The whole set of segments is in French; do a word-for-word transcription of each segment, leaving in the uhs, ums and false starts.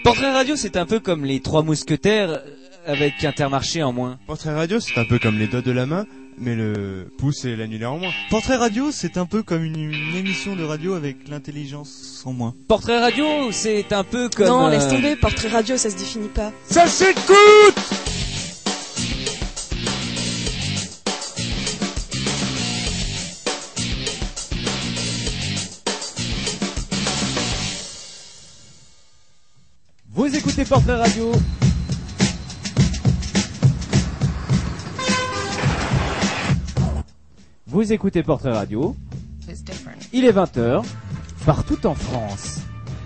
Portrait radio, c'est un peu comme les Trois Mousquetaires avec Intermarché en moins. Portrait radio, c'est un peu comme les doigts de la main, mais le pouce et l'annulaire en moins. Portrait radio, c'est un peu comme une, une émission de radio avec l'intelligence en moins. Portrait radio, c'est un peu comme... Non, euh... laisse tomber, portrait radio, ça se définit pas. Ça s'écoute! Vous écoutez Portrait Radio. Vous écoutez Portrait Radio. Il est vingt heures, partout en France.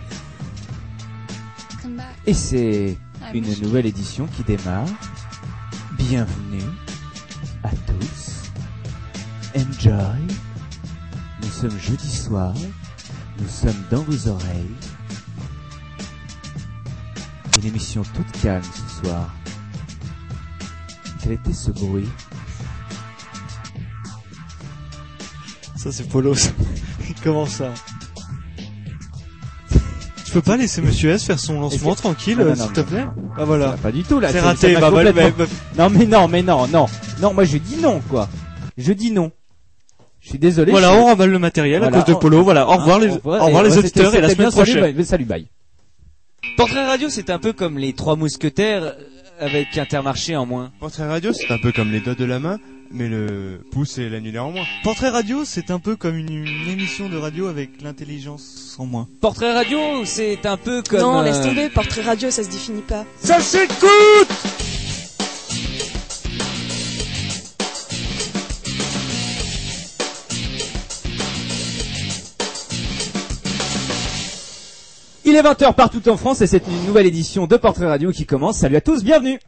Et c'est une nouvelle édition qui démarre. Bienvenue à tous. Enjoy. Nous sommes jeudi soir. Nous sommes dans vos oreilles. Une émission toute calme ce soir. Quel était ce bruit? Ça c'est Polo. Comment ça? Tu peux pas laisser Monsieur S faire son lancement que... tranquille, non, non, s'il non, te non. plaît? Ah voilà. Pas du tout là. C'est raté. Bah, complètement... bah, bah, Non mais non, mais non, non, non. Moi je dis non quoi. Je dis non. Je suis désolé. Voilà, je... on remballe le matériel voilà, à cause de Polo. Voilà. Au revoir les, au revoir les auditeurs et la semaine prochaine. Salut, salut, bye. Portrait radio, c'est un peu comme les Trois Mousquetaires avec Intermarché en moins. Portrait radio, c'est un peu comme les doigts de la main, mais le pouce et l'annulaire en moins. Portrait radio, c'est un peu comme une, une émission de radio avec l'intelligence en moins. Portrait radio, c'est un peu comme... Non, euh... laisse tomber, portrait radio, ça se définit pas. Ça s'écoute! Il est vingt heures partout en France et c'est une nouvelle édition de Portrait Radio qui commence. Salut à tous, bienvenue.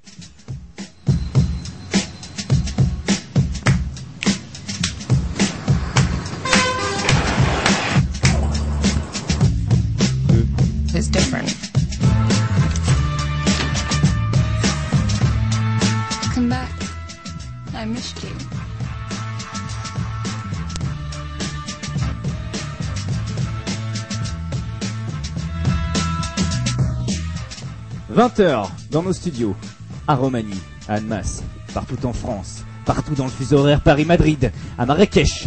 It's different. Come back. I missed you. vingt heures dans nos studios, à Romagny, à Annemasse, partout en France, partout dans le fuseau horaire Paris-Madrid, à Marrakech,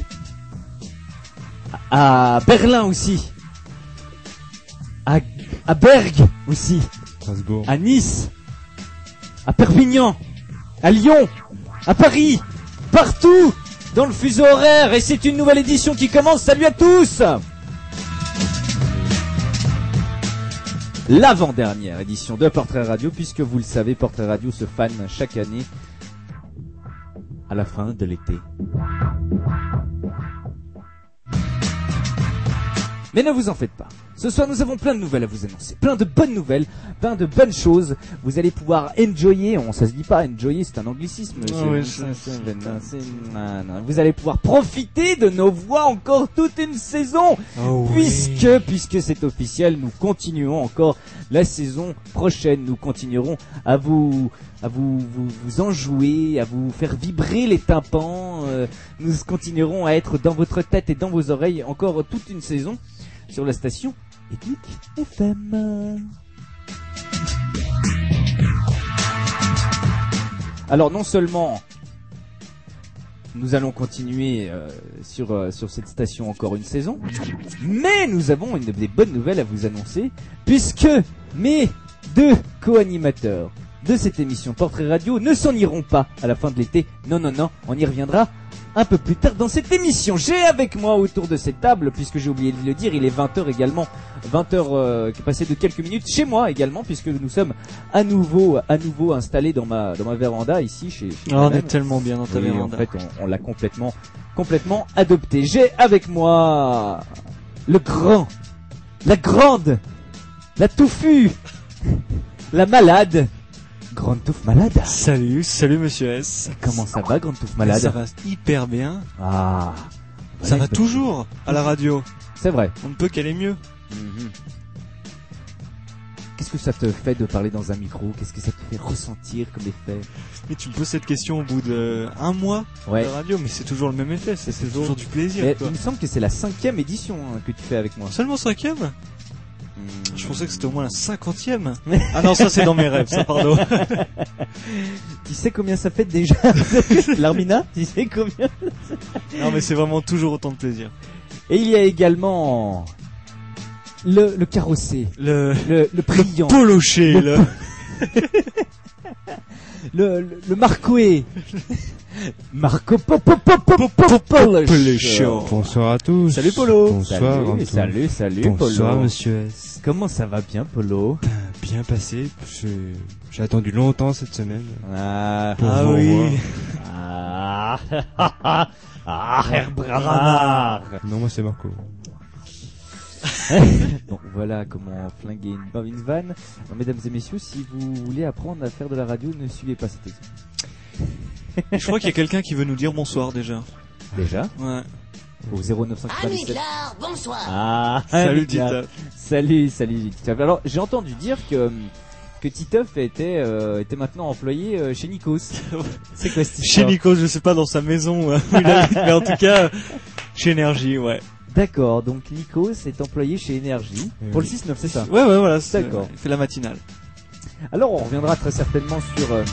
à Berlin aussi, à, à Bergue aussi, Strasbourg, à Nice, à Perpignan, à Lyon, à Paris, partout dans le fuseau horaire, et c'est une nouvelle édition qui commence. Salut à tous! L'avant-dernière édition de Portrait Radio, puisque vous le savez, Portrait Radio se fane chaque année à la fin de l'été. Mais ne vous en faites pas. Ce soir, nous avons plein de nouvelles à vous annoncer. Plein de bonnes nouvelles, plein de bonnes choses. Vous allez pouvoir enjoyer. On, ça se dit pas enjoyer, c'est un anglicisme. Oh c'est, oui, c'est, c'est, c'est, non, non. Vous allez pouvoir profiter de nos voix encore toute une saison. Oh puisque, oui. puisque c'est officiel, nous continuons encore la saison prochaine. Nous continuerons à vous, à vous, vous, vous enjouer, à vous faire vibrer les tympans. Euh, nous continuerons à être dans votre tête et dans vos oreilles encore toute une saison sur la station Ethnique F M. Alors non seulement nous allons continuer euh, sur euh, sur cette station encore une saison, mais nous avons une des bonnes nouvelles à vous annoncer, puisque mes deux co-animateurs de cette émission Portrait Radio ne s'en iront pas à la fin de l'été. Non, non, non, on y reviendra un peu plus tard dans cette émission. J'ai avec moi autour de cette table, puisque j'ai oublié de le dire, il est vingt heures également, vingt heures euh, qui est passé de quelques minutes chez moi également, puisque nous sommes à nouveau à nouveau installés dans ma dans ma véranda ici chez, chez oh, on est tellement bien dans ta oui, véranda. En fait, on, on l'a complètement complètement adopté. J'ai avec moi le grand, la grande, la touffue, la malade, Grande Touffe Malade. Salut, salut Monsieur S. Comment ça va, Grande Touffe Malade? Ça va hyper bien. Ah, ça ouais, va bah, toujours à la radio. C'est vrai. On ne peut qu'aller mieux. Mm-hmm. Qu'est-ce que ça te fait de parler dans un micro? Qu'est-ce que ça te fait ressentir comme effet? Mais tu me poses cette question au bout de un mois ouais. de radio, mais c'est toujours le même effet. C'est, c'est toujours... toujours du plaisir. Mais quoi. Il me semble que c'est la cinquième édition hein, que tu fais avec moi. Seulement cinquième? Mmh, Je pensais que c'était au moins la cinquantième. Ah non, ça c'est dans mes rêves, ça, pardon. Tu sais combien ça fait déjà? L'Armina, tu sais combien? Non, mais c'est vraiment toujours autant de plaisir. Et il y a également le, le carrossé, Le, le, le brillant, poloché, le... le, le, le Marcoé. Marco Popo Popo Popo Show. Bonsoir à tous. Salut Polo. Bonsoir. Salut, Antoine. salut, salut Bonsoir Polo. Monsieur S. Comment ça va bien Polo? Bien passé. J'ai j'ai attendu longtemps cette semaine. Ah, Pour Ah vous oui. revoir. ah, ah, ah, ah, Herr Bramar. Non, moi c'est Marco. Bon, voilà comment flinguer une bovine vanne. Alors, mesdames et messieurs, si vous voulez apprendre à faire de la radio, ne suivez pas cette exemple. Je crois qu'il y a quelqu'un qui veut nous dire bonsoir déjà. Déjà, Ouais. au zéro neuf cent Ami quatre-vingt-dix-sept. Clar, bonsoir. Ah, Salut Tita. Tita. Salut, salut Titeuf. Alors, j'ai entendu dire que que Titeuf était euh, était maintenant employé euh, chez Nikos. C'est quoi cette Chez histoire? Nico, je sais pas dans sa maison euh, où il habite, mais en tout cas, euh, chez Énergie, ouais. D'accord, donc Nikos est employé chez Énergie Oui. pour le six neuf, c'est ça. Ouais, ouais, voilà. c'est- D'accord. Il fait la matinale. Alors, on reviendra très certainement sur euh,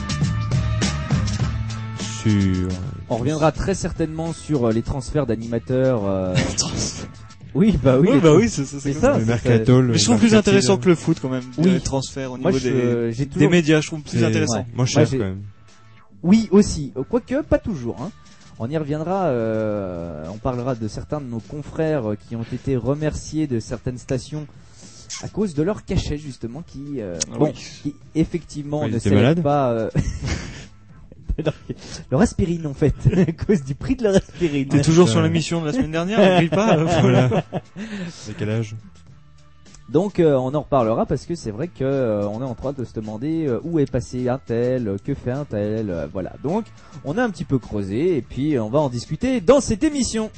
Sur. on reviendra très certainement sur euh, les transferts d'animateurs. euh, Oui, bah oui. Oui, les bah trans- oui, c'est, c'est, c'est comme ça. Le c'est- mercato. le Mais je trouve plus mercatile. intéressant que le foot quand même, Oui. les transferts au Moi, niveau je, des, j'ai des toujours. médias, je trouve plus C'est- intéressant. Ouais. Moins cher j'ai- quand même. Oui, aussi. Euh, Quoique, pas toujours. Hein. On y reviendra. Euh, on parlera de certains de nos confrères euh, qui ont été remerciés de certaines stations à cause de leur cachet justement, qui, euh, Ah bon, oui. qui effectivement Ouais, ils ne étaient s'élèvent malades pas. Euh... leur, leur aspirine en fait, à cause du prix de leur aspirine. T'es toujours ça- sur l'émission de la semaine dernière, on grille pas. euh, Voilà. C'est quel âge? Donc euh, on en reparlera parce que c'est vrai que euh, on est en train de se demander euh, où est passé un tel, euh, que fait un tel, euh, voilà. Donc on a un petit peu creusé et puis on va en discuter dans cette émission.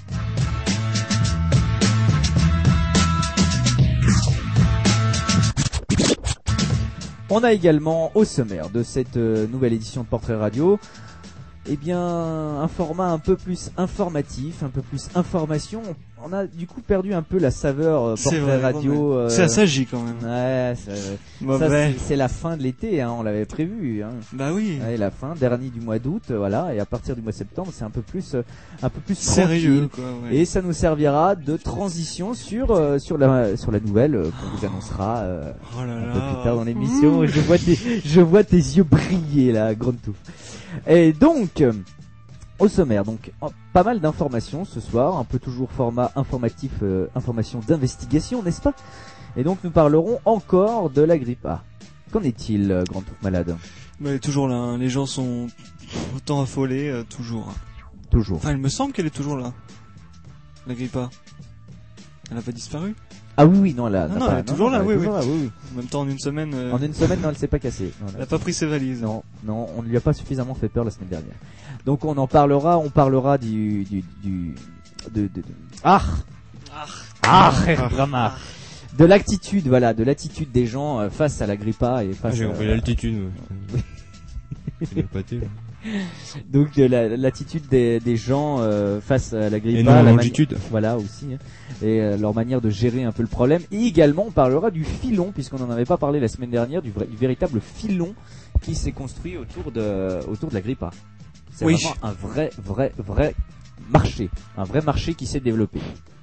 On a également au sommaire de cette euh, nouvelle édition de Portrait Radio, eh bien un format un peu plus informatif, un peu plus information. On a du coup perdu un peu la saveur euh, C'est Portrait vrai, Radio. euh, C'est assagi quand même. Ouais, c'est- ça, Mauvais. c'est, c'est la fin de l'été, hein, on l'avait prévu. Hein. Bah oui. Ouais, la fin, dernier du mois d'août, euh, voilà, et à partir du mois de septembre, c'est un peu plus, euh, un peu plus Sérieux tranquille. quoi, ouais. Et ça nous servira de transition sur euh, sur la sur la nouvelle euh, qu'on vous annoncera euh, Oh là un là. peu plus tard dans l'émission. Je vois tes je vois tes yeux briller là, grande touffe. Et donc euh, au sommaire, donc oh, pas mal d'informations ce soir, un peu toujours format informatif, euh, information d'investigation, n'est-ce pas? Et donc nous parlerons encore de la grippe A. Qu'en est-il, euh, grande touffe malade? Mais elle est toujours là, hein. Les gens sont autant affolés, euh, toujours. Toujours. Enfin, il me semble qu'elle est toujours là. La grippe A. Elle a pas disparu. Ah oui oui non là. Non, non, elle est toujours là, oui, oui. oui, oui. En même temps, en une semaine, euh, En une semaine, non, elle s'est pas cassée. Non, elle a pas pris ses valises. non, non, on ne lui a pas suffisamment fait peur la semaine dernière. Donc on en parlera, on parlera du du du de de, de... ah ah, ah de l'attitude, voilà, de l'attitude des gens euh, face à la grippe A et Ah, face j'ai à, compris l'altitude. Ouais. C'est le pâté. là. donc de la- l'attitude des des gens euh, face à la grippe Et A, non, la mani- longitude. voilà aussi, hein, et euh, leur manière de gérer un peu le problème. Et également, on parlera du filon, puisqu'on n'en avait pas parlé la semaine dernière, du, vrai, du véritable filon qui s'est construit autour de autour de la grippe A. C'est Oui. vraiment un vrai, vrai, vrai marché, un vrai marché qui s'est développé.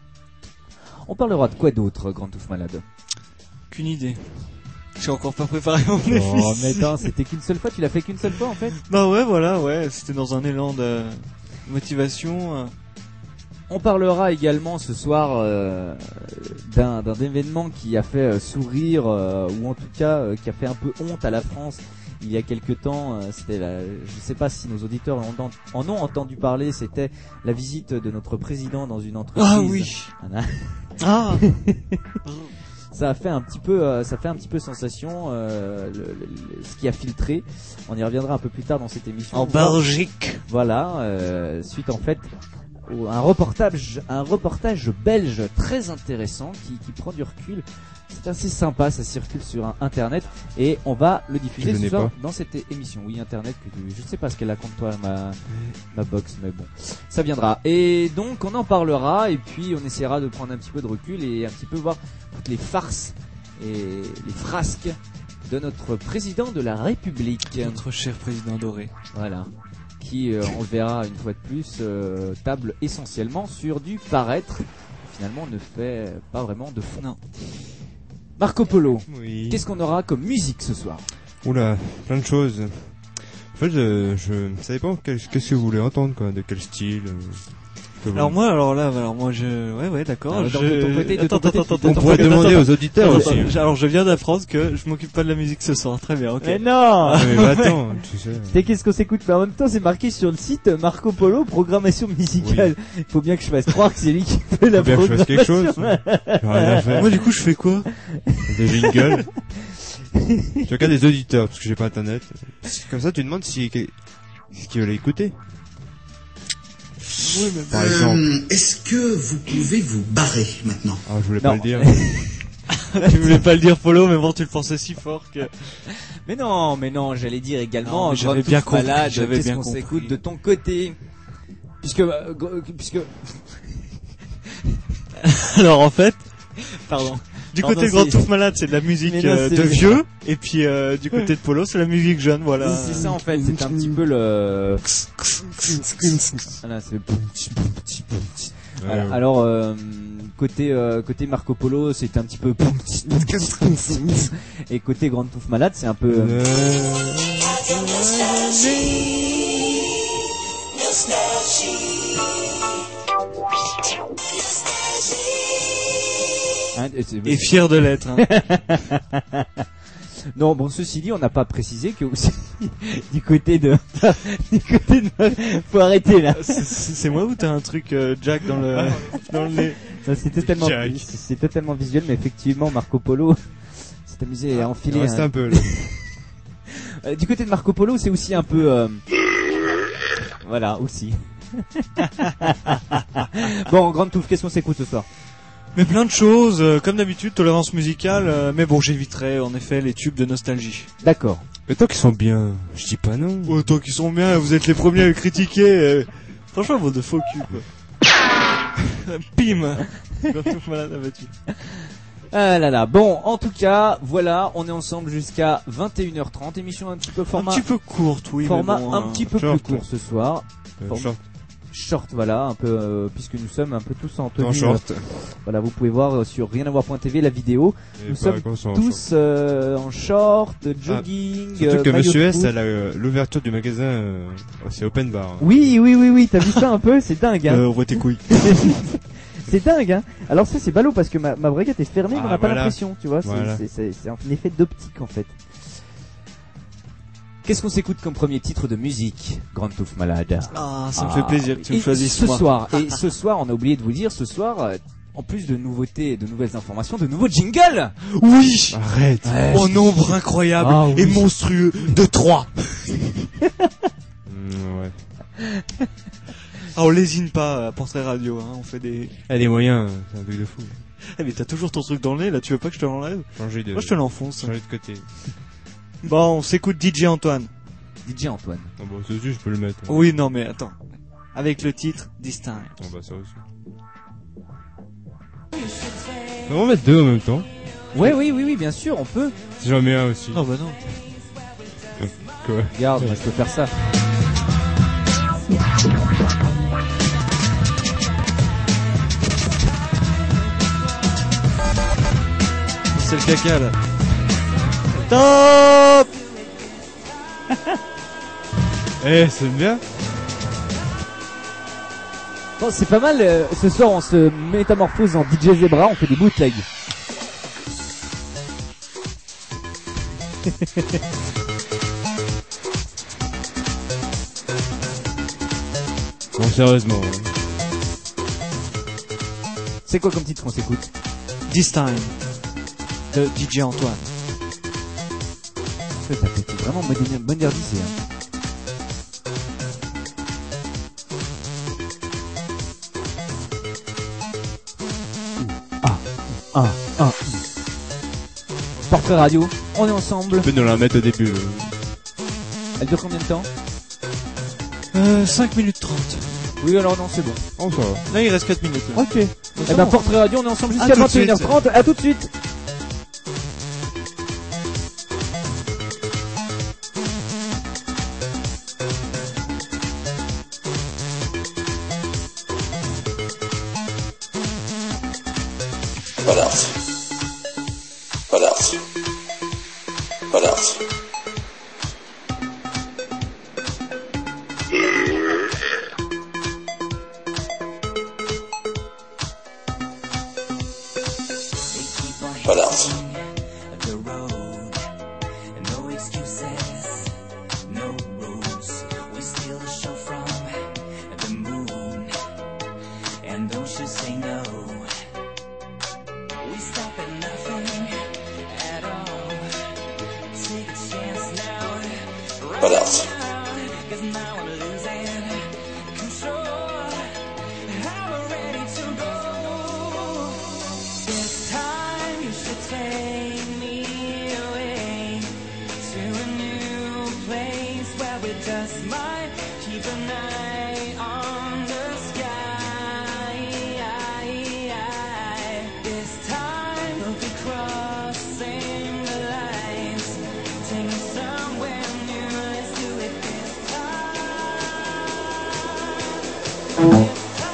On parlera de quoi d'autre, Grand Touffe Malade? Qu'une idée. J'ai encore pas préparé mon Oh, office. mais attends, c'était qu'une seule fois, tu l'as fait qu'une seule fois en fait? Bah ouais, voilà, ouais. C'était dans un élan de motivation. euh. On parlera également ce soir euh, d'un, d'un événement qui a fait euh, sourire, euh, ou en tout cas euh, qui a fait un peu honte à la France il y a quelque temps. Euh, c'était la, je sais pas si nos auditeurs en ont, en ont entendu parler, c'était la visite de notre président dans une entreprise. Ah oui. Voilà. Ah. Ça a fait un petit peu, euh, ça fait un petit peu sensation, euh, le, le- le- ce qui a filtré. On y reviendra un peu plus tard dans cette émission. En Belgique. Voilà, euh, suite en fait au- un reportage, un reportage belge très intéressant qui, qui prend du recul. C'est assez sympa, ça circule sur un internet et on va le diffuser Je ce n'ai soir pas. dans cette é- émission. Oui, internet que tu, je sais pas ce qu'elle a contre toi ma ma box, mais bon, ça viendra. Et donc on en parlera et puis on essaiera de prendre un petit peu de recul et un petit peu voir toutes les farces et les frasques de notre président de la République. Notre cher président doré. Voilà. Qui, euh, on le verra une fois de plus, euh, table essentiellement sur du paraître. Finalement, ne fait pas vraiment de fond. Non. Marco Polo, Oui. qu'est-ce qu'on aura comme musique ce soir? Oula, plein de choses. En fait, je, je savais pas quel- qu'est-ce que vous voulez entendre, quoi, de quel style. euh, que vous- Alors moi, alors là, alors moi, je, ouais, ouais, d'accord. Ah, je... donc, de ton côté, de ton Attends, côté, attends, tu- on attends, pourrait attends, demander attends, aux auditeurs attends, aussi. attends, Alors je viens d'apprendre que je m'occupe pas de la musique ce soir. Très bien, ok. Mais non. Ah, mais bah, attends, tu sais. C'est qu'est-ce qu'on s'écoute? Mais en même temps, c'est marqué sur le site Marco Polo programmation musicale. Il faut bien que je fasse croire que c'est lui qui fait la Faut bien que je fasse quelque chose. programmation. J'ai rien à faire. Moi, du coup, je fais quoi? Des jingles. Je regarde des auditeurs, parce que j'ai pas internet. Comme ça, tu demandes si, ce qu'ils veulent écouter. Oui, mais Par exemple. Euh, Est-ce que vous pouvez vous barrer maintenant? Ah, je voulais Non. pas le dire. tu voulais pas le dire, Polo, mais bon, tu le pensais si fort que. Mais non, mais non, j'allais dire également, Non, mais j'avais Grand bien Touffe compris, Malade, j'avais qu'est-ce bien qu'on compris. s'écoute de ton côté? Puisque, euh, gr- puisque, Alors en fait, pardon. Du Pardon, côté de Grand c'est- Touffe Malade, c'est de la musique Mais non, euh, c'est- de vieux, et puis euh, du côté de Polo, c'est la musique jeune, voilà. c'est ça en fait, c'est un petit peu le, voilà, c'est le Voilà. Ouais, ouais. Alors euh, côté euh, côté Marco Polo, c'est un petit peu et côté Grande Touffe Malade, c'est un peu euh, hein, et c'est- Et fier de l'être. Hein. Non, bon, ceci dit, on n'a pas précisé que aussi du côté de du côté de faut arrêter là. c'est, c'est c'est moi ou t'as un truc euh, Jack dans le dans le nez? Ça, c'est totalement Jack. c'est c'est totalement visuel, mais effectivement Marco Polo s'est amusé à enfiler. Reste un- un peu, là. Euh, du côté de Marco Polo, c'est aussi un peu euh, voilà, aussi. Bon, Grande Touffe, qu'est-ce qu'on s'écoute ce soir? Mais plein de choses, euh, comme d'habitude, tolérance musicale. euh, mais bon, j'éviterai en effet les tubes de nostalgie. D'accord. Mais toi qui sont bien, je dis pas non. Oh, toi qui sont bien, vous êtes les premiers à le critiquer. euh. Franchement, vous de faux cul, quoi. Pim. Grand Touffe Malade abattu. Ah là là. Bon, en tout cas, voilà, on est ensemble jusqu'à vingt et une heures trente. Émission un petit peu format Un petit peu courte, oui. format mais bon, un hein. petit peu Short. plus court ce soir. Euh, Forme- short. Short, voilà, un peu euh, puisque nous sommes un peu tous en tenue. En short. euh, voilà, vous pouvez voir euh, sur rien à voir point t v la vidéo. Et Nous pas sommes comme ça, en tous euh, en short, jogging. Surtout euh, que maillot Monsieur de S, foot. à la- euh, l'ouverture du magasin, euh, c'est open bar. hein. Oui, oui, oui, oui, t'as vu ça un peu? C'est dingue, hein. Euh, on voit tes couilles. C'est dingue, hein. Alors ça, c'est ballot parce que ma, ma braguette est fermée, mais Ah, on n'a pas voilà. l'impression, tu vois. C'est, Voilà. c'est, c'est, c'est un effet d'optique, en fait. Qu'est-ce qu'on s'écoute comme premier titre de musique? Grande Touffe Malade. Ah, ça me Ah, fait plaisir que tu me et choisisses ce moi. soir. Et ce soir, on a oublié de vous dire, ce soir, euh, en plus de nouveautés, de nouvelles informations, de nouveaux jingles. Oui. Arrête. Ouais. Au nombre incroyable Ah, oui. et monstrueux de trois. Mm, ouais. Ah, on lésine pas à Portrait Radio, hein. On fait des. Ah, les moyens, c'est un truc de fou. Eh mais t'as toujours ton truc dans le nez, là. Tu veux pas que je te l'enlève? Changer de, Moi, je te l'enfonce. changer de côté. Bon, on s'écoute D J Antoine. D J Antoine. Oh, bah, ça aussi, je peux le mettre. hein. Oui, non, mais attends. Avec le titre This Time. Oh, bah, ça aussi. On va en mettre deux en même temps. Ouais, oui, oui, oui, bien sûr, on peut. Si j'en mets un aussi. Oh bah non. Quoi? Regarde, moi, je peux faire ça. C'est le caca, là. Top. Eh, c'est bien. Bon, c'est pas mal. euh, ce soir, on se métamorphose en D J Zebra, on fait des bootlegs. Bon, sérieusement. hein. C'est quoi comme titre qu'on s'écoute? This Time. De D J Antoine. Ça, ça peut être vraiment moderni- modernisé. Hein. Ah, ah, ah. Portrait radio, on est ensemble. Tu peux nous la mettre au début. euh. Elle dure combien de temps? Euh, cinq minutes trente. Oui, alors non, c'est bon. Oh, ça va. Là, il reste quatre minutes. là. Ok. Eh ben, Portrait radio, on est ensemble À jusqu'à tout de vingt et une heures suite. trente. À tout de suite. What else? What else? What else? What else? The road, no excuses, no rules. We steal a show from the moon, and don't you say no. We stop at nothing at all. Take a chance now. What else? Cause now I'm losing control. I'm ready to go. This time you should take me away to a new place where we just might keep an eye on the sky. This time we'll be crossing the lines. Take me somewhere new. Let's do it this time. This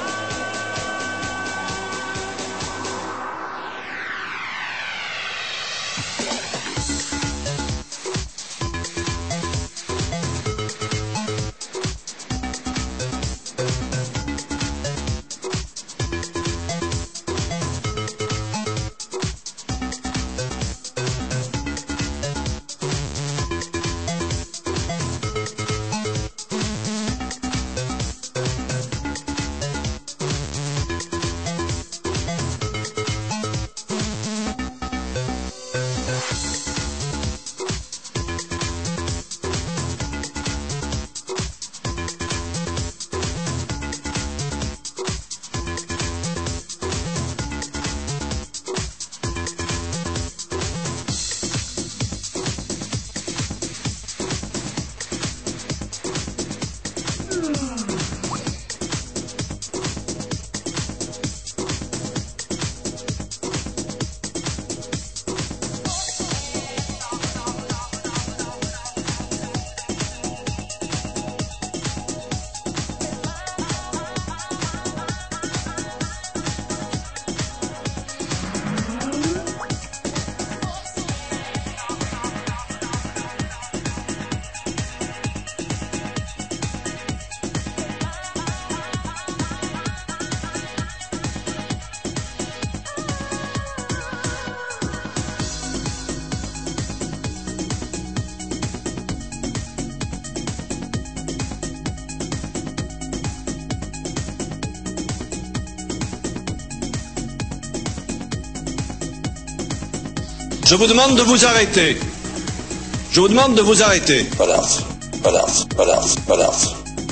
Je vous demande de vous arrêter. Je vous demande de vous arrêter. What else? What else? What else? What else?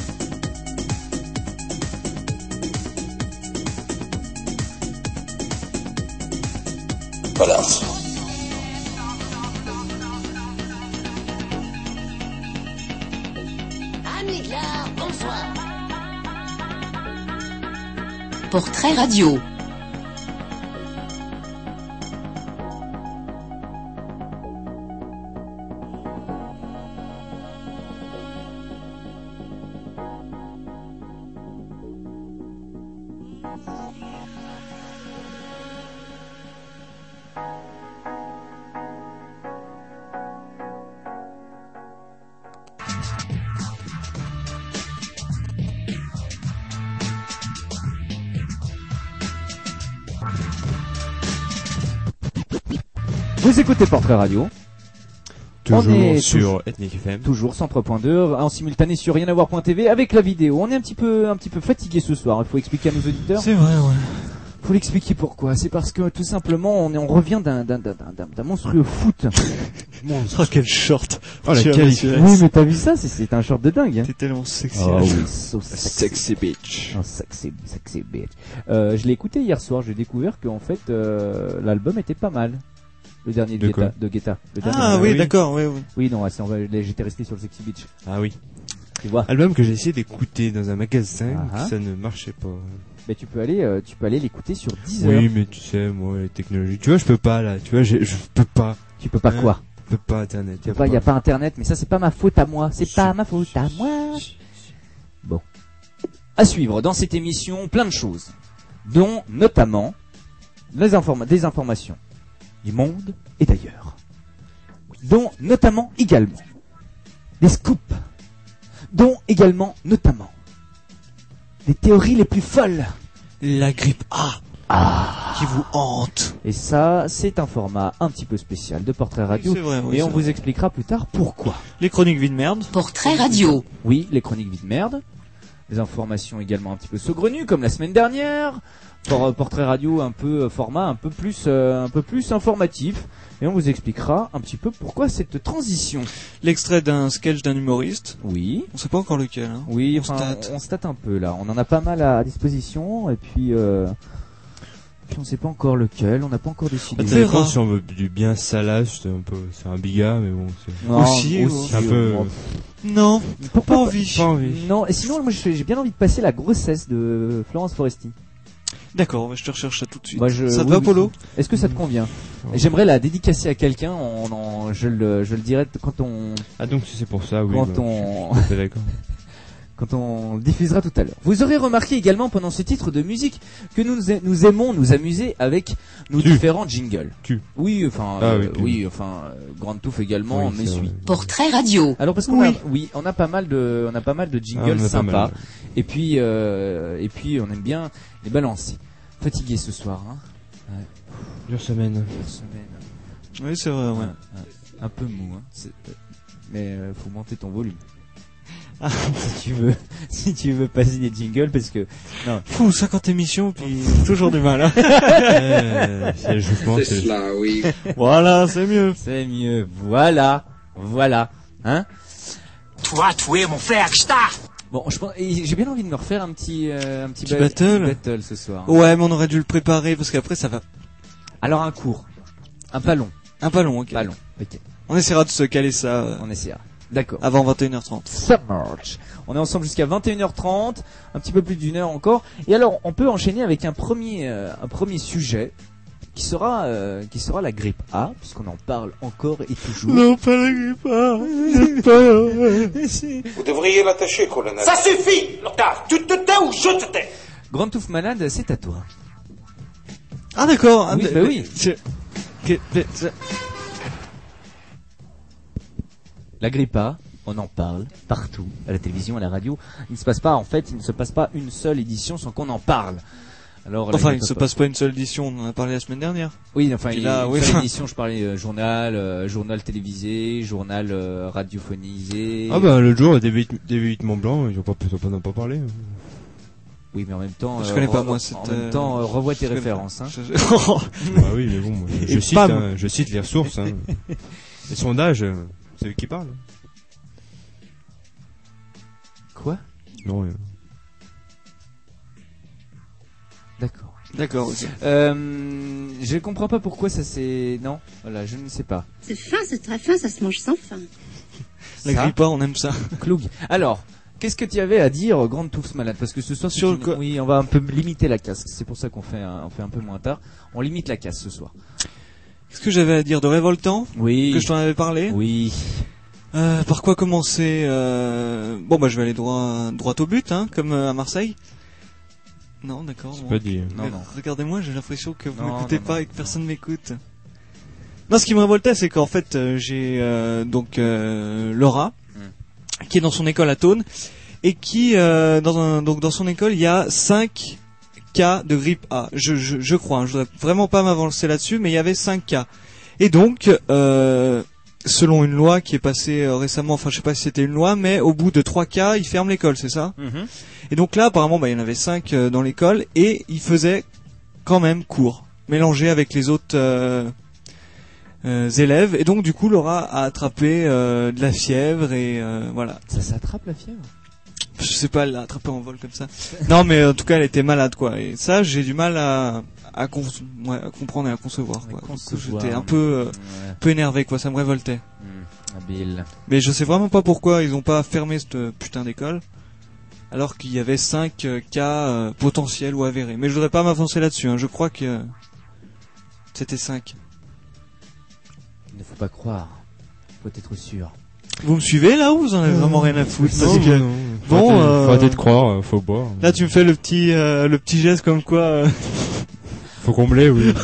What else? bonsoir. Portrait radio. Vous écoutez Portrait Radio. Toujours on est sur tou- Ethnic F M. Toujours cent trois point deux en simultané sur rien à voir point t v avec la vidéo. On est un petit peu un petit peu fatigué ce soir. Il faut expliquer à nos auditeurs. C'est vrai, ouais. Faut l'expliquer pourquoi. C'est parce que tout simplement on est on revient d'un d'un d'un d'un, d'un monstrueux foot. Oh, quel short. Oh, la Tu as qualité. reçu- Oui, mais t'as vu ça? C'est c'est un short de dingue. Hein. T'es tellement sexy. Oh là. oui, so sexy. Sexy bitch. Oh, sexy, sexy bitch. Euh, je l'ai écouté hier soir. J'ai découvert qu'en fait euh, l'album était pas mal. Le dernier de, De quoi Guetta, de Guetta. Le dernier. Ah Euh, oui, oui. d'accord, oui, oui. Oui, non, c'est- on va- j'étais resté sur le Sexy Beach. Ah oui. Tu vois. Album que j'ai essayé d'écouter dans un magasin, Ah. ça ne marchait pas. Mais tu peux aller, euh, tu peux aller l'écouter sur Deezer. Oui, mais tu sais, moi, les technologies. Tu vois, je peux pas là. Tu vois, j'ai- je peux pas. Tu peux pas Hein quoi? Je peux pas Internet. Tu peux pas, y a pas Internet, mais ça c'est pas ma faute à moi. C'est pas ma faute à moi. Bon. À suivre dans cette émission, plein de choses, dont notamment les informa- des informations du monde et d'ailleurs, dont notamment également des scoops, dont également notamment les théories les plus folles. La grippe A. Ah. Qui vous hante. Et ça, c'est un format un petit peu spécial de Portrait Radio. C'est vrai, oui, et c'est on vrai. vous expliquera plus tard pourquoi. Les chroniques vie de merde. Portrait Radio. Oui, les chroniques vie de merde. Les informations également un petit peu saugrenues, comme la semaine dernière. Pour, euh, Portrait Radio, un peu euh, format un peu plus, euh, un peu plus informatif. Et on vous expliquera un petit peu pourquoi cette transition. L'extrait d'un sketch d'un humoriste. Oui. On sait pas encore lequel. Hein. Oui, On enfin, state. on, on state un peu là. On en a pas mal à, à disposition. Et puis, euh, puis on sait pas encore lequel. On n'a pas encore décidé. Ça dépend si on veut du bien salace, c'est un peu, c'est un biga, mais bon, c'est Non, aussi, aussi, c'est un peu. bon. Non, Pourquoi pas envie. Pas envie. Non, et sinon, moi j'ai j'ai bien envie de passer la grossesse de Florence Foresti. D'accord, je te recherche ça tout de suite. Moi, je- Ça te oui, va, oui. Polo? Est-ce que ça te convient? J'aimerais la dédicacer à quelqu'un. On en- je le, je le dirai t- quand on, Ah donc si c'est pour ça, oui. quand bah, on, je suis tout à fait d'accord. quand on diffusera tout à l'heure. Vous aurez remarqué également pendant ce titre de musique que nous, a- nous aimons nous amuser avec nos Tu. différents jingles. Tu. Oui, enfin, Ah euh, oui, tu. oui, enfin, euh, Grande Touffe également, Oui, mais c'est suit. vrai. Portrait Radio. Alors parce qu'on Oui. a, oui, on a pas mal de, on a pas mal de Ah, jingles on en a pas sympas. mal. Et puis, euh, et puis, on aime bien les balancer. Fatigué ce soir, hein. Dure semaine. Une semaine. Oui, c'est vrai, ouais. Ouais, ouais. Un peu mou, hein. C'est- Mais euh, faut monter ton volume. Ah. si tu veux, si tu veux passer des jingles, parce que non. Fou, cinquante émissions, puis toujours du mal. Hein. Euh, c'est je pense. C'est c'est- cela, oui. Voilà, c'est mieux. C'est mieux. Voilà, voilà, hein. Toi, tu es mon frère, Gustave. Bon, je pense, et j'ai bien envie de me refaire un petit, euh, un petit, Petit ba- battle. petit battle ce soir. Ouais, mais on aurait dû le préparer parce qu'après ça va. Alors un cours, un pas long, Un pas long, ok. pas long. Ok, On essaiera de se caler ça euh, on essaiera. D'accord. avant vingt et une heures trente. Ça marche. On est ensemble jusqu'à vingt et une heures trente, un petit peu plus d'une heure encore. Et alors, on peut enchaîner avec un premier, euh, un premier sujet qui sera, euh, qui sera la grippe A, puisqu'on en parle encore et toujours. Non, pas la grippe, ah, j'ai peur. Vous devriez l'attacher, colonel. Ça suffit, Loctave. Tu te tais ou je te tais. Grande Touffe Malade, c'est à toi. Ah d'accord. Ah, Oui, mais- bah mais- oui. je- que- mais- ça- La grippe A, on en parle partout, à la télévision, à la radio. Il ne se passe pas, en fait, il ne se passe pas une seule édition sans qu'on en parle. Alors, la Enfin, il grippe ne se A- passe pas une seule édition, on en a parlé la semaine dernière. Oui, enfin, Puis il y là, a une oui, seule enfin- édition, je parlais euh, journal, euh, journal télévisé, journal euh, radiophonisé. Ah bah l'autre jour, des dévéitements blancs, ils ont pas, ils ont pas, n'en pas parlé. Oui, mais en même temps, Je euh, connais pas, re- moi, en cette, même euh, temps, euh, revois tes je connais références. pas. Hein. Je- je- Bah oui, mais bon, moi, je, je Et cite, bam. hein, je cite les ressources. Hein. Les sondages, euh, c'est eux qui parlent. Quoi? Non, rien. D'accord. D'accord, ok. Euh, je comprends pas pourquoi ça c'est... Non, voilà, je ne sais pas. C'est fin, c'est très fin, ça se mange sans fin. La Ça, grippe, on aime ça. Cloug. Alors, qu'est-ce que tu avais à dire, Grande Touffe Malade? Parce que ce soir, c'est Sur une- le co- oui, on va un peu limiter la casse. C'est pour ça qu'on fait, un, on fait un peu moins tard. On limite la casse ce soir. Qu'est-ce que j'avais à dire de révoltant? Oui. Que je t'en avais parlé? Oui. Euh, par quoi commencer euh... Bon, bah je vais aller droit, droit au but, hein, comme euh, à Marseille. Non, d'accord. C'est bon. pas dit. Non, Mais non. Regardez-moi, j'ai l'impression que vous Non, m'écoutez non, pas non, et que personne m'écoute. Non, ce qui me révoltait, c'est qu'en fait, euh, j'ai euh, donc euh, Laura, Hmm. qui est dans son école à Thônes, et qui, euh, dans un, donc dans son école, il y a cinq cas de grippe A. Je, je, je crois, hein, je voudrais vraiment pas m'avancer là-dessus, mais il y avait cinq cas. Et donc, euh, selon une loi qui est passée euh, récemment, enfin je sais pas si c'était une loi, mais au bout de trois cas, ils ferment l'école, c'est ça? Mhm. Et donc là, apparemment, bah, il y en avait cinq euh, dans l'école et ils faisaient quand même cours, mélangés avec les autres euh, euh, élèves. Et donc, du coup, Laura a attrapé euh, de la fièvre et euh, voilà. Ça s'attrape la fièvre? Je sais pas, elle l'a attrapé en vol comme ça. Non, mais en tout cas, elle était malade, quoi. Et ça, j'ai du mal à à, con- ouais, à comprendre et à concevoir, quoi. À Donc, concevoir. J'étais un peu euh, Ouais. un peu énervé, quoi. Ça me révoltait. Hmm, habile. Mais je sais vraiment pas pourquoi ils ont pas fermé cette euh, putain d'école. Alors qu'il y avait cinq euh, cas euh, potentiels ou avérés. Mais je voudrais pas m'avancer là-dessus, hein. Je crois que euh, c'était cinq. Il ne faut pas croire. Faut être sûr. Vous me suivez là ou vous en avez vraiment rien à foutre? Non, Parce que- non, non. Bon, faut, arrêter, euh, faut arrêter de croire, euh, faut boire. Là tu me fais le petit euh, le petit geste comme quoi euh, Faut combler, oui.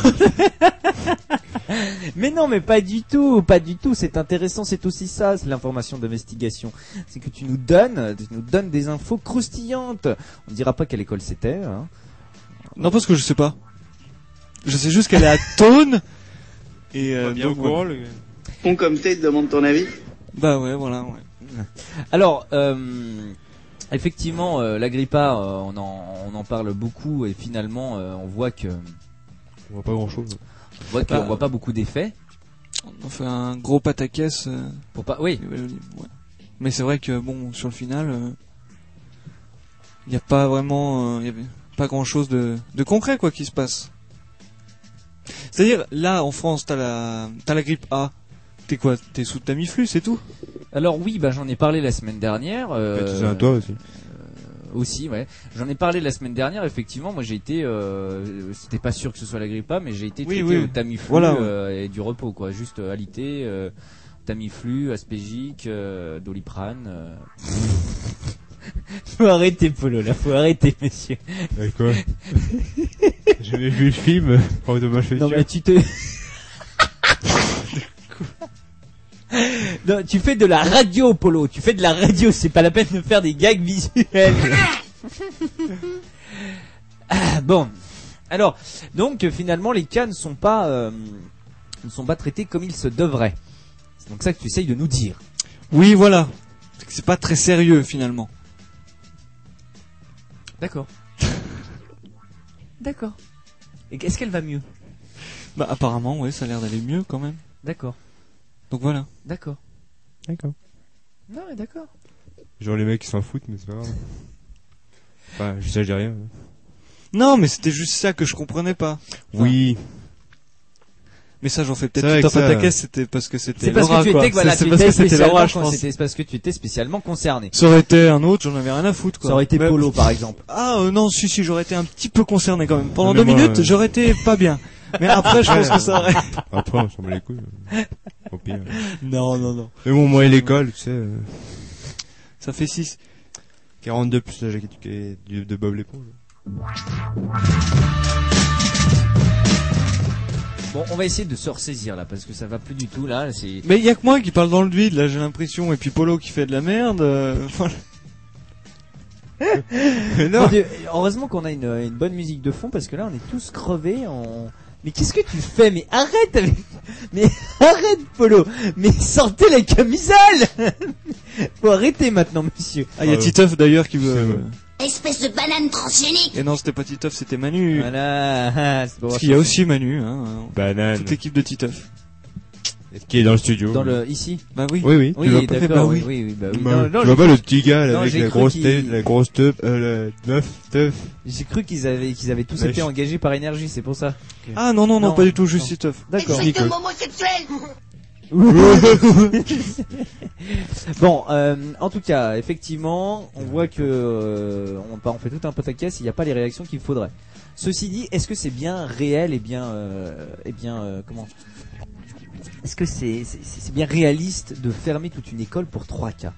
Mais non, mais pas du tout, pas du tout. C'est intéressant, c'est aussi ça, c'est l'information d'investigation. C'est que tu nous donnes, tu nous donnes des infos croustillantes. On ne dira pas quelle école c'était. Hein. Non, parce que je sais pas. Je sais juste qu'elle est à Thônes. Et euh, bien donc, au courant, ouais. le gars. Mon comité te demande ton avis. Bah ouais, voilà. Ouais. Alors, euh, effectivement, euh, l'Agrippa, euh, on en, on en parle beaucoup et finalement, euh, on voit que, On voit pas grand chose. on voit qu'on Bah, voit pas beaucoup d'effets. On fait un gros pataquès. Euh, Pour pas, oui. ouais. Mais c'est vrai que bon, sur le final, il euh, n'y a pas vraiment, il euh, y avait pas grand chose de, de concret quoi qui se passe. C'est-à-dire là en France, t'as la, t'as la grippe A. T'es quoi? T'es sous Tamiflu, c'est tout? Alors oui, bah j'en ai parlé la semaine dernière. Euh, Tu sais un toi aussi. euh, aussi, ouais. J'en ai parlé la semaine dernière. Effectivement, moi j'ai été, euh, c'était pas sûr que ce soit la grippe A, mais j'ai été Oui, traité oui. au Tamiflu Voilà, ouais. euh, et du repos, quoi. Juste euh, alité, euh, Tamiflu, Aspégique, euh, Doliprane. Euh... Faut arrêter, Polo. Là, faut arrêter, monsieur. Avec quoi? J'ai jamais vu le film. Oh, dommage, Non mais tu te. Non, tu fais de la radio, Polo. Tu fais de la radio. C'est pas la peine de faire des gags visuels. Ah, bon. Alors, donc finalement, les cas ne sont pas euh, ne sont pas traités comme il se devrait. C'est donc ça que tu essayes de nous dire. Oui, voilà. C'est que c'est pas très sérieux finalement. D'accord. D'accord. Et est-ce qu'elle va mieux? Bah apparemment, ouais, ça a l'air d'aller mieux quand même. D'accord. Donc voilà. D'accord. D'accord. Non, mais d'accord. Genre les mecs qui s'en foutent, mais c'est pas grave. Enfin, je sais, j'ai rien. Non, mais c'était juste ça que je comprenais pas. Enfin, Oui. Mais ça, j'en fais C'est peut-être vrai tout un que ça- pataquès, c'était parce que c'était C'est parce Laura, que tu quoi. étais, voilà, C'est- c'est tu parce étais que c'était spécialement, Laura, je pense. c'était parce que tu étais spécialement concerné. Ça aurait été un autre, j'en avais rien à foutre, quoi. Ça aurait été Mais- Polo, par exemple. Ah, euh, non, si, si, j'aurais été un petit peu concerné quand même. Pendant Mais deux moi, minutes, euh, j'aurais été pas bien. Mais après, je pense que ça aurait... Après, on s'en bat les couilles. Au pire. Non, non, non. Mais bon, moi et l'école, tu sais. euh, Ça fait six. quarante-deux plus la jaquette du- de Bob l'éponge. Bon, on va essayer de se ressaisir là, parce que ça va plus du tout là. C'est. Mais il y a que moi qui parle dans le vide, là, j'ai l'impression, et puis Polo qui fait de la merde, euh, voilà. Mon Dieu, heureusement qu'on a une, une bonne musique de fond, parce que là, on est tous crevés. On... Mais qu'est-ce que tu fais? Mais arrête avec... Mais arrête, Polo. Mais sortez la camisole. Faut arrêter maintenant, monsieur. Ah, il y a Euh, Titeuf d'ailleurs qui veut... c'est euh, vrai. Espèce de banane transgénique. Et non, c'était pas Titeuf, c'était Manu. Voilà. C'est bon, Parce qu'il y a aussi Manu, hein. Banane. Toute l'équipe de Titeuf. Qui est dans le studio. Dans le ici. Bah oui. Oui, oui. Oui, tu vois pas, d'accord. bah oui, oui. oui, oui, bah oui. Bah, Non, non, tu vois j'ai pas cru- le petit gars là, non, avec j'ai la cru grosse qu'il- tête, la grosse teuf, euh, la neuf teuf. J'ai cru qu'ils avaient, qu'ils avaient tous Ouais, été je- engagés par énergie, c'est pour ça. Ah non, non, non, Non, pas du tout, juste non. Titeuf. D'accord. Exactement homosexuel. Bon, euh, en tout cas, effectivement, on voit que euh, on, on fait tout un pataquès, il n'y a pas les réactions qu'il faudrait. Ceci dit, est-ce que c'est bien réel et bien, euh, et bien, euh, comment Est-ce que c'est, c'est, c'est bien réaliste de fermer toute une école pour trois cas?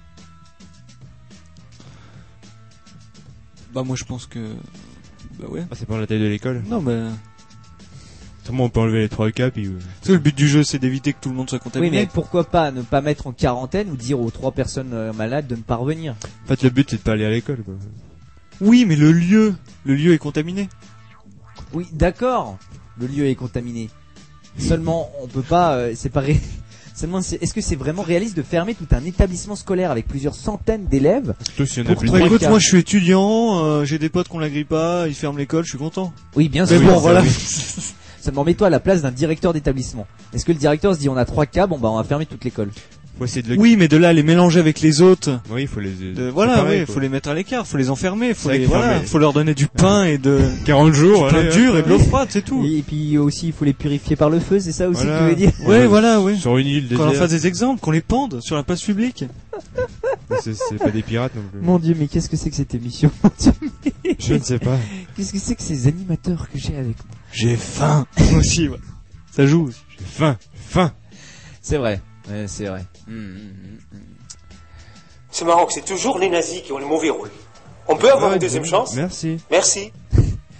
Bah moi je pense que... Bah ouais. Ah, c'est pas la taille de l'école. Non, bah... Comment on peut enlever les trois cas puis. euh, Parce que le but du jeu c'est d'éviter que tout le monde soit Oui, contaminé. mais pourquoi pas ne pas mettre en quarantaine ou dire aux trois personnes euh, malades de ne pas revenir? En fait, le but c'est de pas aller à l'école, quoi. Oui, mais le lieu, le lieu est contaminé. Oui, d'accord. Le lieu est contaminé. Seulement, on peut pas euh, séparer. Seulement, c'est- est-ce que c'est vraiment réaliste de fermer tout un établissement scolaire avec plusieurs centaines d'élèves? Surtout si on a Pour plus de trois Bah cas. écoute, moi je suis étudiant, euh, j'ai des potes qu'on la grille pas, ils ferment l'école, je suis content. Oui, bien Mais sûr. bon, voilà. Seulement, mets-toi à la place d'un directeur d'établissement. Est-ce que le directeur se dit on a trois cas, bon bah on va fermer toute l'école? Faut essayer de le. Oui, mais de là à les mélanger avec les autres. Oui, il faut les. De, c'est voilà, pareil, oui, quoi. faut les mettre à l'écart, faut les enfermer, faut C'est les, vrai que voilà, fermer- faut leur donner du pain et de quarante jours, du pain allez, dur hop, et de l'eau froide, c'est tout. Et puis aussi, il faut les purifier par le feu, c'est ça aussi Voilà. que tu veux dire? Ouais, voilà, oui. Sur une île Qu'on leur déserte. fasse des exemples, qu'on les pende sur la place publique. C'est c'est pas des pirates non plus. Mon Dieu, mais qu'est-ce que c'est que cette émission? Mon Dieu, mais Je ne sais pas. qu'est-ce que c'est que ces animateurs que j'ai avec moi? J'ai faim. Moi aussi, ouais. Ça joue aussi. J'ai faim, faim. C'est vrai, ouais, c'est vrai. Hum, hum, hum, hum. C'est marrant que c'est toujours les nazis qui ont le mauvais rôle. On peut avoir Ouais, une deuxième bon, chance? Merci. Merci.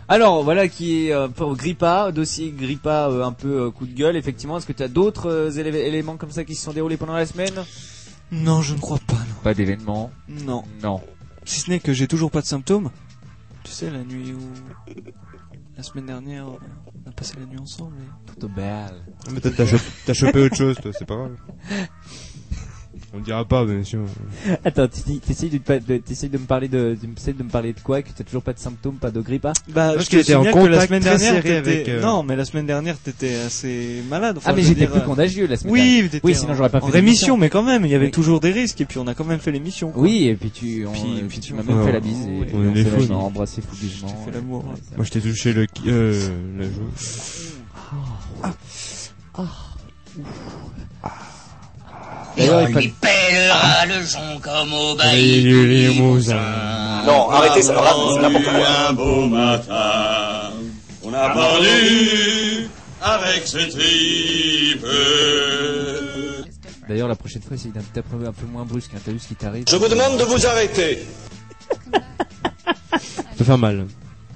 Alors voilà qui est euh, pour Grippa, dossier Grippa euh, un peu euh, coup de gueule effectivement. Est-ce que tu as d'autres euh, élé- éléments comme ça qui se sont déroulés pendant la semaine? Non, je ne crois pas. Non. Pas d'événements. Non. Non. Si ce n'est que j'ai toujours pas de symptômes. Tu sais, la nuit où la semaine dernière on a passé la nuit ensemble. Et... Tout belle. Mais peut-être t'as chopé, t'as chopé autre chose, toi, c'est pas grave. On dira pas, bien sûr. Attends, tu dis- t'essayes de, de, t'essayes de me parler de, tu essayes de me parler de quoi? Que t'as toujours pas de symptômes, pas de Grippa? Bah, Parce je qu'il te était en signale que la contact semaine très dernière, serré t'étais... avec, euh, Non, mais la semaine dernière, t'étais assez malade. Enfin, Ah mais je veux j'étais dire, plus euh, contagieux la semaine Oui, dernière. t'étais Oui, sinon en- j'aurais pas en fait rémission, l'émission. mais quand même, il y avait Oui. toujours des risques, et puis on a quand même fait l'émission. quoi. Oui, et puis tu, on, Puis- euh, puis tu tu- m'as même on- fait la bise et on est on des s'est fous, vachement nous. embrassé fougueusement. J'ai fait l'amour. Ouais, ouais. ça Moi, je t'ai touché le, qui- euh, la joue. D'ailleurs, il On fallait... lui pèlera le jonc comme au Les bailli du limousins. Non, arrêtez ça, alors là, c'est n'importe quoi. Un beau matin, on a parlé avec ses tripes. D'ailleurs, la prochaine fois, essaye d'être un peu, un peu moins brusque, hein. T'as vu ce qui t'arrive? Je vous demande de vous arrêter. Ça peut faire mal.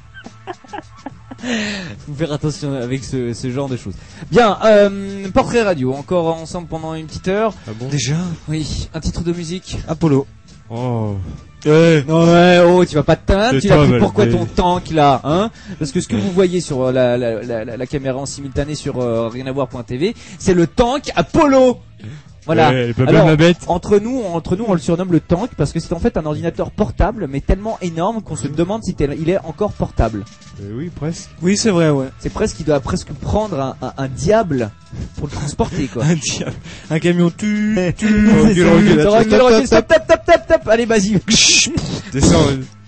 Faut faire attention avec ce, ce genre de choses. Bien, euh, portrait radio, encore ensemble pendant une petite heure. Ah bon? Déjà, Oui, un titre de musique. Apollo. Oh. Ouais. Ouais, oh, tu vas pas te teindre, C'est tu l'as toi, pris Val- pourquoi mais- ton tank là, hein? Parce que ce que vous voyez sur euh, la, la, la, la, la caméra en simultané sur euh, rien à voir point t v, c'est le tank Apollo. Voilà. Ouais, elle peut Alors, pas ma bête. entre nous, entre nous, on le surnomme le tank parce que c'est en fait un ordinateur portable, mais tellement énorme qu'on se demande si tel- il est encore portable. Euh, oui, presque. Oui, c'est vrai, ouais. C'est presque qu'il doit presque prendre un, un, un diable pour le transporter, quoi. Un diable. Un camion tu, tu. Recule, recule, recule, recule, stop, stop, stop, stop, stop. Allez, vas-y. Descends.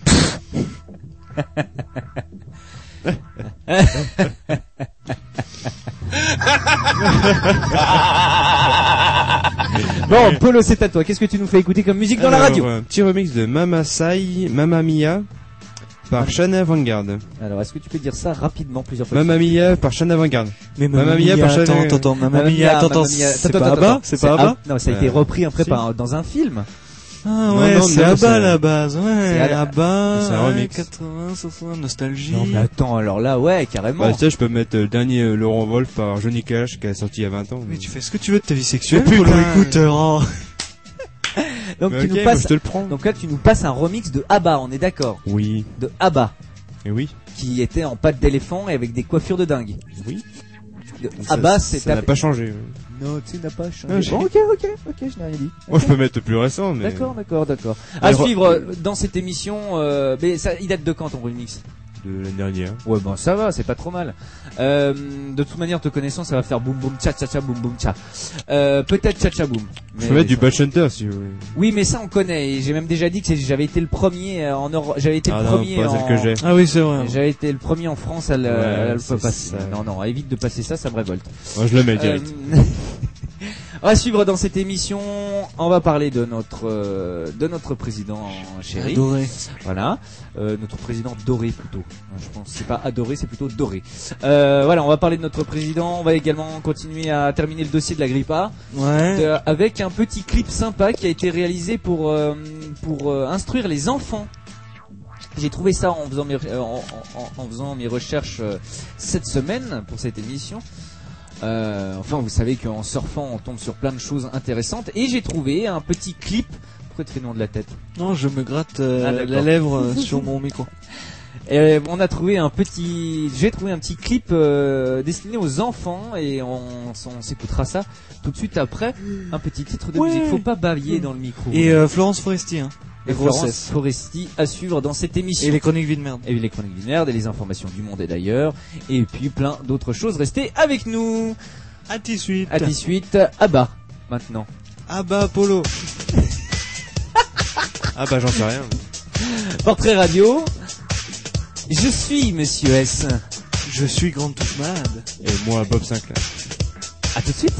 Bon, Polo, c'est à toi. Qu'est-ce que tu nous fais écouter comme musique dans la Alors, radio? Un petit remix de Mama Sai, Mamma Mia par Shana Vanguard. Alors, est-ce que tu peux dire ça rapidement plusieurs fois? Mamma Mia par Shana Vanguard. Mais Mamma Mia par attends, Chanel. attends, attends, Mamma Mamma Mia, Mia, attends, attends, Mamma Mia. c'est Attends, pas attends, Abba? attends. C'est pas Abba? Non, ça a été Euh, repris après si. par, dans un film. Ah Non, ouais, non, c'est non, Abba c'est- à la base, ouais. C'est à la- Abba, c'est un ouais, remix. quatre-vingts, soixante, nostalgie. Non, mais attends, alors là, ouais, carrément. Bah, tu sais, je peux mettre euh, le dernier euh, Laurent Wolf par Johnny Cash qui a sorti il y a vingt ans. Mais tu fais ce que tu veux de ta vie sexuelle, Mais Polo, putain. écoute, euh, oh. Donc, Mais tu ok, nous moi, passes, je te le prends. donc là, tu nous passes un remix de Abba, on est d'accord? Oui. De Abba, Et oui. qui était en pattes d'éléphant et avec des coiffures de dingue. Oui. De Ça- Abba, c'est Ça n'a ta- pas changé. ouais. Non, tu n'as pas changé. Ah, j'ai- Bon, ok, ok, ok, je n'ai rien dit. Moi, je peux mettre plus récent, mais. D'accord, d'accord, d'accord. À Alors, suivre euh, dans cette émission, euh, mais ça, il date de quand ton remix? De l'année dernière. Ouais, bon, ça va, c'est pas trop mal. Euh, de toute manière, te connaissant, ça va faire boum boum tcha tcha tcha boum boum tcha. Euh, peut-être tcha tcha boum. Je peux mettre du Batch Hunter si vous voulez. Oui, mais ça on connaît. Et j'ai même déjà dit que c'est- j'avais été le premier euh, en Europe. J'avais été Ah le non, premier pas en. celle que j'ai. Ah oui, c'est vrai. J'avais été le premier en France à le, Ouais, à le c'est passer. ça. Non, non, évite de passer ça, ça me révolte. Moi, je le mets direct. Euh, on va suivre dans cette émission. On va parler de notre euh, de notre président chéri. Adoré. Voilà, euh, notre président doré plutôt. Je pense c'est pas adoré, c'est plutôt doré. Euh, voilà, on va parler de notre président. On va également continuer à terminer le dossier de la Grippa Ouais. de- avec un petit clip sympa qui a été réalisé pour euh, pour euh, instruire les enfants. J'ai trouvé ça en faisant mes, euh, en, en- en faisant mes recherches euh, cette semaine pour cette émission. Euh, enfin, vous savez qu'en surfant, on tombe sur plein de choses intéressantes. Et j'ai trouvé un petit clip. Pourquoi tu fais le nom de la tête? Non, je me gratte euh, Ah, d'accord. la lèvre euh, sur mon micro. Et on a trouvé un petit, j'ai trouvé un petit clip euh, destiné aux enfants et on, on s'écoutera ça tout de suite après un petit titre de Ouais. musique. Faut pas bailler dans le micro. Et euh, Florence Foresti, hein. Et Les Florence grossesses. Foresti à suivre dans cette émission. Et les chroniques vie de merde. Et les chroniques du nerd et les informations du monde et d'ailleurs. Et puis plein d'autres choses. Restez avec nous. À dix-huit. À dix-huit, à bas maintenant. Ah bah, Polo. Ah bah, j'en sais rien. Portrait radio. Je suis Monsieur S. Je suis Grande Touche Malade. Et moi, Bob Sinclair. À tout de suite.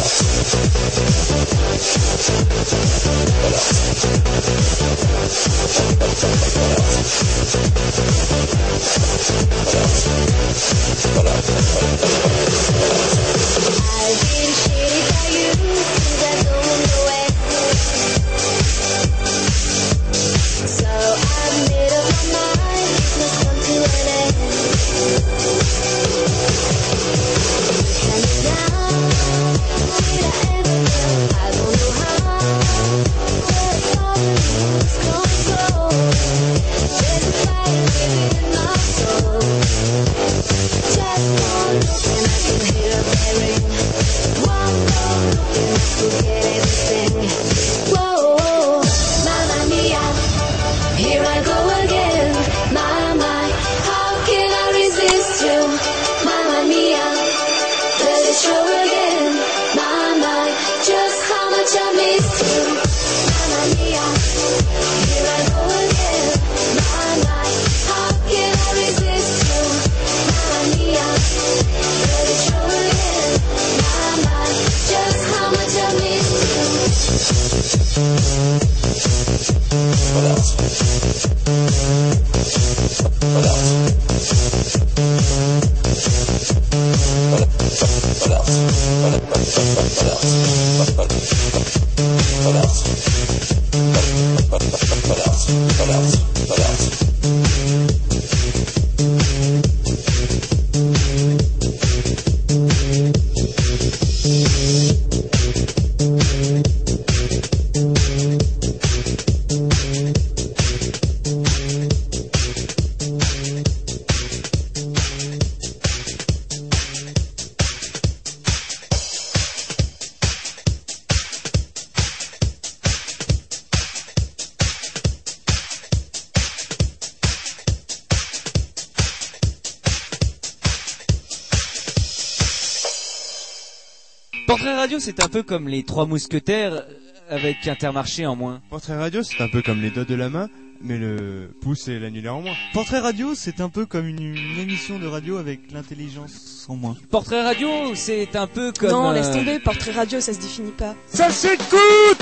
Portrait Radio, c'est un peu comme les Trois Mousquetaires avec Intermarché en moins. Portrait Radio, c'est un peu comme les doigts de la main, mais le pouce et l'annulaire en moins. Portrait Radio, c'est un peu comme une, une émission de radio avec l'intelligence en moins. Portrait Radio, c'est un peu comme... Non, euh, laisse tomber, portrait radio, ça se définit pas. Ça s'écoute!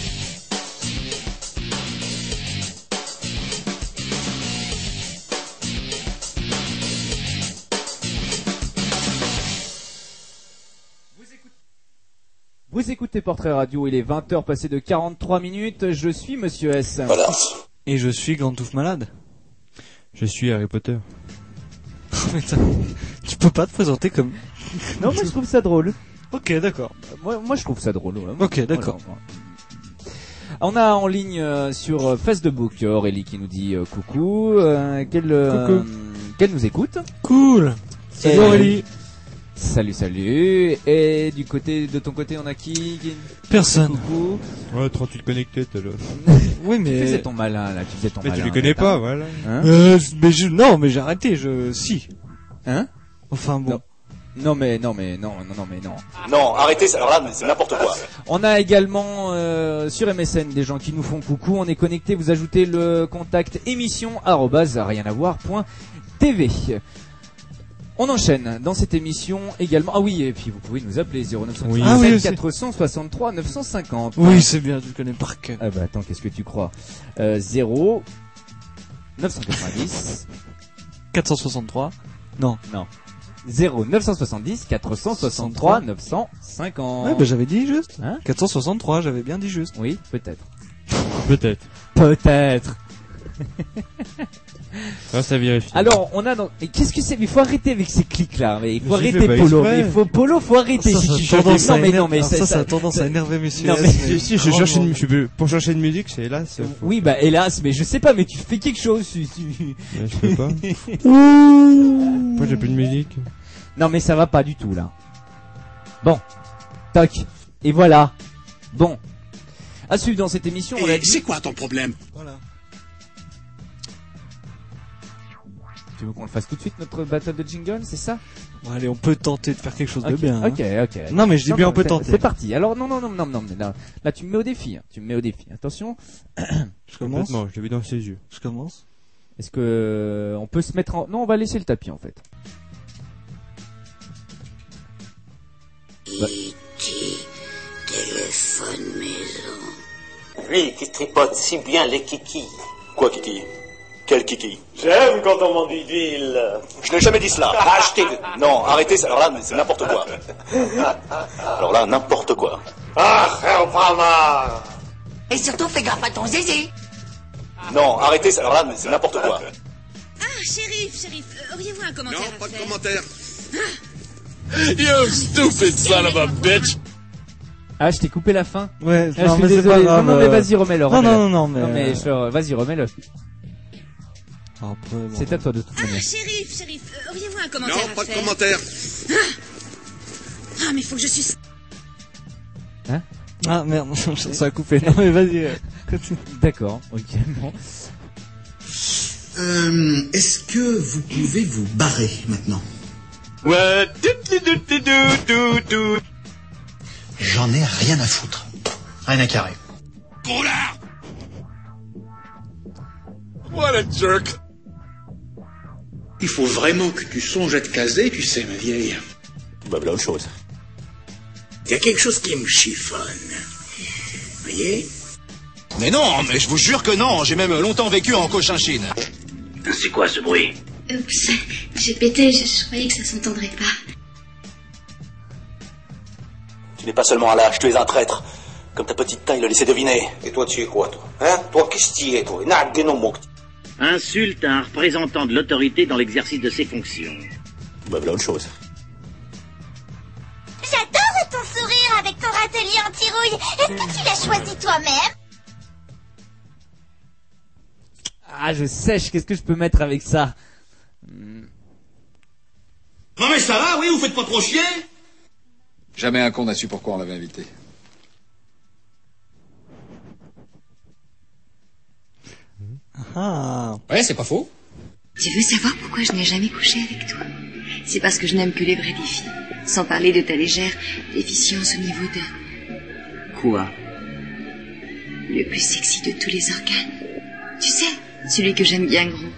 Vous écoutez Portrait Radio, il est vingt heures passées de quarante-trois minutes, je suis Monsieur S. Et je suis Grand Touffe Malade. Je suis Harry Potter. Mais tu peux pas te présenter comme... Non, moi je trouve ça drôle. Ok, d'accord. Moi, moi je trouve ça drôle. Ouais. Ok, d'accord. Voilà. On a en ligne euh, sur euh, Facebook Aurélie qui nous dit euh, coucou, euh, qu'elle, euh, qu'elle nous écoute. Cool. Salut Aurélie. Salut, salut. Et du côté de ton côté, on a qui, qui... Personne. Coucou. Ouais, trente-huit connectés, t'as le... Oui, mais... Tu faisais ton malin, là, tu faisais ton mais malin. tu les connais hein, pas, voilà. Hein euh, mais je... Non, mais j'ai arrêté, je... Si. Hein Enfin bon. Non. Non mais non mais non non non mais non. Non, arrêtez, alors là, c'est n'importe quoi. On a également euh, sur M S N des gens qui nous font coucou. On est connecté. Vous ajoutez le contact émission arobase rien à voir point t v. On enchaîne dans cette émission également. Ah oui, et puis vous pouvez nous appeler zéro neuf cent oui. Ah oui, quatre cent soixante-trois neuf cent cinquante. Oui, c'est bien, tu le connais par cœur. Ah bah attends, qu'est-ce que tu crois euh, zéro neuf cent quatre-vingt-dix quatre cent soixante-trois. Non, non. zéro neuf cent soixante-dix quatre cent soixante-trois neuf cent cinquante. Ouais, bah j'avais dit juste. Hein quatre cent soixante-trois, j'avais bien dit juste. Oui, peut-être. Peut-être. Peut-être. Ah, ça vérifie. Alors, on a dans... Et qu'est-ce que c'est? Mais il faut arrêter avec ces clics là. Mais il faut Mais arrêter pas Polo. exprès. Mais il faut Polo, faut arrêter. Ça, si ça tu a cherches tendance des- à non mais non mais énerver- ça, ça, ça a tendance ça- à énerver monsieur. Non, S, mais- mais Si, si, je grandement. cherche une, je peux, pour chercher une musique, c'est là, c'est faux. Oui, bah hélas, mais je sais pas, mais tu fais quelque chose. Tu, tu... Mais je peux pas. Moi, j'ai plus de musique. Non, mais ça va pas du tout là. Bon, toc. Et voilà. Bon. À suivre dans cette émission, on a Et dit... c'est quoi ton problème? Voilà. Tu veux qu'on le fasse tout de suite notre battle de jingle, c'est ça? Bon, allez, on peut tenter de faire quelque chose de Ok, bien. hein. Ok, ok. Non, mais je dis bien, on peut c'est- tenter. C'est parti. Alors non, non, non, non, non, mais là, là, tu me mets au défi. Hein. Tu me mets au défi. Attention. Je commence. Complètement, je l'ai vu dans ses yeux. Je commence. Est-ce que euh, on peut se mettre en... Non, on va laisser le tapis en fait. Bah. téléphone maison. Lui qui tripote si bien les kikis. Quoi kiki? Quel kiki? J'aime quand on m'en dit d'huile. Je n'ai jamais dit cela. Achetez. Non, arrêtez, alors là, c'est n'importe quoi. Alors là, n'importe quoi. Ah, Herbrama. Et surtout, fais gaffe à ton zizi. Non, arrêtez, alors là, c'est n'importe quoi. Ah, shérif, shérif, euh, auriez-vous un commentaire Non, à pas de faire commentaire. You stupid son of a bitch. Ah, je t'ai coupé la fin. Ouais, Ah, non, je suis mais c'est désolé. pas grave. Non, non, mais euh, vas-y, remets-le. Non, remets-le. non, non, non, mais. Non, mais euh, je- vas-y, remets-le. après, bon. C'est à toi de toute manière. Ah, shérif, shérif, euh, auriez-vous un commentaire Non, à pas de faire commentaire. Ah, mais faut que je suis... Ah merde, ça a coupé. Non mais vas-y. euh, continue. D'accord, ok, bon. Euh, est-ce que vous pouvez vous barrer maintenant? Ouais, du, du, du, du, du, du. J'en ai rien à foutre. Rien à carrer. Gros lard. What a jerk. Il faut vraiment que tu songes à te caser, tu sais, ma vieille. Bah, voilà autre chose. Il y a quelque chose qui me chiffonne. Voyez? Mais non, mais je vous jure que non. J'ai même longtemps vécu en Cochinchine. C'est quoi ce bruit? Oups, j'ai pété, je, je croyais que ça s'entendrait pas. Tu n'es pas seulement un lâche, tu es un traître. Comme ta petite taille le laissait deviner. Et toi, tu es quoi, toi? Hein? Toi, qu'est-ce que tu es, toi? Insulte un représentant de l'autorité dans l'exercice de ses fonctions. Bah, voilà autre chose. J'adore ton sourire avec ton râtelier anti-rouille. Est-ce que tu l'as choisi toi-même? Ah, je sèche, qu'est-ce que je peux mettre avec ça? Non mais ça va, oui, vous faites pas trop chier? Jamais un con n'a su pourquoi on l'avait invité. Ah. Ouais, c'est pas faux. Tu veux savoir pourquoi je n'ai jamais couché avec toi? C'est parce que je n'aime que les vraies défis. Sans parler de ta légère déficience au niveau de... Quoi? Le plus sexy de tous les organes. Tu sais, celui que j'aime bien gros.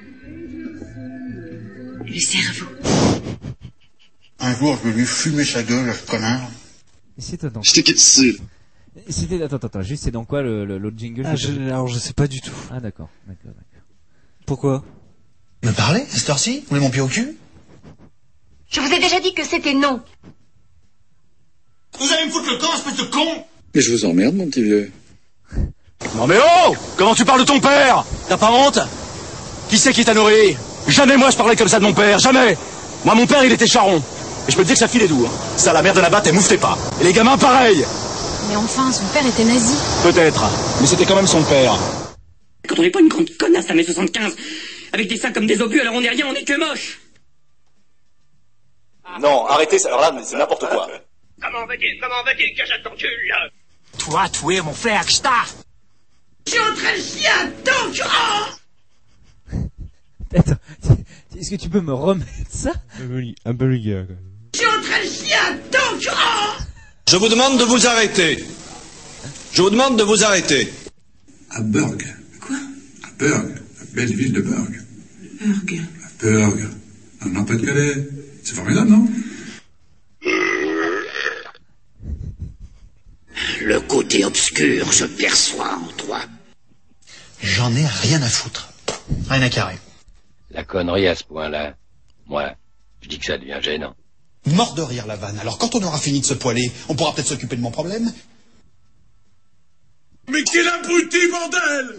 Le cerveau. Un jour, je vais lui fumer sa gueule, ce connard. C'était dans... Je t'ai dessus. C'était... Attends, attends, attends, juste c'est dans quoi le, le, l'autre jingle? Ah, je... alors je sais pas du tout. Ah, d'accord, d'accord, d'accord. Pourquoi? Me parler, à cette heure-ci? Vous voulez mon pied au cul? Je vous ai déjà dit que c'était non. Vous allez me foutre le camp, espèce de con! Mais je vous emmerde, mon petit vieux. Non mais oh! Comment tu parles de ton père? T'as pas honte? Qui c'est qui t'a nourri? Jamais moi je parlais comme ça de mon père, jamais! Moi mon père il était charron. Et je peux te dire que ça filait doux. Hein. Ça la mère de la batte elle mouftait pas. Et les gamins pareil! Mais enfin, son père était nazi. Peut-être, mais c'était quand même son père. Quand on n'est pas une grande connasse à mai soixante-quinze, avec des seins comme des obus, alors on n'est rien, on est que moche. Non, arrêtez, alors là, c'est n'importe quoi. Comment veux-tu, comment veux-tu que je t'encule? Toi, tu es mon frère Gsta. Je suis en train de chier donc. Attends, est-ce que tu peux me remettre ça? Un peu vulgaire, quand même. Je suis en train de chier donc. Je vous demande de vous arrêter. Je vous demande de vous arrêter. À Burg. Quoi? À Burg. La belle ville de Burg. Burg. À Burg. Dans le Nord-Pas-de-Calais. C'est formidable, non? Le côté obscur se perçoit en toi. J'en ai rien à foutre. Rien à carrer. La connerie à ce point-là, moi, je dis que ça devient gênant. Mort de rire, la vanne. Alors quand on aura fini de se poiler, on pourra peut-être s'occuper de mon problème. Mais quel abruti, bordel!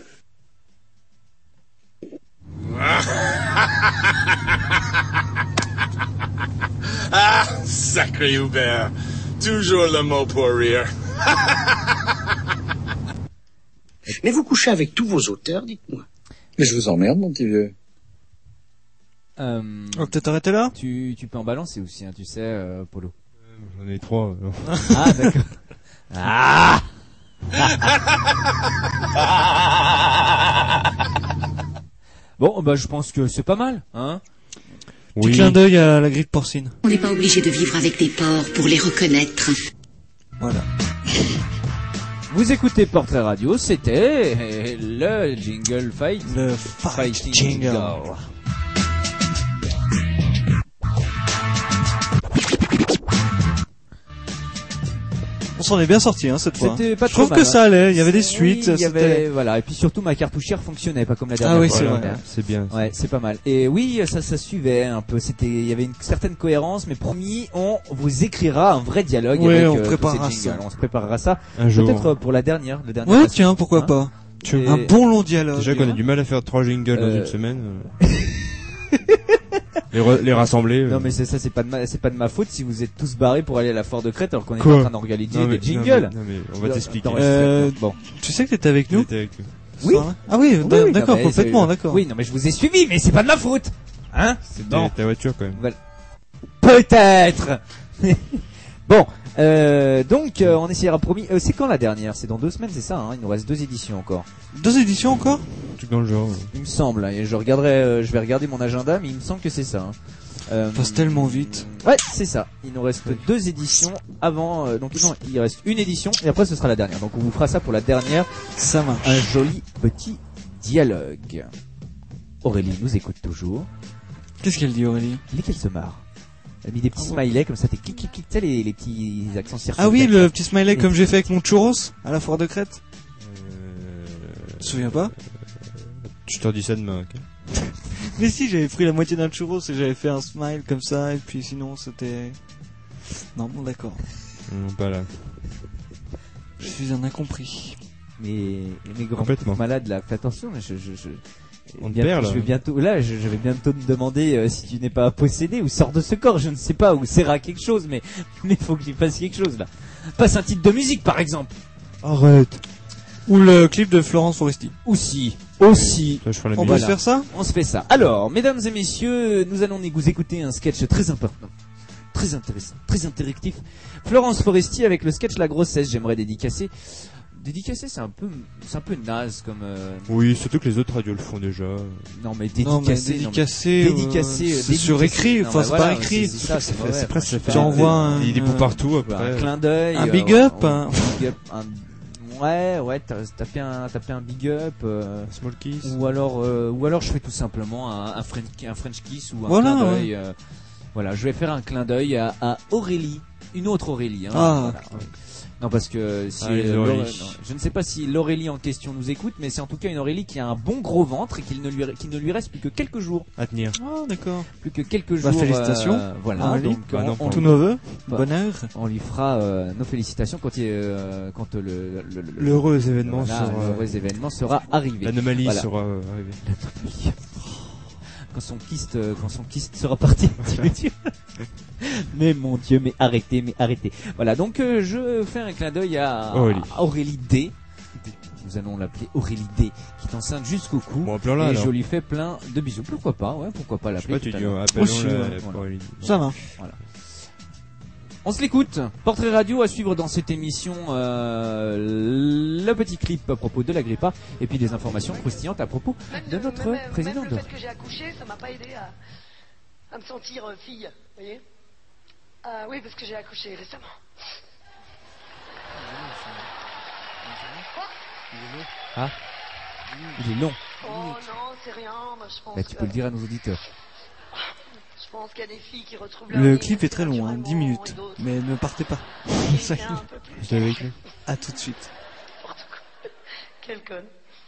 Ah, sacré Hubert. Toujours le mot pour rire. Mais vous couchez avec tous vos auteurs, dites-moi. Mais je vous emmerde, mon petit vieux. Euh, On va peut-être arrêter là? Tu, tu peux en balancer aussi, hein, tu sais, euh, Polo. J'en ai trois. alors. Ah, d'accord. Ah! Bon, bah, je pense que c'est pas mal, hein? Petit clin d'œil à la grippe porcine. On n'est pas obligé de vivre avec des porcs pour les reconnaître. Voilà. Vous écoutez Portrait Radio, c'était le jingle fight. Le fight Fighting jingle. Go. On s'en est bien sorti hein, cette fois. C'était pas Je trouve trop que mal, ça hein. allait, il y avait des suites. Oui, il y avait, c'était- voilà, et puis surtout ma cartouchière fonctionnait pas comme la dernière Ah oui, fois. c'est Voilà. vrai. C'est bien. Ouais, c'est pas mal. Et oui, ça, ça suivait un peu. C'était, il y avait une certaine cohérence, mais promis, on vous écrira un vrai dialogue. Ouais, avec, on euh, tous préparera ces jingles. ça. On se préparera ça. Un jour. Peut-être euh, pour la dernière, le dernier. Ouais, passage. tiens, pourquoi Hein pas. Tu Et- un bon long dialogue. Déjà qu'on a du mal à faire trois jingles dans Euh, une semaine. euh. les, re- les rassembler. euh. Non mais c'est ça, c'est pas de ma, c'est pas de ma faute si vous êtes tous barrés pour aller à la Foire de Crète alors qu'on est Quoi en train d'organiser Non, mais- des non, jingles. mais- non, mais on va Dans- t'expliquer. dans- Euh, bon. Tu sais que t'étais avec nous J'étais avec eux. Oui. Ah oui, Oui, d- oui, d'accord, non, mais complètement, c'est- d'accord. Oui, non mais je vous ai suivi, mais c'est pas de ma faute. Hein? C'est C'était bon. ta voiture quand même. Voilà. Peut-être. Bon, euh, donc euh, on essayera promis. Euh, c'est quand la dernière? C'est dans deux semaines, c'est ça hein. Il nous reste deux éditions encore. Deux éditions encore? Un truc dans le genre. ouais. Il me semble. hein, Et je regarderai, euh, je vais regarder mon agenda, mais il me semble que c'est ça. Hein. Euh, Passe tellement vite. Ouais, c'est ça. Il nous reste deux éditions avant. euh, donc non, il reste une édition et après ce sera la dernière. Donc on vous fera ça pour la dernière. Ça marche. Un joli petit dialogue. Aurélie nous écoute toujours. Qu'est-ce qu'elle dit, Aurélie? Il est qu'elle se marre. Elle a mis des petits smileys comme ça, t'es clic clic clic, tu sais les, les petits accents circulaires. Ah oui, le petit smiley comme j'ai fait avec mon churros à la foire de Crète. Euh... Tu te souviens pas? Je t'en dis ça demain. ok. Mais si, j'avais pris la moitié d'un churros et j'avais fait un smile comme ça, et puis sinon c'était... Non, bon d'accord. Non, pas là. Je suis un incompris. Mais mes grands Complètement. malades là, fais attention, je, je, je, On te bien- perd, là. je vais bientôt, là, je, je vais bientôt me demander euh, si tu n'es pas possédé ou sors de ce corps, je ne sais pas, ou sert à quelque chose, mais mais faut que j'y fasse quelque chose là. Passe un titre de musique par exemple. Arrête. Ou le clip de Florence Foresti. Aussi, aussi. Toi, je ferai la On musique. peut se faire ça? On se fait ça. Alors, mesdames et messieurs, nous allons vous écouter un sketch très important, très intéressant, très interactif. Florence Foresti avec le sketch La Grossesse. J'aimerais dédicacer. Dédicacer, c'est un peu, c'est un peu naze comme. Euh... Oui, surtout que les autres radios le font déjà. Non mais Non, mais dédicacer, dédicacer, non, mais- euh, dédicacer, euh, c'est sur dédicacer. écrit, Non, enfin, bah c'est voilà, pas écrit. C'est ça, c'est mauvais. C'est presque ça fait Tu un- envoies un- Il y a des bouts partout Un après. clin d'œil. Un euh, big up, ouais, hein. un big up, un- Ouais, ouais, t'as tapé un, tapé un big up. euh, Small kiss. Ou alors, euh, ou alors je fais tout simplement un, un, French, un French kiss ou un Voilà, clin d'œil. euh, voilà, je vais faire un clin d'œil à, à Aurélie, une autre Aurélie. Hein, Ah. voilà. Non, parce que si Ah, les euh, Aurélie. l'Auré- non, je ne sais pas si l'Aurélie en question nous écoute, mais c'est en tout cas une Aurélie qui a un bon gros ventre et qu'il ne lui, qu'il ne lui reste plus que quelques jours, À tenir. Ah, d'accord. plus que quelques Bah, jours. félicitations, euh, voilà, Aurélie. donc Bah, on- non, on, pas Tous nos voeux. Bah. Bonheur. on lui fera euh, nos félicitations quand, il, euh, quand euh, le, le, le- L'heureux événement voilà, sera. l'heureux événement sera arrivé. L'anomalie Voilà. sera euh, arrivée. Quand son kyste, euh, quand son kyste sera parti, tu veux dire. Mais mon Dieu, mais arrêtez, mais arrêtez. Voilà, donc euh, je fais un clin d'œil à Aurélie. à Aurélie D. Nous allons l'appeler Aurélie D, qui est enceinte jusqu'au cou. Bon, appelons-la et alors. je lui fais plein de bisous. Pourquoi pas, ouais, pourquoi pas Je sais l'appeler. pas, tu tout à dis l'heure. appelons Aussi, la ouais. pour Voilà. Aurélie. Ça marche. Voilà. On se l'écoute. Portrait radio à suivre dans cette émission. Euh, le petit clip à propos de la grippe A et puis des informations croustillantes à propos de notre même, présidente. Même le fait que j'ai accouché, ça m'a pas aidé à, à me sentir euh, fille, vous voyez. Ah oui, parce que j'ai accouché récemment. Ah, il est long. Oh non, c'est rien, moi je pense Bah, tu que- peux le dire à nos auditeurs. Je pense qu'il y a des filles qui retrouvent leur Le vie clip est très long, hein, dix minutes. et d'autres Mais ne partez pas. Ça y qui est. est un peu plus Je t'avais écrit. À tout de suite. n'importe quoi. Quelle conne.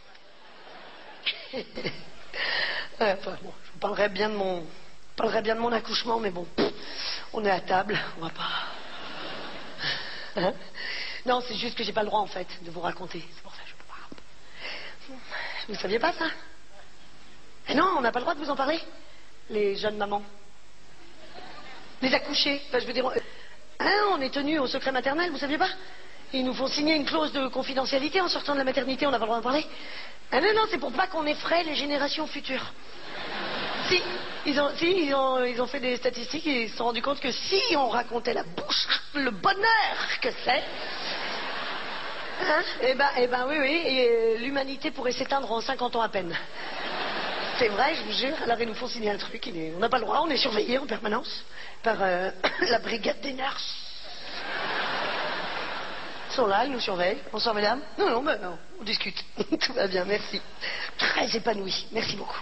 Ouais, enfin, bon, je vous parlerai bien de mon, je parlerai bien de mon accouchement, mais bon, pff, on est à table, on va pas. Hein? Non, c'est juste que j'ai pas le droit en fait de vous raconter. C'est pour ça que je peux pas. Vous saviez pas ça? Eh non, on n'a pas le droit de vous en parler, les jeunes mamans. Les accouchés, enfin je veux dire, euh, hein, on est tenu au secret maternel, vous saviez pas? Ils nous font signer une clause de confidentialité en sortant de la maternité, on n'a pas le droit d'en parler. Ah non, non, c'est pour pas qu'on effraie les générations futures. Si, ils ont, si, ils ont, ils ont fait des statistiques et ils se sont rendus compte que si on racontait la bouche, le bonheur que c'est, hein, eh ben, eh ben oui, oui, et euh, l'humanité pourrait s'éteindre en cinquante ans à peine. C'est vrai, je vous jure. Alors ils nous font signer un truc, il est- on n'a pas le droit, on est surveillé en permanence par euh, la brigade des nurses. Ils sont là, ils nous surveillent. Bonsoir mesdames. Non, non, ben non, on discute. Tout va bien, merci. Très épanoui, merci beaucoup.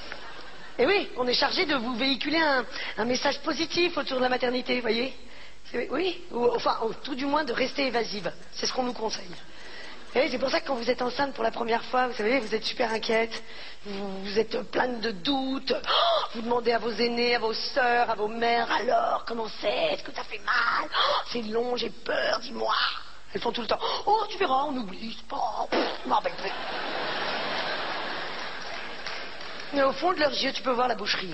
Et oui, on est chargé de vous véhiculer un, un message positif autour de la maternité, vous voyez. Oui, oui, ou enfin, ou tout du moins de rester évasive. C'est ce qu'on nous conseille. Et c'est pour ça que quand vous êtes enceinte pour la première fois, vous savez, vous êtes super inquiète, vous, vous êtes pleine de doutes, oh, vous demandez à vos aînés, à vos sœurs, à vos mères, alors, comment c'est? Est-ce que ça fait mal? Oh, c'est long, j'ai peur, dis-moi. Elles font tout le temps, oh, tu verras, on oublie, c'est pas... Pff, je m'en rappelle plus. Mais au fond de leurs yeux, tu peux voir la boucherie.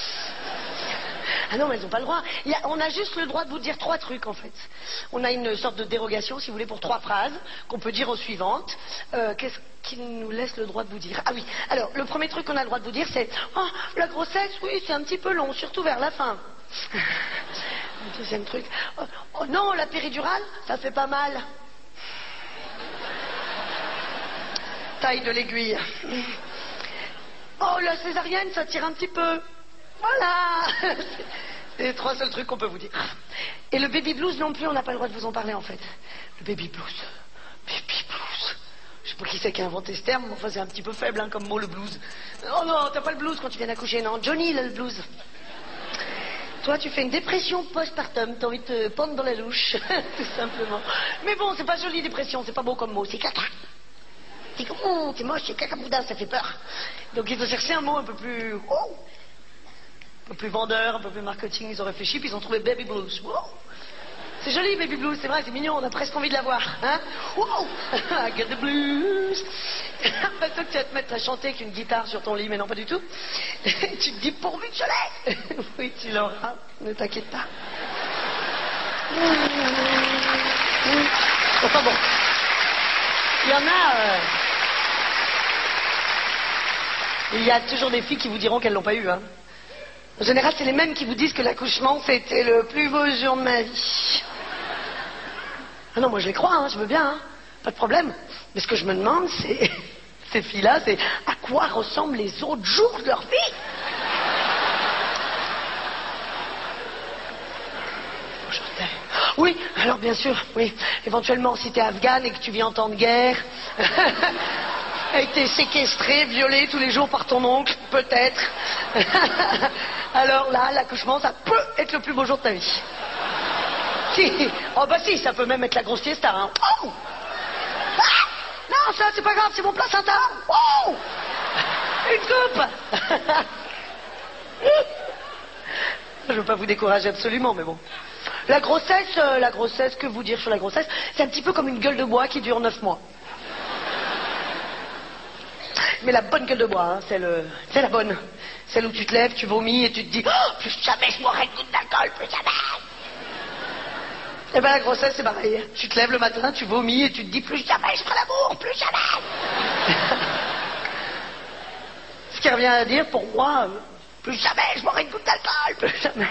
Ah non, mais elles n'ont pas le droit. Il y a, on a juste le droit de vous dire trois trucs, en fait. On a une sorte de dérogation, si vous voulez, pour trois phrases qu'on peut dire aux suivantes. Euh, qu'est-ce qu'il nous laisse le droit de vous dire? Ah oui, alors, le premier truc qu'on a le droit de vous dire, c'est « Oh, la grossesse, oui, c'est un petit peu long, surtout vers la fin. » Le deuxième truc, oh, « Oh non, la péridurale, ça fait pas mal. » Taille de l'aiguille. « Oh, la césarienne, ça tire un petit peu. » Voilà. C'est les trois seuls trucs qu'on peut vous dire. Et le baby blues non plus, on n'a pas le droit de vous en parler en fait. Le baby blues. Baby blues. Je sais pas qui c'est qui a inventé ce terme, mais enfin c'est un petit peu faible hein, comme mot le blues. Oh non, t'as pas le blues quand tu viens d'accoucher, non. Johnny il a le blues. Toi tu fais une dépression postpartum, t'as envie de te pendre dans la louche, tout simplement. Mais bon, c'est pas joli dépression, c'est pas beau comme mot, c'est caca. C'est comme, oh, c'est moche, c'est caca boudin, ça fait peur. Donc il faut chercher un mot un peu plus... Oh, un peu plus vendeur, un peu plus marketing, ils ont réfléchi, puis ils ont trouvé baby blues. Wow. C'est joli, baby blues, c'est vrai, c'est mignon, on a presque envie de l'avoir. Hein? Wow. I get the blues. Après toi, tu vas te mettre à chanter avec une guitare sur ton lit, mais non, pas du tout. Tu te dis, pourvu que je l'ai. Oui, tu l'auras, ne t'inquiète pas. Enfin bon, il y en a... Euh... Il y a toujours des filles qui vous diront qu'elles l'ont pas eu, hein. En général, c'est les mêmes qui vous disent que l'accouchement, c'était le plus beau jour de ma vie. Ah non, moi je les crois, hein, je veux bien, hein, pas de problème. Mais ce que je me demande, c'est, ces filles-là, c'est à quoi ressemblent les autres jours de leur vie? Oui, alors bien sûr, oui. Éventuellement, si t'es afghane et que tu vis en temps de guerre... a été séquestré, violé tous les jours par ton oncle, peut-être. Alors là, l'accouchement, ça peut être le plus beau jour de ta vie. Si. Oh bah si, ça peut même être la grosse fiesta. Hein. Oh ah non, ça, c'est pas grave, c'est mon placenta. Oh une coupe. Je veux pas vous décourager absolument, mais bon. La grossesse, euh, la grossesse, que vous dire sur la grossesse? C'est un petit peu comme une gueule de bois qui dure neuf mois. Mais la bonne gueule de bois, hein, c'est le, c'est la bonne. Celle où tu te lèves, tu vomis et tu te dis oh, plus jamais je boirai une goutte d'alcool, plus jamais. Et ben la grossesse c'est pareil. Tu te lèves le matin, tu vomis et tu te dis plus jamais je ferai l'amour, plus jamais. Ce qui revient à dire pour moi, plus jamais je boirai une goutte d'alcool, plus jamais.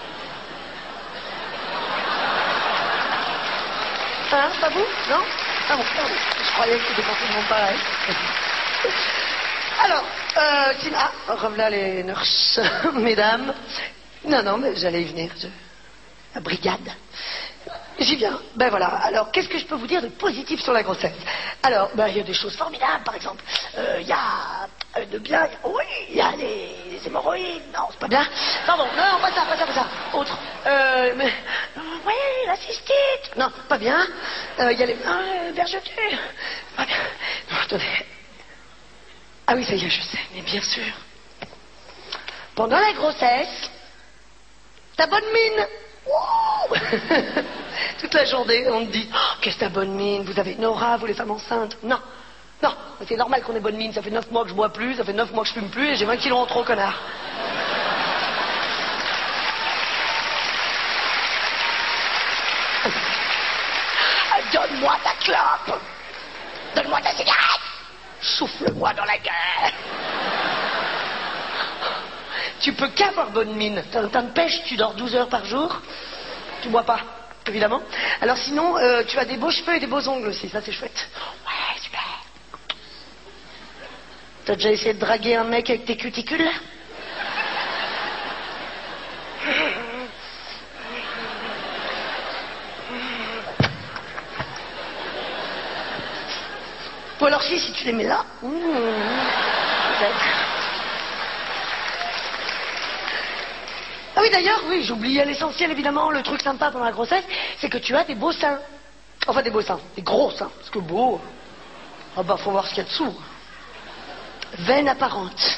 Hein, pas vous? Non? Ah bon, pardon. Je croyais que c'était pour tout le monde pareil. Alors, euh, Tina, revenez les nurses, mesdames. Non, non, mais j'allais y venir. Je... La brigade. J'y viens. Ben voilà. Alors, qu'est-ce que je peux vous dire de positif sur la grossesse? Alors, ben il y a des choses formidables, par exemple. Il euh, y a euh, de bien. Oui, il y a les, les hémorroïdes. Non, c'est pas bien. Pardon. Non, non, pas ça, pas ça, pas ça. Autre. Euh, mais, euh, oui, la cystite. Non, pas bien. Il euh, y a les euh, vergetures. Pas bien. Non, attendez. Ah oui, ça y est, je sais, mais bien sûr. Pendant la grossesse, ta bonne mine. Wow. Toute la journée, on te dit oh, qu'est-ce que ta bonne mine, vous avez une aura, vous les femmes enceintes. Non, non, c'est normal qu'on ait bonne mine. Ça fait neuf mois que je bois plus, ça fait neuf mois que je fume plus et j'ai vingt kilos en trop, connard. Donne-moi ta clope. Donne-moi ta cigarette. Souffle-moi dans la gueule. Tu peux qu'avoir bonne mine. T'as un temps de pêche, tu dors douze heures par jour. Tu bois pas, évidemment. Alors sinon, euh, tu as des beaux cheveux et des beaux ongles aussi. Ça, c'est chouette. Ouais, super. T'as déjà essayé de draguer un mec avec tes cuticules? Ou alors si, si tu les mets là. Mmh, peut-être. Ah oui, d'ailleurs, oui, j'oubliais l'essentiel, évidemment. Le truc sympa pendant la grossesse, c'est que tu as des beaux seins. Enfin, des beaux seins, des gros seins. Parce que beau, ah bah, faut voir ce qu'il y a dessous. Veine apparente.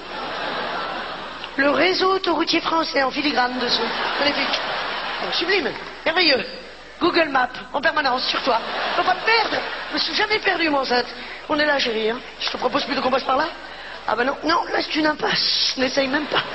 Le réseau autoroutier français en filigrane dessous. Magnifique. Oh, sublime, merveilleux. Google Maps, en permanence, sur toi. Faut pas te perdre. Je me suis jamais perdu, mon enceinte. On est là, chérie, hein. Je te propose plutôt qu'on passe par là. Ah bah non, non, là c'est une impasse. N'essaye même pas.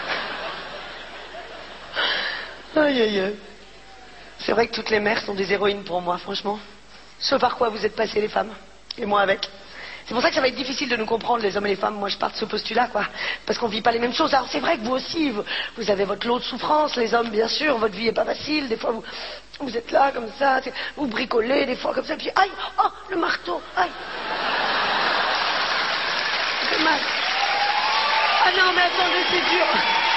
Aïe, aïe, aïe. C'est vrai que toutes les mères sont des héroïnes pour moi, franchement. Ce par quoi vous êtes passés, les femmes. Et moi avec. C'est pour ça que ça va être difficile de nous comprendre, les hommes et les femmes. Moi, je pars de ce postulat, quoi. Parce qu'on vit pas les mêmes choses. Alors, c'est vrai que vous aussi, vous, vous avez votre lot de souffrance, les hommes, bien sûr. Votre vie est pas facile. Des fois, vous, vous êtes là, comme ça. Vous bricolez, des fois, comme ça. Puis, aïe, oh, le marteau, aïe. C'est mal. Ah non, mais attendez, c'est dur.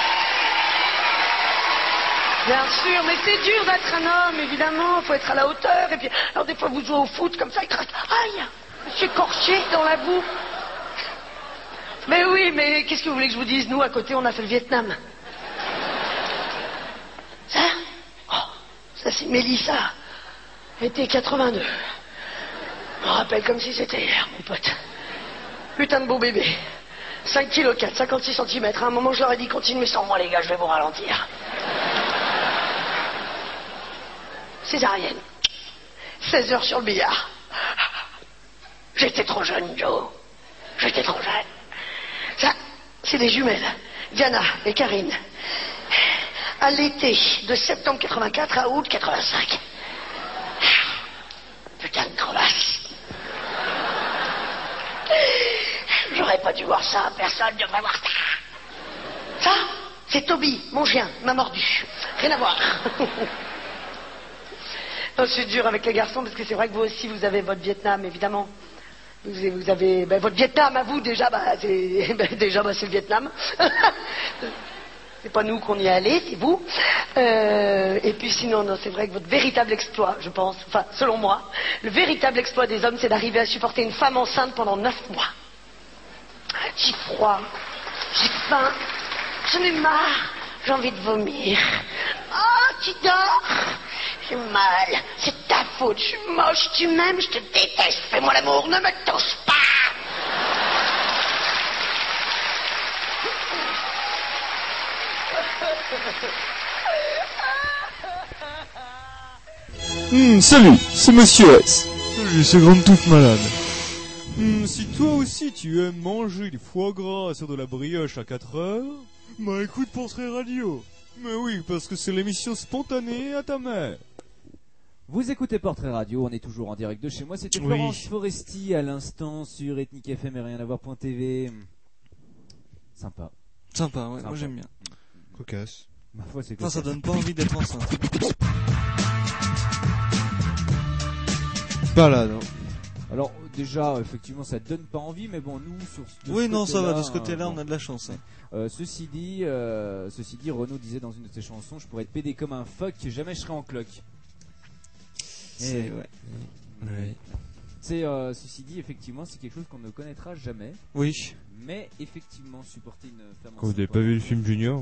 Bien sûr, mais c'est dur d'être un homme, évidemment. Faut être à la hauteur. Et puis, alors, des fois, vous jouez au foot, comme ça, il te reste, aïe. Je suis écorché dans la boue. Mais oui, mais qu'est-ce que vous voulez que je vous dise? Nous, à côté, on a fait le Vietnam. Ça oh, ça, c'est Mélissa. Été quatre-vingt-deux. Je me rappelle comme si c'était hier, mon pote. Putain de beau bébé. cinq kilos quatre, cinquante-six centimètres. À un moment, je leur ai dit, continuez sans moi, les gars, je vais vous ralentir. Césarienne. seize heures sur le billard. J'étais trop jeune, Joe. J'étais trop jeune. Ça, c'est des jumelles. Diana et Karine. À l'été de septembre quatre-vingt-quatre à août quatre-vingt-cinq. Putain de crevasse. J'aurais pas dû voir ça. Personne ne devrait voir ça. Ça, c'est Toby, mon chien, m'a mordu. Rien à voir. Non, je suis dur avec les garçons parce que c'est vrai que vous aussi, vous avez votre Vietnam, évidemment. Vous avez, vous avez ben, votre Vietnam à vous déjà, bah, c'est ben, déjà bah, c'est le Vietnam. C'est pas nous qu'on y est allé, c'est vous. Euh, et puis sinon, non, c'est vrai que votre véritable exploit, je pense, enfin selon moi, le véritable exploit des hommes, c'est d'arriver à supporter une femme enceinte pendant neuf mois. J'ai froid, j'ai faim, j'en ai marre, j'ai envie de vomir. Oh, tu dors? J'ai mal, c'est ta faute, je suis moche, tu m'aimes, je te déteste, fais-moi l'amour, ne me touche pas. Hum, salut, c'est Monsieur S. Salut, c'est Grande Touffe Malade. Hum, si toi aussi tu aimes manger du foie gras sur de la brioche à quatre heures, bah écoute Portrait Radio. Mais oui, parce que c'est l'émission spontanée à ta mère. Vous écoutez Portrait Radio, on est toujours en direct de chez moi. C'était Florence oui. Foresti à l'instant sur Ethnic F M et rien à voir point T V. Sympa. Sympa, ouais, Sympa. Moi j'aime bien. Cocasse. Ma foi, c'est cocasse. Enfin, ça donne pas envie d'être enceinte. Pas là, non. Alors déjà, effectivement, ça donne pas envie, mais bon, nous sur. De oui, ce non, ça va. De ce euh, côté-là, bon. on a de la chance. Hein. Euh, ceci dit, euh, ceci dit, Renaud disait dans une de ses chansons, je pourrais être pédé comme un phoque, jamais je serai en cloque. C'est Et, ouais. ouais. C'est euh, ceci dit, effectivement, c'est quelque chose qu'on ne connaîtra jamais. Oui. Mais effectivement, supporter une femme. Quand vous n'avez pas vu le film Junior?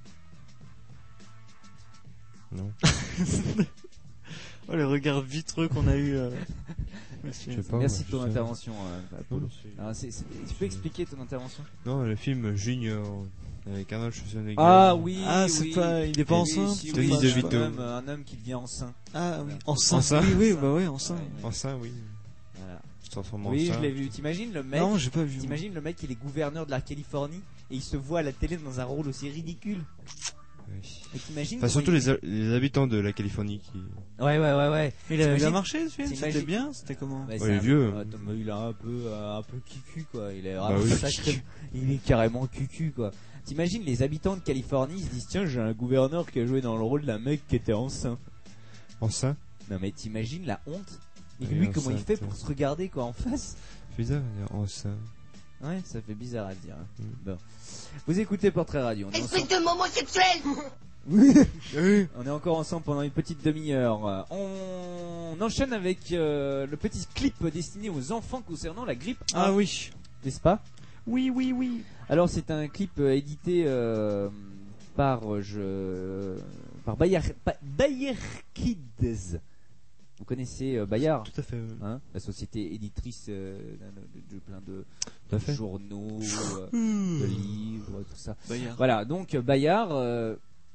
Non. Oh, le regard vitreux qu'on a eu. Euh... Je sais pas, Merci moi, de ton intervention, euh, Apollo. Non, Alors, c'est, c'est... Tu peux expliquer ton intervention? Non, le film Junior avec Arnold Schwarzenegger. Ah oui, ah, oui. c'est pas, il est pas enceint. Si, Denis oui, DeVito. un homme, un homme qui devient enceint. Ah oui, voilà. enceint. enceint. Oui, oui, bah oui, enceint. Ouais. Enceint, oui. Voilà. Je transforme en Oui, enceint. je l'ai vu. T'imagines le mec? Non, j'ai pas vu. T'imagines le mec, il est gouverneur de la Californie et il se voit à la télé dans un rôle aussi ridicule. Oui. Et t'imagines enfin, surtout il... les, les habitants de la Californie qui. Ouais, ouais, ouais, ouais. Il avait bien marché ce film. C'était t'imagines... bien. C'était comment? Bah, ouais, il est vieux. Attends, mais il a un peu, euh, un peu cucu quoi. Il est bah vraiment oui. sacré. Il est carrément cucu quoi. T'imagines les habitants de Californie, ils se disent tiens, j'ai un gouverneur qui a joué dans le rôle d'un mec qui était enceint. Enceint? Non mais t'imagines la honte. Et oui, lui, enceinte. comment il fait pour se regarder quoi en face? C'est bizarre, enceint. Ouais, ça fait bizarre à dire. Hein. Mm. Bon. Vous écoutez Portrait Radio. Espèce de homosexuel. Oui. On est encore ensemble pendant une petite demi-heure. On enchaîne avec euh, le petit clip destiné aux enfants concernant la grippe A. Ah oui. N'est-ce pas? Oui, oui, oui. Alors c'est un clip euh, édité euh, par euh, je par Bayard Ba- Bayard Kids. Vous connaissez euh, Bayard? Tout à fait. Oui. Hein, la société éditrice euh, de, de, de plein de, Tout à de fait. journaux, euh, de livres, tout ça. Bayard. Voilà, donc euh, Bayard. Euh,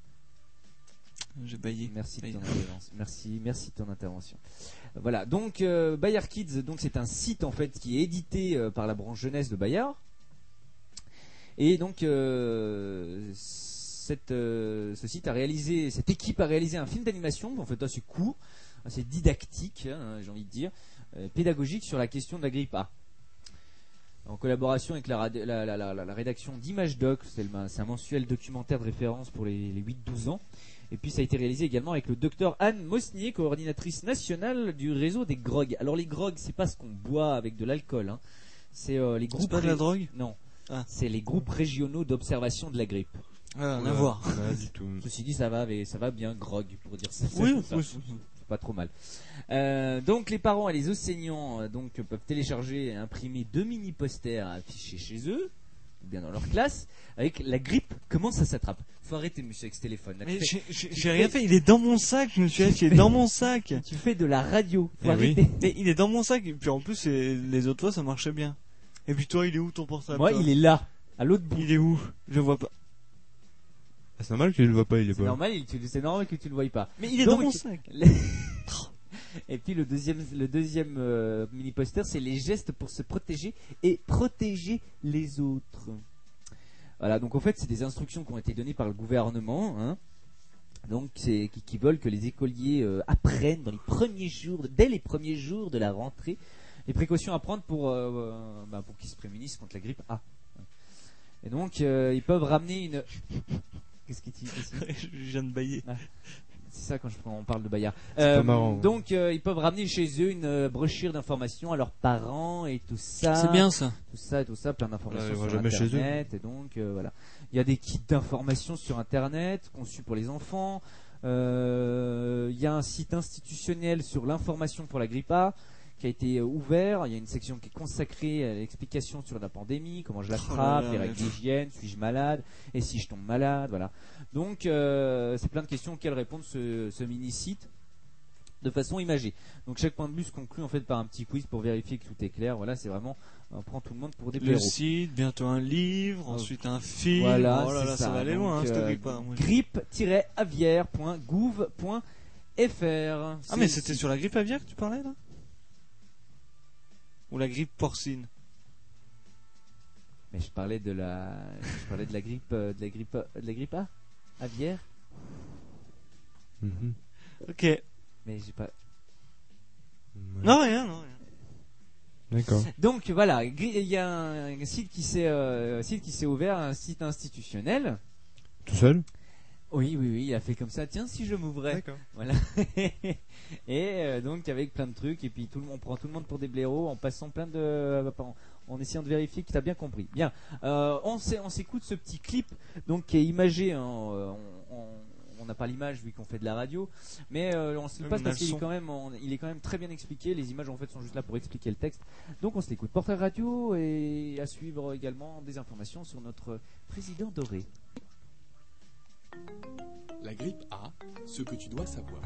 J'ai baillé. Merci de Bayard. ton intervention. Merci, merci de ton intervention. Voilà, donc euh, Bayard Kids, donc c'est un site en fait qui est édité euh, par la branche jeunesse de Bayard. Et donc euh, cette, euh, ce site a réalisé, cette équipe a réalisé un film d'animation en fait assez court, assez didactique, hein, j'ai envie de dire, euh, pédagogique sur la question de la grippe A. En collaboration avec la, radi- la, la, la, la rédaction d'Image Doc, c'est, le, c'est un mensuel documentaire de référence pour les, les huit douze ans. Et puis ça a été réalisé également avec le docteur Anne Mosnier, coordinatrice nationale du réseau des grogs. Alors les grogs, c'est pas ce qu'on boit avec de l'alcool, hein. C'est euh, les groupes. C'est pas de la ré- drogue? Non. Ah. C'est les groupes régionaux d'observation de la grippe. Ah, rien à voir. Pas du tout. Ceci dit, ça va, avec- ça va bien, grog, pour dire ça. Oui, ça, oui. c'est pas trop mal. Euh, donc les parents et les enseignants euh, donc peuvent télécharger et imprimer deux mini posters à afficher chez eux, ou bien dans leur classe, avec la grippe. Comment ça s'attrape? Faut arrêter, monsieur, avec ce téléphone. Là, Mais tu fais- j'ai- j'ai tu j'ai fais- rien fait, il est dans mon sac, je me suis dit, il est dans mon sac. Tu fais de la radio. Faut Eh arrêter. oui. Mais il est dans mon sac, et puis en plus, c'est- les autres fois, ça marchait bien. Et puis toi, il est où ton portable? Moi, toi il est là, à l'autre bout. Il est où? Je vois pas. Ah, c'est normal que tu le vois pas, il est C'est pas. normal, il- tu- c'est normal que tu le voyes pas. Mais il est Donc, dans mon sac. les- Et puis le deuxième, le deuxième euh, mini poster, c'est les gestes pour se protéger et protéger les autres. Voilà, donc en fait, c'est des instructions qui ont été données par le gouvernement, hein. Donc c'est qui, qui veulent que les écoliers euh, apprennent dans les premiers jours, dès les premiers jours de la rentrée, les précautions à prendre pour euh, euh, bah, pour qu'ils se prémunissent contre la grippe A. Et donc euh, ils peuvent ramener une. Qu'est-ce que tu dis? Je viens de bailler. Ah. C'est ça quand je prends, on parle de Bayard. C'est pas marrant, ouais. Donc euh, ils peuvent ramener chez eux une euh, brochure d'informations à leurs parents et tout ça. C'est bien ça. Tout ça et tout ça, plein d'informations Ouais, ils vont sur jamais chez eux. internet et donc euh, voilà. Il y a des kits d'informations sur internet conçus pour les enfants. Euh, il y a un site institutionnel sur l'information pour la grippe A qui a été euh, ouvert. Il y a une section qui est consacrée à l'explication sur la pandémie, comment je l'attrape, Oh là là, les règles d'hygiène, suis-je malade, et si je tombe malade, voilà. Donc euh, c'est plein de questions auxquelles répondent ce, ce mini-site de façon imagée. Donc chaque point de vue se conclut en fait par un petit quiz pour vérifier que tout est clair. Voilà, c'est vraiment, on prend tout le monde pour des Le blaireaux. site, bientôt un livre, ensuite un film. Voilà, oh là c'est là, ça. ça va aller loin, hein, Donc, cette euh, grippe. hein, moi. grippe-aviaire point gouv point f r. Ah mais c'était sur la grippe aviaire que tu parlais là? Ou la grippe porcine? Mais je parlais de la, je parlais de la grippe, euh, de la grippe, euh, de la grippe A, aviaire. Mhm. Ok. Mais j'ai pas. Non rien, non rien. D'accord. Donc voilà, gri- il y a un, un site qui s'est, euh, un site qui s'est ouvert, un site institutionnel. Tout seul? Oui, oui, oui, il a fait comme ça. Tiens, si je m'ouvrais. D'accord. Voilà. Et euh, donc avec plein de trucs, et puis tout le monde, on prend tout le monde pour des blaireaux en passant plein de, euh, en, en essayant de vérifier que tu as bien compris. Bien, euh, on, s'est- on s'écoute ce petit clip, donc qui est imagé. Hein, euh, on, on, on n'a pas l'image vu qu'on fait de la radio, mais euh, on se le Oui, passe on a parce le qu'il est son. quand même, on- il est quand même très bien expliqué. Les images en fait sont juste là pour expliquer le texte. Donc on se l'écoute. Portrait radio et à suivre également des informations sur notre président doré. La grippe A, ce que tu dois savoir.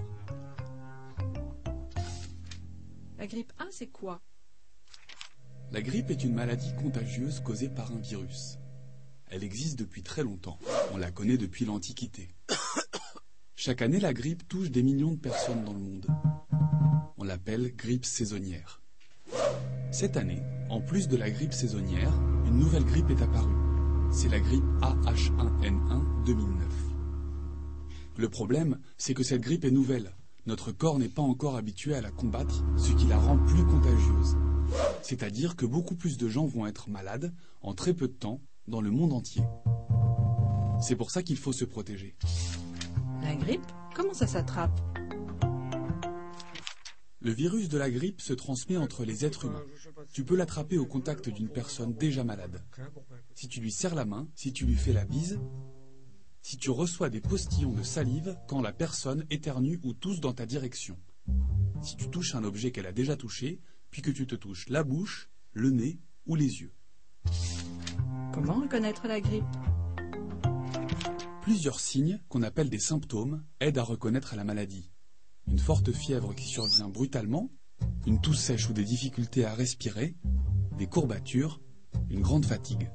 La grippe A, c'est quoi? La grippe est une maladie contagieuse causée par un virus. Elle existe depuis très longtemps. On la connaît depuis l'Antiquité. Chaque année, la grippe touche des millions de personnes dans le monde. On l'appelle grippe saisonnière. Cette année, en plus de la grippe saisonnière, une nouvelle grippe est apparue. C'est la grippe A H un N un deux mille neuf. Le problème, c'est que cette grippe est nouvelle. Notre corps n'est pas encore habitué à la combattre, ce qui la rend plus contagieuse. C'est-à-dire que beaucoup plus de gens vont être malades en très peu de temps dans le monde entier. C'est pour ça qu'il faut se protéger. La grippe, comment ça s'attrape? Le virus de la grippe se transmet entre les êtres humains. Tu peux l'attraper au contact d'une personne déjà malade. Si tu lui serres la main, si tu lui fais la bise, si tu reçois des postillons de salive quand la personne éternue ou tousse dans ta direction. Si tu touches un objet qu'elle a déjà touché, puis que tu te touches la bouche, le nez ou les yeux. Comment reconnaître la grippe? Plusieurs signes, qu'on appelle des symptômes, aident à reconnaître la maladie. Une forte fièvre qui survient brutalement, une toux sèche ou des difficultés à respirer, des courbatures, une grande fatigue.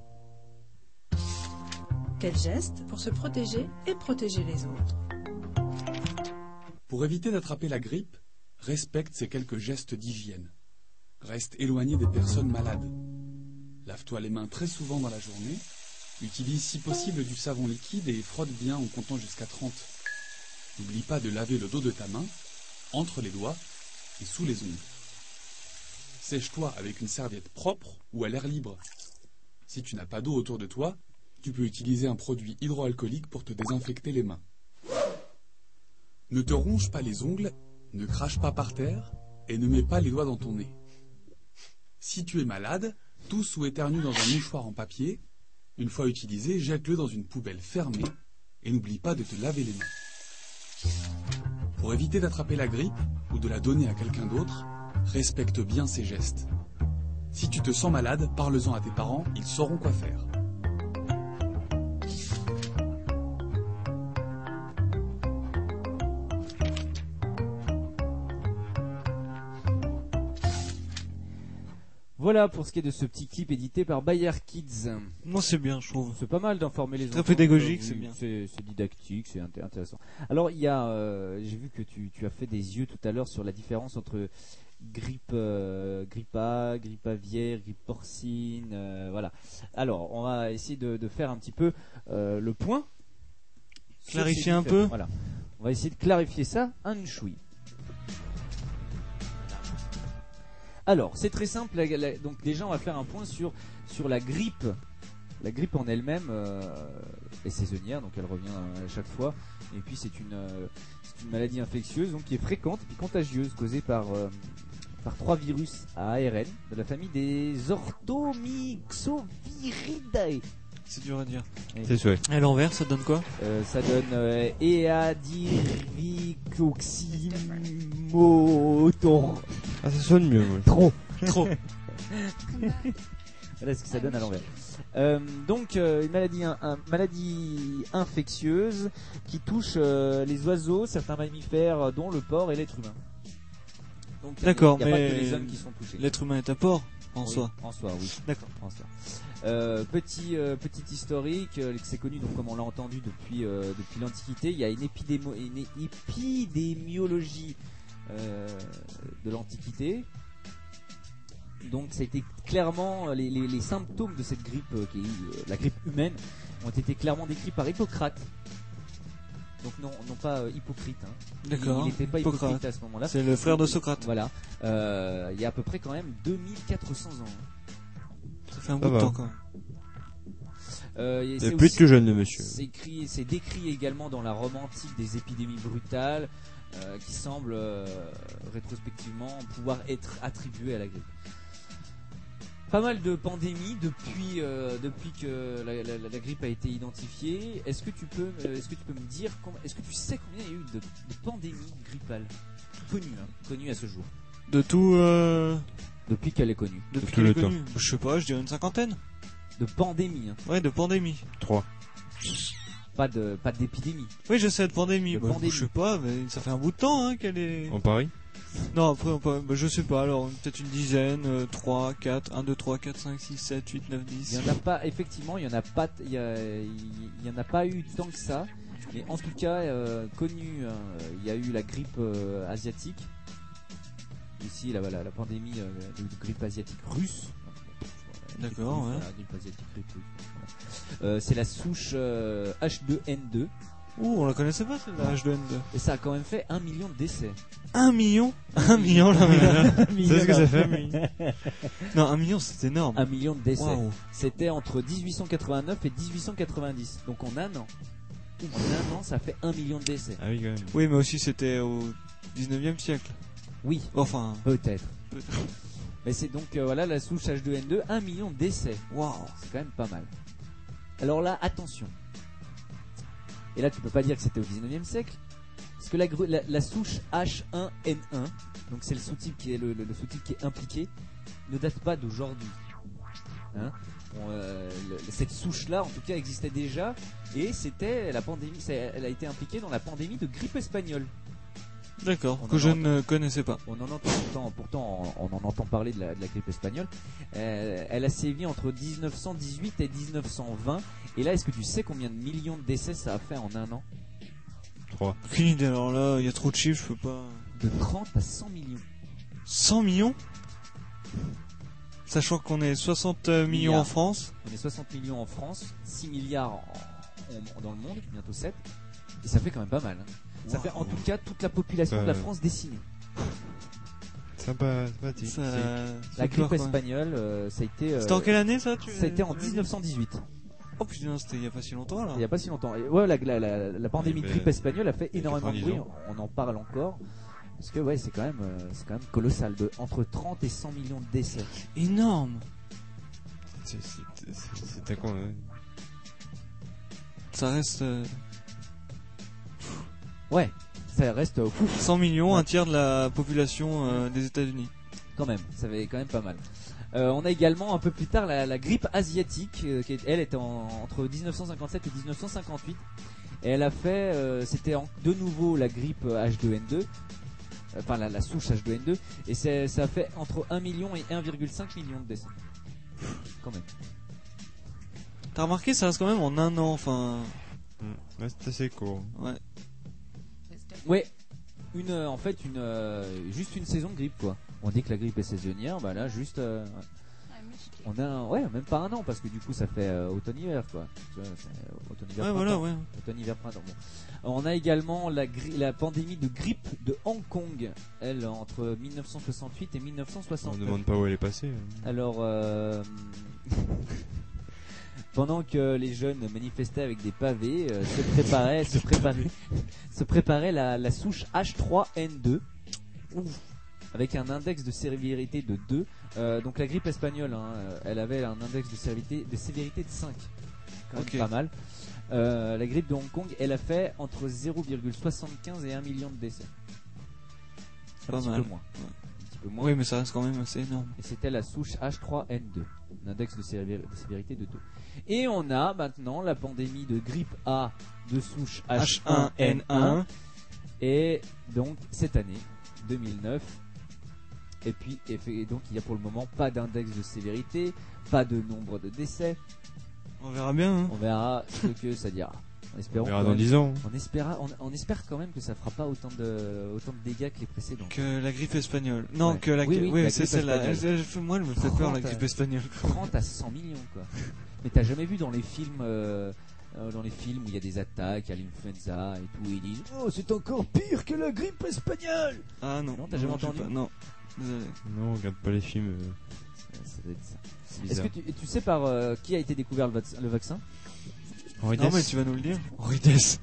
Quel geste pour se protéger et protéger les autres? Pour éviter d'attraper la grippe, respecte ces quelques gestes d'hygiène. Reste éloigné des personnes malades. Lave-toi les mains très souvent dans la journée. Utilise si possible du savon liquide et frotte bien en comptant jusqu'à trente. N'oublie pas de laver le dos de ta main, entre les doigts et sous les ongles. Sèche-toi avec une serviette propre ou à l'air libre. Si tu n'as pas d'eau autour de toi, tu peux utiliser un produit hydroalcoolique pour te désinfecter les mains. Ne te ronge pas les ongles, ne crache pas par terre et ne mets pas les doigts dans ton nez. Si tu es malade, tousse ou éternue dans un mouchoir en papier. Une fois utilisé, jette-le dans une poubelle fermée et n'oublie pas de te laver les mains. Pour éviter d'attraper la grippe ou de la donner à quelqu'un d'autre, respecte bien ces gestes. Si tu te sens malade, parle-en à tes parents, ils sauront quoi faire. Voilà pour ce qui est de ce petit clip édité par Bayer Kids. Moi c'est bien, je trouve. C'est pas mal d'informer les enfants. Très pédagogique, c'est bien. C'est, c'est didactique, c'est inté- intéressant. Alors il y a, euh, j'ai vu que tu, tu as fait des yeux tout à l'heure sur la différence entre grippe, euh, grippe A, grippe aviaire, grippe porcine, euh, voilà. Alors on va essayer de, de faire un petit peu euh, le point. Clarifier un peu. Voilà. On va essayer de clarifier ça un chouï. Alors, c'est très simple. La, la, donc déjà, on va faire un point sur sur la grippe. La grippe en elle-même euh, est saisonnière, donc elle revient à chaque fois. Et puis c'est une euh, c'est une maladie infectieuse, donc qui est fréquente et puis contagieuse, causée par euh, par trois virus à A R N de la famille des Orthomyxoviridae. C'est dur à dire. Oui. C'est souhait. À l'envers, ça donne quoi? euh, Ça donne euh, Eadiricoximotor. Ah, ça sonne mieux. Ouais. Trop. Trop. Voilà ce que ça donne à l'envers. Euh, donc euh, une maladie, un, un, maladie infectieuse qui touche euh, les oiseaux, certains mammifères, dont le porc et l'être humain. Donc, d'accord, y a, y a mais pas que les hommes qui sont touchés. L'être humain est un porc en oui, soi. En soi, oui. D'accord. En soi. Euh, petit euh, petit historique, euh, c'est connu donc comme on l'a entendu depuis euh, depuis l'Antiquité. Il y a une, épidémo- une épidémiologie euh, de l'Antiquité. Donc ça a été clairement les, les, les symptômes de cette grippe, euh, qui est euh, la grippe humaine, ont été clairement décrits par Hippocrate. Donc non, non pas euh, Hypocrite. Hein. D'accord. Il n'était pas Hippocrate. hypocrite à ce moment-là. C'est le frère de Socrate. Voilà. Euh, il y a à peu près quand même deux mille quatre cents ans. Ça fait un Ça bout de va. temps quand même. Euh, C'est plus que jeune, le monsieur. C'est, écrit, c'est décrit également dans la Rome antique des épidémies brutales euh, qui semblent euh, rétrospectivement pouvoir être attribuées à la grippe. Pas mal de pandémies depuis euh, depuis que la, la, la grippe a été identifiée. Est-ce que tu peux euh, est-ce que tu peux me dire com- est-ce que tu sais combien il y a eu de, de pandémies grippales connues hein, connues à ce jour De tout. Euh... depuis qu'elle est connue. Depuis tout qu'elle le est connue. temps. Je sais pas, je dirais une cinquantaine. De pandémies. Hein. Ouais, de pandémie. Trois. Pas de pas d'épidémie. Oui, je sais de pandémie. De Bah, pandémie. Je sais pas, mais ça fait un bout de temps hein, qu'elle est. En Paris? Non, après, on peut... bah, je sais pas, alors peut-être une dizaine, euh, trois, quatre, un, deux, trois, quatre, cinq, six, sept, huit, neuf, dix. Il y en a pas, effectivement, il y en a pas, il y, a- il y en a pas eu tant que ça, mais en tout cas, euh, connu, hein, il y a eu la grippe euh, asiatique, ici, la, la, la pandémie euh, de, de grippe asiatique russe. D'accord, ouais. Voilà, grippe asiatique grippe russe. Voilà. Euh, c'est la souche euh, H deux N deux. Ouh, on la connaissait pas celle-là, H deux N deux. Et ça a quand même fait un million de décès. Un million Un million, là, mais... C'est ce que ça fait, mais... Non, un million, c'est énorme. Un million de décès. Waouh. C'était entre dix-huit cent quatre-vingt-neuf et dix-huit cent quatre-vingt-dix. Donc en un an. En un an, ça fait un million de décès. Ah oui, quand même. Oui, mais aussi c'était au dix-neuvième siècle. Oui. Enfin. Peut-être. Mais c'est donc, euh, voilà, la souche H deux N deux, un million de décès. Waouh. C'est quand même pas mal. Alors là, attention. Et là, tu peux pas dire que c'était au dix-neuvième siècle. Parce que la, gru- la, la souche H un N un, donc c'est le sous-type qui est, le, le, le sous-type qui est impliqué, ne date pas d'aujourd'hui. Hein. Bon, euh, le- cette souche-là, en tout cas, existait déjà, et c'était la pandémie. c'est- Elle a été impliquée dans la pandémie de grippe espagnole. D'accord, On que en je entend- ne connaissais pas. On en entend pourtant, pourtant on en entend parler de la, de la grippe espagnole. Euh, elle a sévi entre dix-neuf cent dix-huit et dix-neuf cent vingt. Et là, est-ce que tu sais combien de millions de décès ça a fait en un an? trois. Aucune idée, alors là, il y a trop de chiffres, je peux pas... De trente à cent millions. cent millions? Sachant qu'on est soixante millions Milliards. en France. On est soixante millions en France, six milliards en- en- dans le monde, bientôt sept. Et ça fait quand même pas mal. Hein. Ça Wow. fait en tout cas toute la population Euh, de la France décimée. Sympa, sympathique. Ça... La grippe espagnole, euh, ça a été. euh, C'était en quelle année ça tu... Ça a été en dix-neuf cent dix-huit. Oh putain, c'était il y a pas si longtemps là. Il y a pas si longtemps. Et ouais, la, la, la, la pandémie de Mais- grippe espagnole a fait il y a énormément de bruit. quatre-vingt-dix ans. On en parle encore. Parce que ouais, c'est quand même, euh, c'est quand même colossal. De, entre trente et cent millions de décès. Énorme. C'est- c'est- c'est- C'était con. hein. Ça reste... euh, Ouais, ça reste euh, fou. cent millions, Ouais. un tiers de la population euh, des États-Unis. Quand même, ça fait quand même pas mal. Euh, on a également un peu plus tard la, la grippe asiatique, euh, qui est- elle était en- entre dix-neuf cent cinquante-sept et dix-neuf cent cinquante-huit. Et elle a fait, euh, c'était en- de nouveau la grippe H deux N deux, enfin la, la souche H deux N deux, et c'est- ça a fait entre un million et un virgule cinq million de décès. Quand même. T'as remarqué, ça reste quand même en un an, enfin... Mm. Ouais, c'est assez court. Ouais. Ouais, une, euh, en fait, une, euh, juste une saison de grippe quoi. On dit que la grippe est saisonnière, bah là juste, euh, on a, un- ouais, même pas un an parce que du coup ça fait euh, automne-hiver quoi. Tu vois, c'est, euh, automne-hiver. Ouais, printemps. voilà, ouais. Automne-hiver printemps. Bon. On a également la, gri- la pandémie de grippe de Hong Kong, elle entre dix-neuf cent soixante-huit et dix-neuf cent On soixante-neuf. ne demande pas où elle est passée. hein. Alors, euh, pendant que les jeunes manifestaient avec des pavés, euh, se préparaient, se préparaient, se préparait la, la souche H trois N deux, Ouf. Avec un index de sévérité de deux. Euh, donc la grippe espagnole, hein, euh, elle avait un index de sévérité de, sévérité de cinq. Quand même Ok. pas mal. Euh, la grippe de Hong Kong, elle a fait entre zéro virgule soixante-quinze et un million de décès. Un Pas petit mal. peu moins. Un petit peu moins. Oui, mais ça reste quand même assez énorme. Et c'était la souche H trois N deux, un index de, sévé- de sévérité de deux. Et on a maintenant la pandémie de grippe A de souche H un N un. Et donc cette année, deux mille neuf. Et puis, et fait- et donc il y a pour le moment pas d'index de sévérité, pas de nombre de décès. On verra bien, hein. On verra ce que ça dira. En espérant On verra quand dans même- dix ans. On espéra, on, on espère quand même que ça fera pas autant de, autant de dégâts que les précédents. Que la grippe espagnole. Non, Ouais. que la Oui, grippe... oui, Oui, la c'est grippe celle-là. espagnole. Elle- elle- Moi, elle me fait peur, la trente à- grippe espagnole. trente à cent millions, quoi. Mais t'as jamais vu dans les films, euh, euh, dans les films où il y a des attaques à l'influenza et tout, ils disent oh c'est encore pire que la grippe espagnole. Ah non. Non, t'as jamais j'ai entendu pas- Non. Désolé. Non, on regarde pas les films. euh, Ça doit être ça. C'est Est-ce bizarre. que tu, tu sais par euh, qui a été découvert le, vac- le vaccin? Henri Non, Dess. mais tu vas nous le dire. Henri Dess.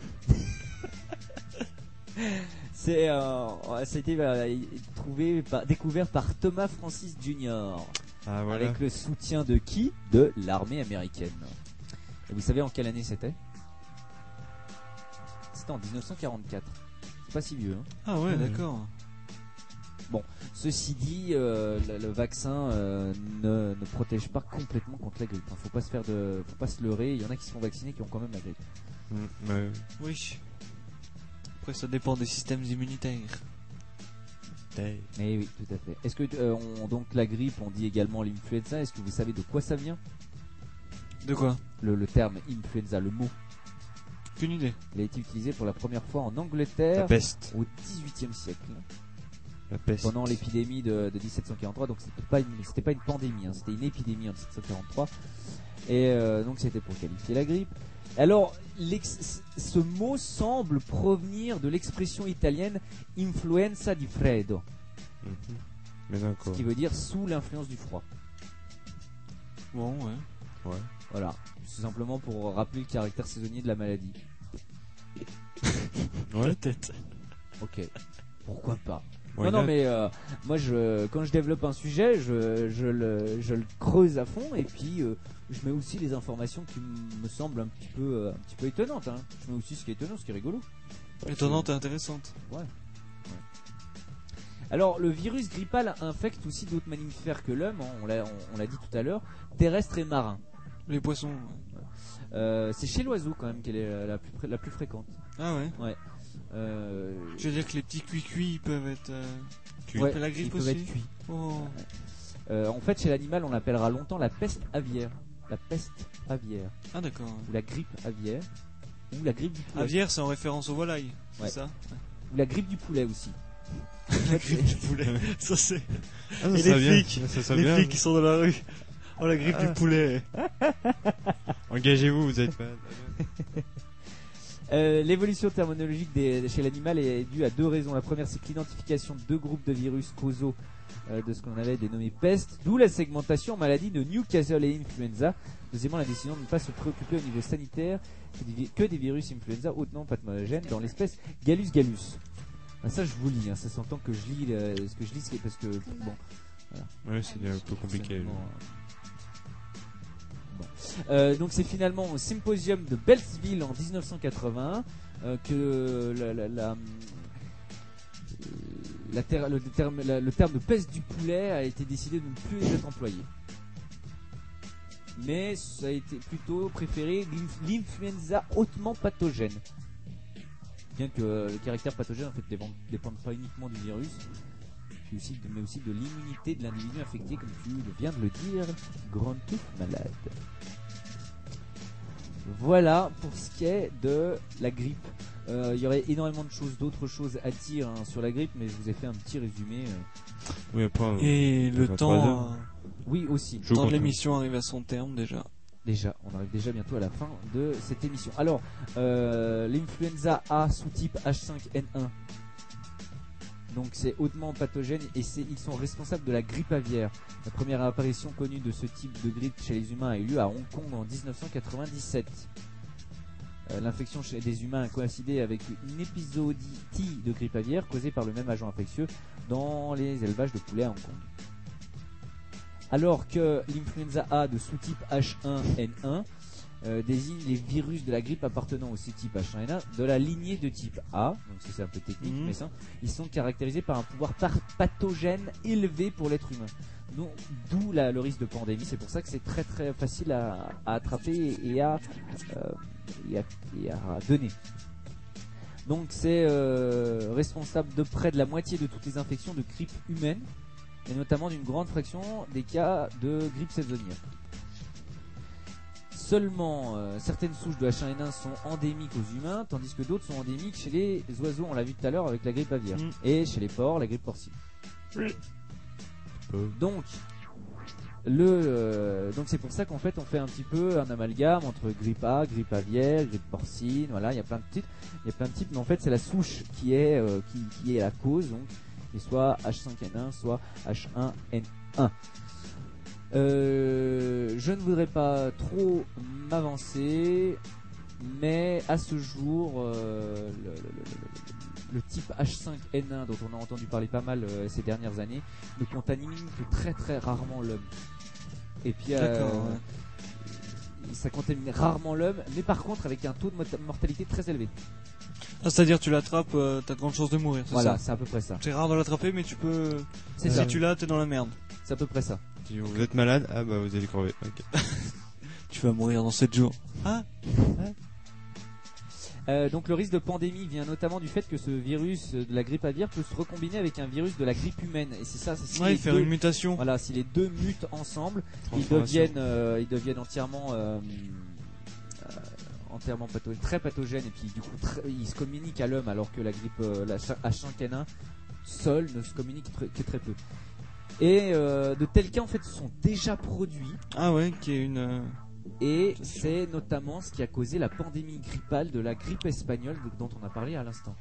C'est, euh, ça a été euh, trouvé, par- découvert par Thomas Francis Junior Ah voilà. avec le soutien de qui? De l'armée américaine. Et vous savez en quelle année c'était? C'était en dix-neuf cent quarante-quatre. C'est pas si vieux, hein. Ah ouais, Mmh. d'accord. Bon, ceci dit, euh, le, le vaccin euh, ne, ne protège pas complètement contre la grippe. Hein. Faut pas se faire de, faut pas se leurrer. Il y en a qui se font vacciner qui ont quand même la grippe. Mm, ouais. Oui. Après, ça dépend des systèmes immunitaires. Mais oui, tout à fait. Est-ce que euh, on, donc la grippe, on dit également l'influenza. Est-ce que vous savez de quoi ça vient? De quoi? Le, le terme influenza, le mot. Aucune idée. Il a été utilisé pour la première fois en Angleterre La peste. au dix-huitième siècle. La peste. Pendant l'épidémie de, de dix-sept cent quarante-trois, donc c'était pas une, c'était pas une pandémie, hein, c'était une épidémie en dix-sept cent quarante-trois, et euh, donc c'était pour qualifier la grippe. Alors, l'ex- ce mot semble provenir de l'expression italienne influenza di freddo, Mhm. Mais ce d'accord. qui veut dire sous l'influence du froid. Bon, ouais. Ouais. Voilà, c'est simplement pour rappeler le caractère saisonnier de la maladie. Ouais. Peut-être. Ok, pourquoi pas. Why non, non, not? mais euh, moi, je, quand je développe un sujet, je, je, le, je le creuse à fond et puis euh, je mets aussi les informations qui me semblent un petit peu, euh, un petit peu étonnantes. Hein. Je mets aussi ce qui est étonnant, ce qui est rigolo. Étonnante et intéressante. Ouais. ouais. Alors le virus grippal infecte aussi d'autres mammifères que l'homme, hein, on l'a on, on l'a dit tout à l'heure, terrestres et marins. Les poissons. Euh, c'est chez l'oiseau quand même qu'elle est la plus la plus fréquente. Ah ouais. Ouais. Euh... Je veux dire que les petits cuits-cuits ils peuvent être euh... ouais, la grippe ils peuvent aussi. être cuits. Oh. Euh, en fait, chez l'animal, on l'appellera longtemps la peste aviaire. La peste aviaire. Ah d'accord. Ou la grippe aviaire. Ou la grippe du poulet. Aviaire, c'est en référence aux volailles. Ouais. C'est ça. Ou la grippe du poulet aussi. La grippe du poulet. Ça c'est. Ah, ça Et ça les bien. flics, Ça, ça les bien. flics qui sont dans la rue. Oh la grippe Ah. du poulet. Engagez-vous, vous êtes malade. Euh, l'évolution terminologique des, chez l'animal est due à deux raisons. La première, c'est que l'identification de deux groupes de virus causaux euh, de ce qu'on avait dénommé peste, d'où la segmentation en maladies de Newcastle et influenza. Deuxièmement, la décision de ne pas se préoccuper au niveau sanitaire que des, que des virus influenza hautement pathogènes dans l'espèce Gallus gallus. Ah, ça, je vous lis, hein, ça s'entend que je lis euh, ce que je lis, c'est parce que bon. Voilà. Ouais, c'est un peu compliqué. Bon. Euh, donc c'est finalement au symposium de Beltsville en dix-neuf cent quatre-vingt euh, que la, la, la, la ter- le, terme, la, le terme de peste du poulet a été décidé de ne plus être employé. Mais ça a été plutôt préféré l'inf- l'influenza hautement pathogène. Bien que euh, le caractère pathogène en fait ne dépende pas uniquement du virus, puis aussi de, mais aussi de l'immunité de l'individu infecté, comme tu viens de le dire, grande touffe malade. Voilà pour ce qui est de la grippe. Il euh, y aurait énormément de choses, d'autres choses à dire hein, sur la grippe, mais je vous ai fait un petit résumé. Euh. Oui, après, Et le temps. Euh... Oui, aussi. Le temps de l'émission arrive à son terme déjà. Déjà, on arrive déjà bientôt à la fin de cette émission. Alors, euh, l'influenza A sous-type H cinq N un. Donc c'est hautement pathogène et c'est, ils sont responsables de la grippe aviaire. La première apparition connue de ce type de grippe chez les humains a eu lieu à Hong Kong en dix-neuf cent quatre-vingt-dix-sept. Euh, l'infection chez des humains a coïncidé avec une épisodie de grippe aviaire causée par le même agent infectieux dans les élevages de poulets à Hong Kong. Alors que l'influenza A de sous-type H un N un Euh, désigne les virus de la grippe appartenant au sous-type H un N un de la lignée de type A, donc ça, c'est un peu technique, mmh. mais ça, ils sont caractérisés par un pouvoir par- pathogène élevé pour l'être humain. Donc, d'où la, le risque de pandémie. C'est pour ça que c'est très très facile à, à attraper et à, euh, et à, et à donner. Donc c'est euh, responsable de près de la moitié de toutes les infections de grippe humaine et notamment d'une grande fraction des cas de grippe saisonnière. Seulement euh, certaines souches de H un N un sont endémiques aux humains, tandis que d'autres sont endémiques chez les oiseaux, on l'a vu tout à l'heure avec la grippe aviaire, mmh. et chez les porcs, la grippe porcine. Mmh. Donc, le, euh, donc c'est pour ça qu'en fait on fait un petit peu un amalgame entre grippe A, grippe aviaire, grippe porcine, voilà, il y a plein de types, il y a plein de types, mais en fait c'est la souche qui est euh, qui, qui est la cause, donc, et soit H cinq N un, soit H un N un. Euh, je ne voudrais pas trop m'avancer, mais à ce jour, euh, le, le, le, le type H cinq N un dont on a entendu parler pas mal euh, ces dernières années ne contamine que très très rarement l'homme. Et puis, euh, ouais. ça contamine rarement l'homme, mais par contre avec un taux de mortalité très élevé. Ah, c'est-à-dire tu l'attrapes, euh, t'as de grandes chances de mourir, c'est voilà, ça? c'est à peu près ça. C'est rare de l'attraper, mais tu peux. C'est si ça. tu l'as, t'es dans la merde. C'est à peu près ça. Si vous êtes malade, ah bah vous allez crever. Okay. Tu vas mourir dans sept jours. Ah. Ouais. Euh, donc le risque de pandémie vient notamment du fait que ce virus de la grippe aviaire peut se recombiner avec un virus de la grippe humaine, et c'est ça, c'est si ouais, les faire deux, une mutation. Voilà, si les deux mutent ensemble, ils deviennent, euh, ils deviennent entièrement, euh, euh, entièrement pathogènes, très pathogènes, et puis du coup très, ils se communiquent à l'homme, alors que la grippe, euh, la H cinq N un seul ne se communique très, que très peu. Et euh, de tels cas en fait sont déjà produits. Ah ouais, qui est une. Euh... Et c'est notamment ce qui a causé la pandémie grippale de la grippe espagnole dont on a parlé à l'instant.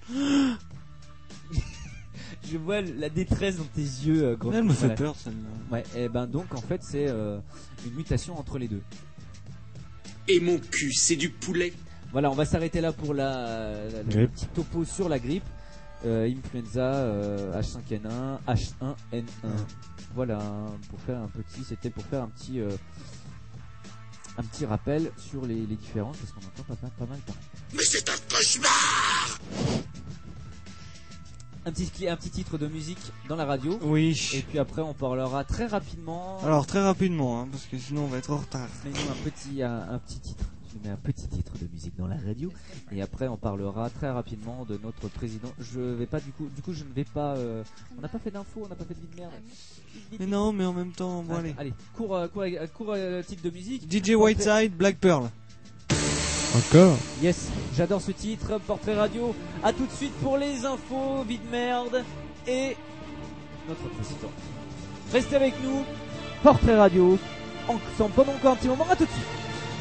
Je vois la détresse dans tes yeux. Euh, Elle me fait voilà. peur celle-là. Ouais, et ben donc en fait c'est euh, une mutation entre les deux. Et mon cul, c'est du poulet. Voilà, on va s'arrêter là pour la, la le petit topo sur la grippe. Euh, influenza, euh, H cinq N un, H un N un. Voilà, pour faire un petit, c'était pour faire un petit, euh, un petit rappel sur les, les différences parce qu'on entend pas, pas, pas mal parler. Mais c'est un cauchemar. un petit, cli- un petit titre de musique dans la radio. Oui. Et puis après, on parlera très rapidement. Alors très rapidement, hein, parce que sinon on va être en retard. Mais nous, un petit, un, un petit titre. Je mets un petit titre de musique dans la radio. Et après, on parlera très rapidement de notre président. Je vais pas du coup, du coup, je ne vais pas. Euh, on n'a pas fait d'infos, on n'a pas fait de vie de merde. Mais non, mais en même temps, bon Ah, allez. Allez, cours, euh, cours, euh, cours euh, titre de musique. D J Whiteside, Black Pearl. Encore. Yes, j'adore ce titre, Portrait Radio. À tout de suite pour les infos, vie de merde et notre président. Restez avec nous, Portrait Radio, ensemble pendant encore un petit moment. À tout de suite.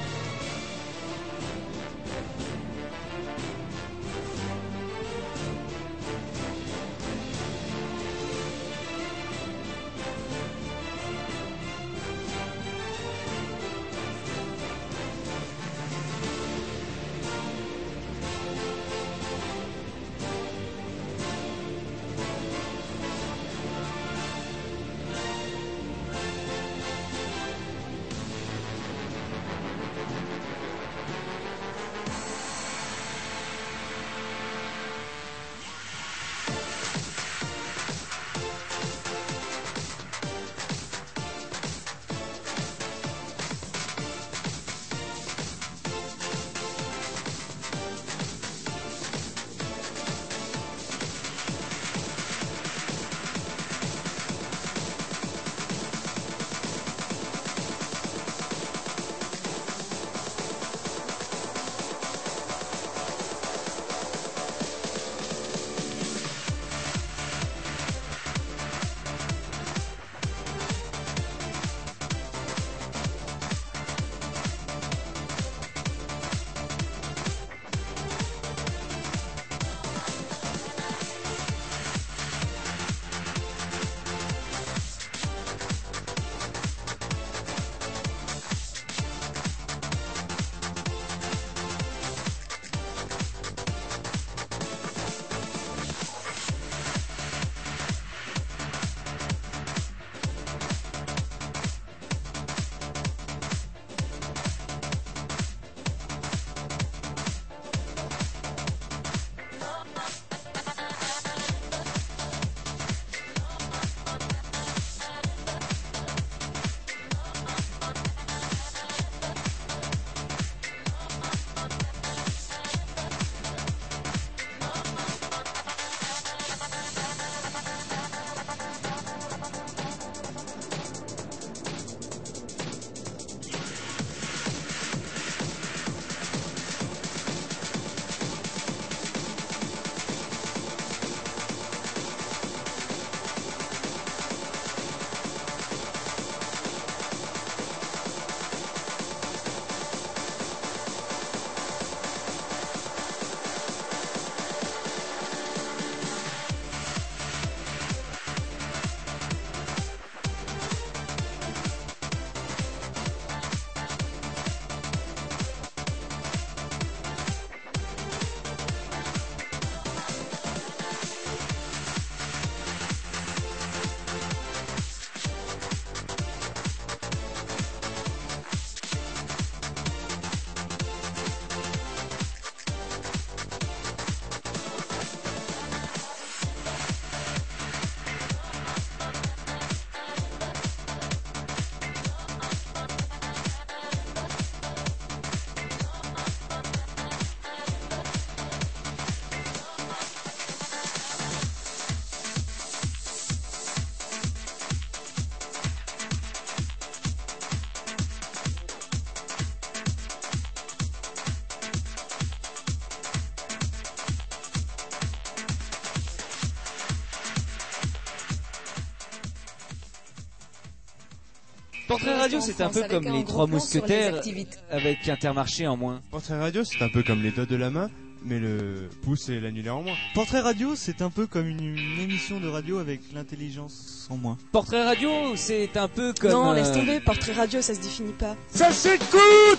Portrait Radio, c'est un peu comme les trois mousquetaires avec Intermarché en moins. Portrait Radio, c'est un peu comme les doigts de la main, mais le pouce et l'annulaire en moins. Portrait Radio, c'est un peu comme une, une émission de radio avec l'intelligence en moins. Portrait Radio, c'est un peu comme... Non, euh... laisse tomber, Portrait Radio, ça se définit pas. Ça s'écoute!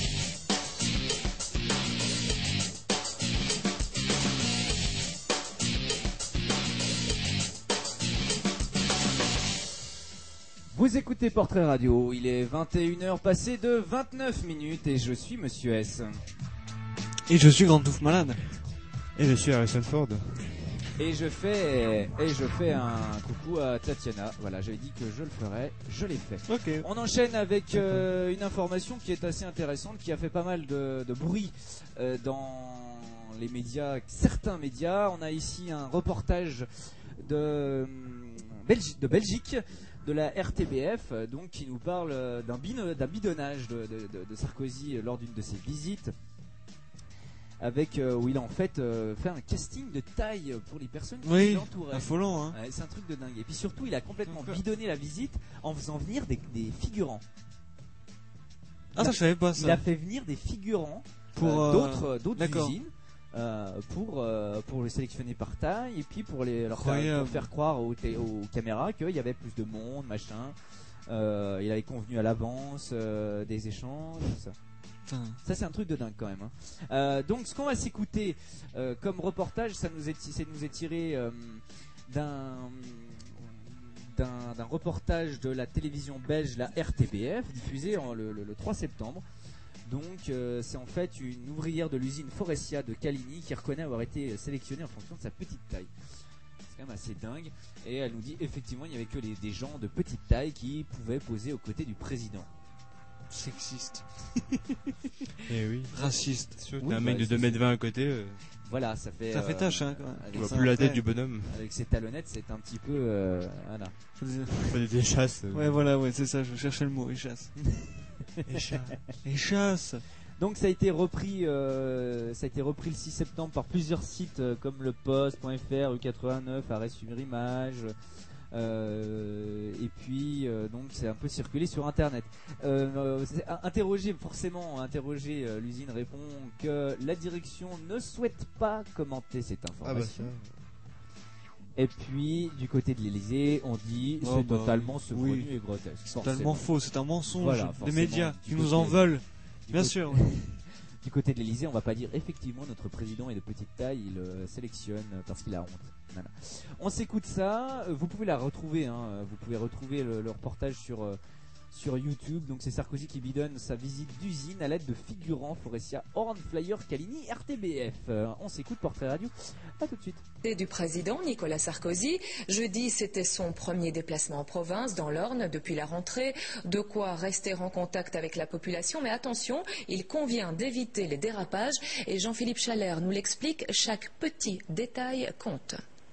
Vous écoutez Portrait Radio, il est vingt et une heures passées de vingt-neuf minutes et je suis Monsieur S. Et je suis Grand Touffe Malade. Et je suis Harrison Ford. Et je fais et je fais un coucou à Tatiana. Voilà, j'avais dit que je le ferais, je l'ai fait. Ok. On enchaîne avec euh, une information qui est assez intéressante, qui a fait pas mal de, de bruit euh, dans les médias, certains médias. On a ici un reportage de Belgi- de Belgique, de la R T B F, donc qui nous parle d'un, bin- d'un bidonnage de, de, de, de Sarkozy lors d'une de ses visites. Avec euh, où il a en fait euh, fait un casting de taille pour les personnes qui Oui, l'entouraient. affolant, hein. Ouais, c'est un truc de dingue. Et puis surtout, il a complètement bidonné la visite en faisant venir des, des figurants. Ah, ça, je savais pas ça. Il a fait venir des figurants Pour, euh, euh, d'autres d'autres d'accord. usines euh, pour euh, pour les sélectionner par taille et puis pour les leur faire, Incroyable. pour faire croire aux, té- aux caméras qu'il y avait plus de monde, machin. Euh, il avait convenu à l'avance euh, des échanges, tout ça. Putain. Ça c'est un truc de dingue quand même. Hein. Euh, donc ce qu'on va s'écouter euh, comme reportage, ça nous est, c'est nous est tiré euh, d'un, d'un d'un reportage de la télévision belge, la R T B F, diffusé en, le, le, le trois septembre. Donc euh, c'est en fait une ouvrière de l'usine Forestia de Caligny qui reconnaît avoir été sélectionnée en fonction de sa petite taille. C'est quand même assez dingue. Et elle nous dit effectivement il n'y avait que les, des gens de petite taille qui pouvaient poser aux côtés du président. Sexiste. Eh oui. Raciste. C'est sûr, Oui, t'as un bah, mec de c'est- deux mètres vingt à côté. euh, Voilà, ça fait. Ça fait tâche, hein, quand même. avec Tu vois ça, plus la tête après. du bonhomme. avec ses talonnettes, c'est un petit peu. Euh, voilà. Pas des chasses. euh. Ouais, voilà, ouais, c'est ça, je cherchais le mot, échasse. Échasse. Échasse. Donc ça a été repris, euh, ça a été repris le six septembre par plusieurs sites euh, comme le Post point F R, U quatre-vingt-neuf, Arrêt sur Image. Euh, et puis euh, donc c'est un peu circulé sur internet. Euh, c'est- interrogé forcément, interrogé, euh, l'usine répond que la direction ne souhaite pas commenter cette Ah bah information. ça. Et puis du côté de l'Elysée, on dit Oh, c'est bah, totalement oui. saugrenu Oui. et grotesque. C'est Forcément. totalement faux, c'est un mensonge Voilà, des forcément, médias du qui côté- nous en veulent. du Bien côté- sûr. Du côté de l'Elysée, on va pas dire effectivement notre président est de petite taille, il euh, sélectionne parce qu'il a honte. Voilà. On s'écoute ça. euh, Vous pouvez la retrouver. Hein, vous pouvez retrouver le, le reportage sur euh, sur YouTube. Donc c'est Sarkozy qui bidonne sa visite d'usine à l'aide de figurants Forestia, Horn, Flyer, Caligny, R T B F. Euh, on s'écoute Portrait Radio. À tout de suite. Et du président Nicolas Sarkozy. Jeudi, c'était son premier déplacement en province, dans l'Orne, depuis la rentrée. De quoi rester en contact avec la population. Mais attention, il convient d'éviter les dérapages. Et Jean-Philippe Chalère nous l'explique, chaque petit détail compte.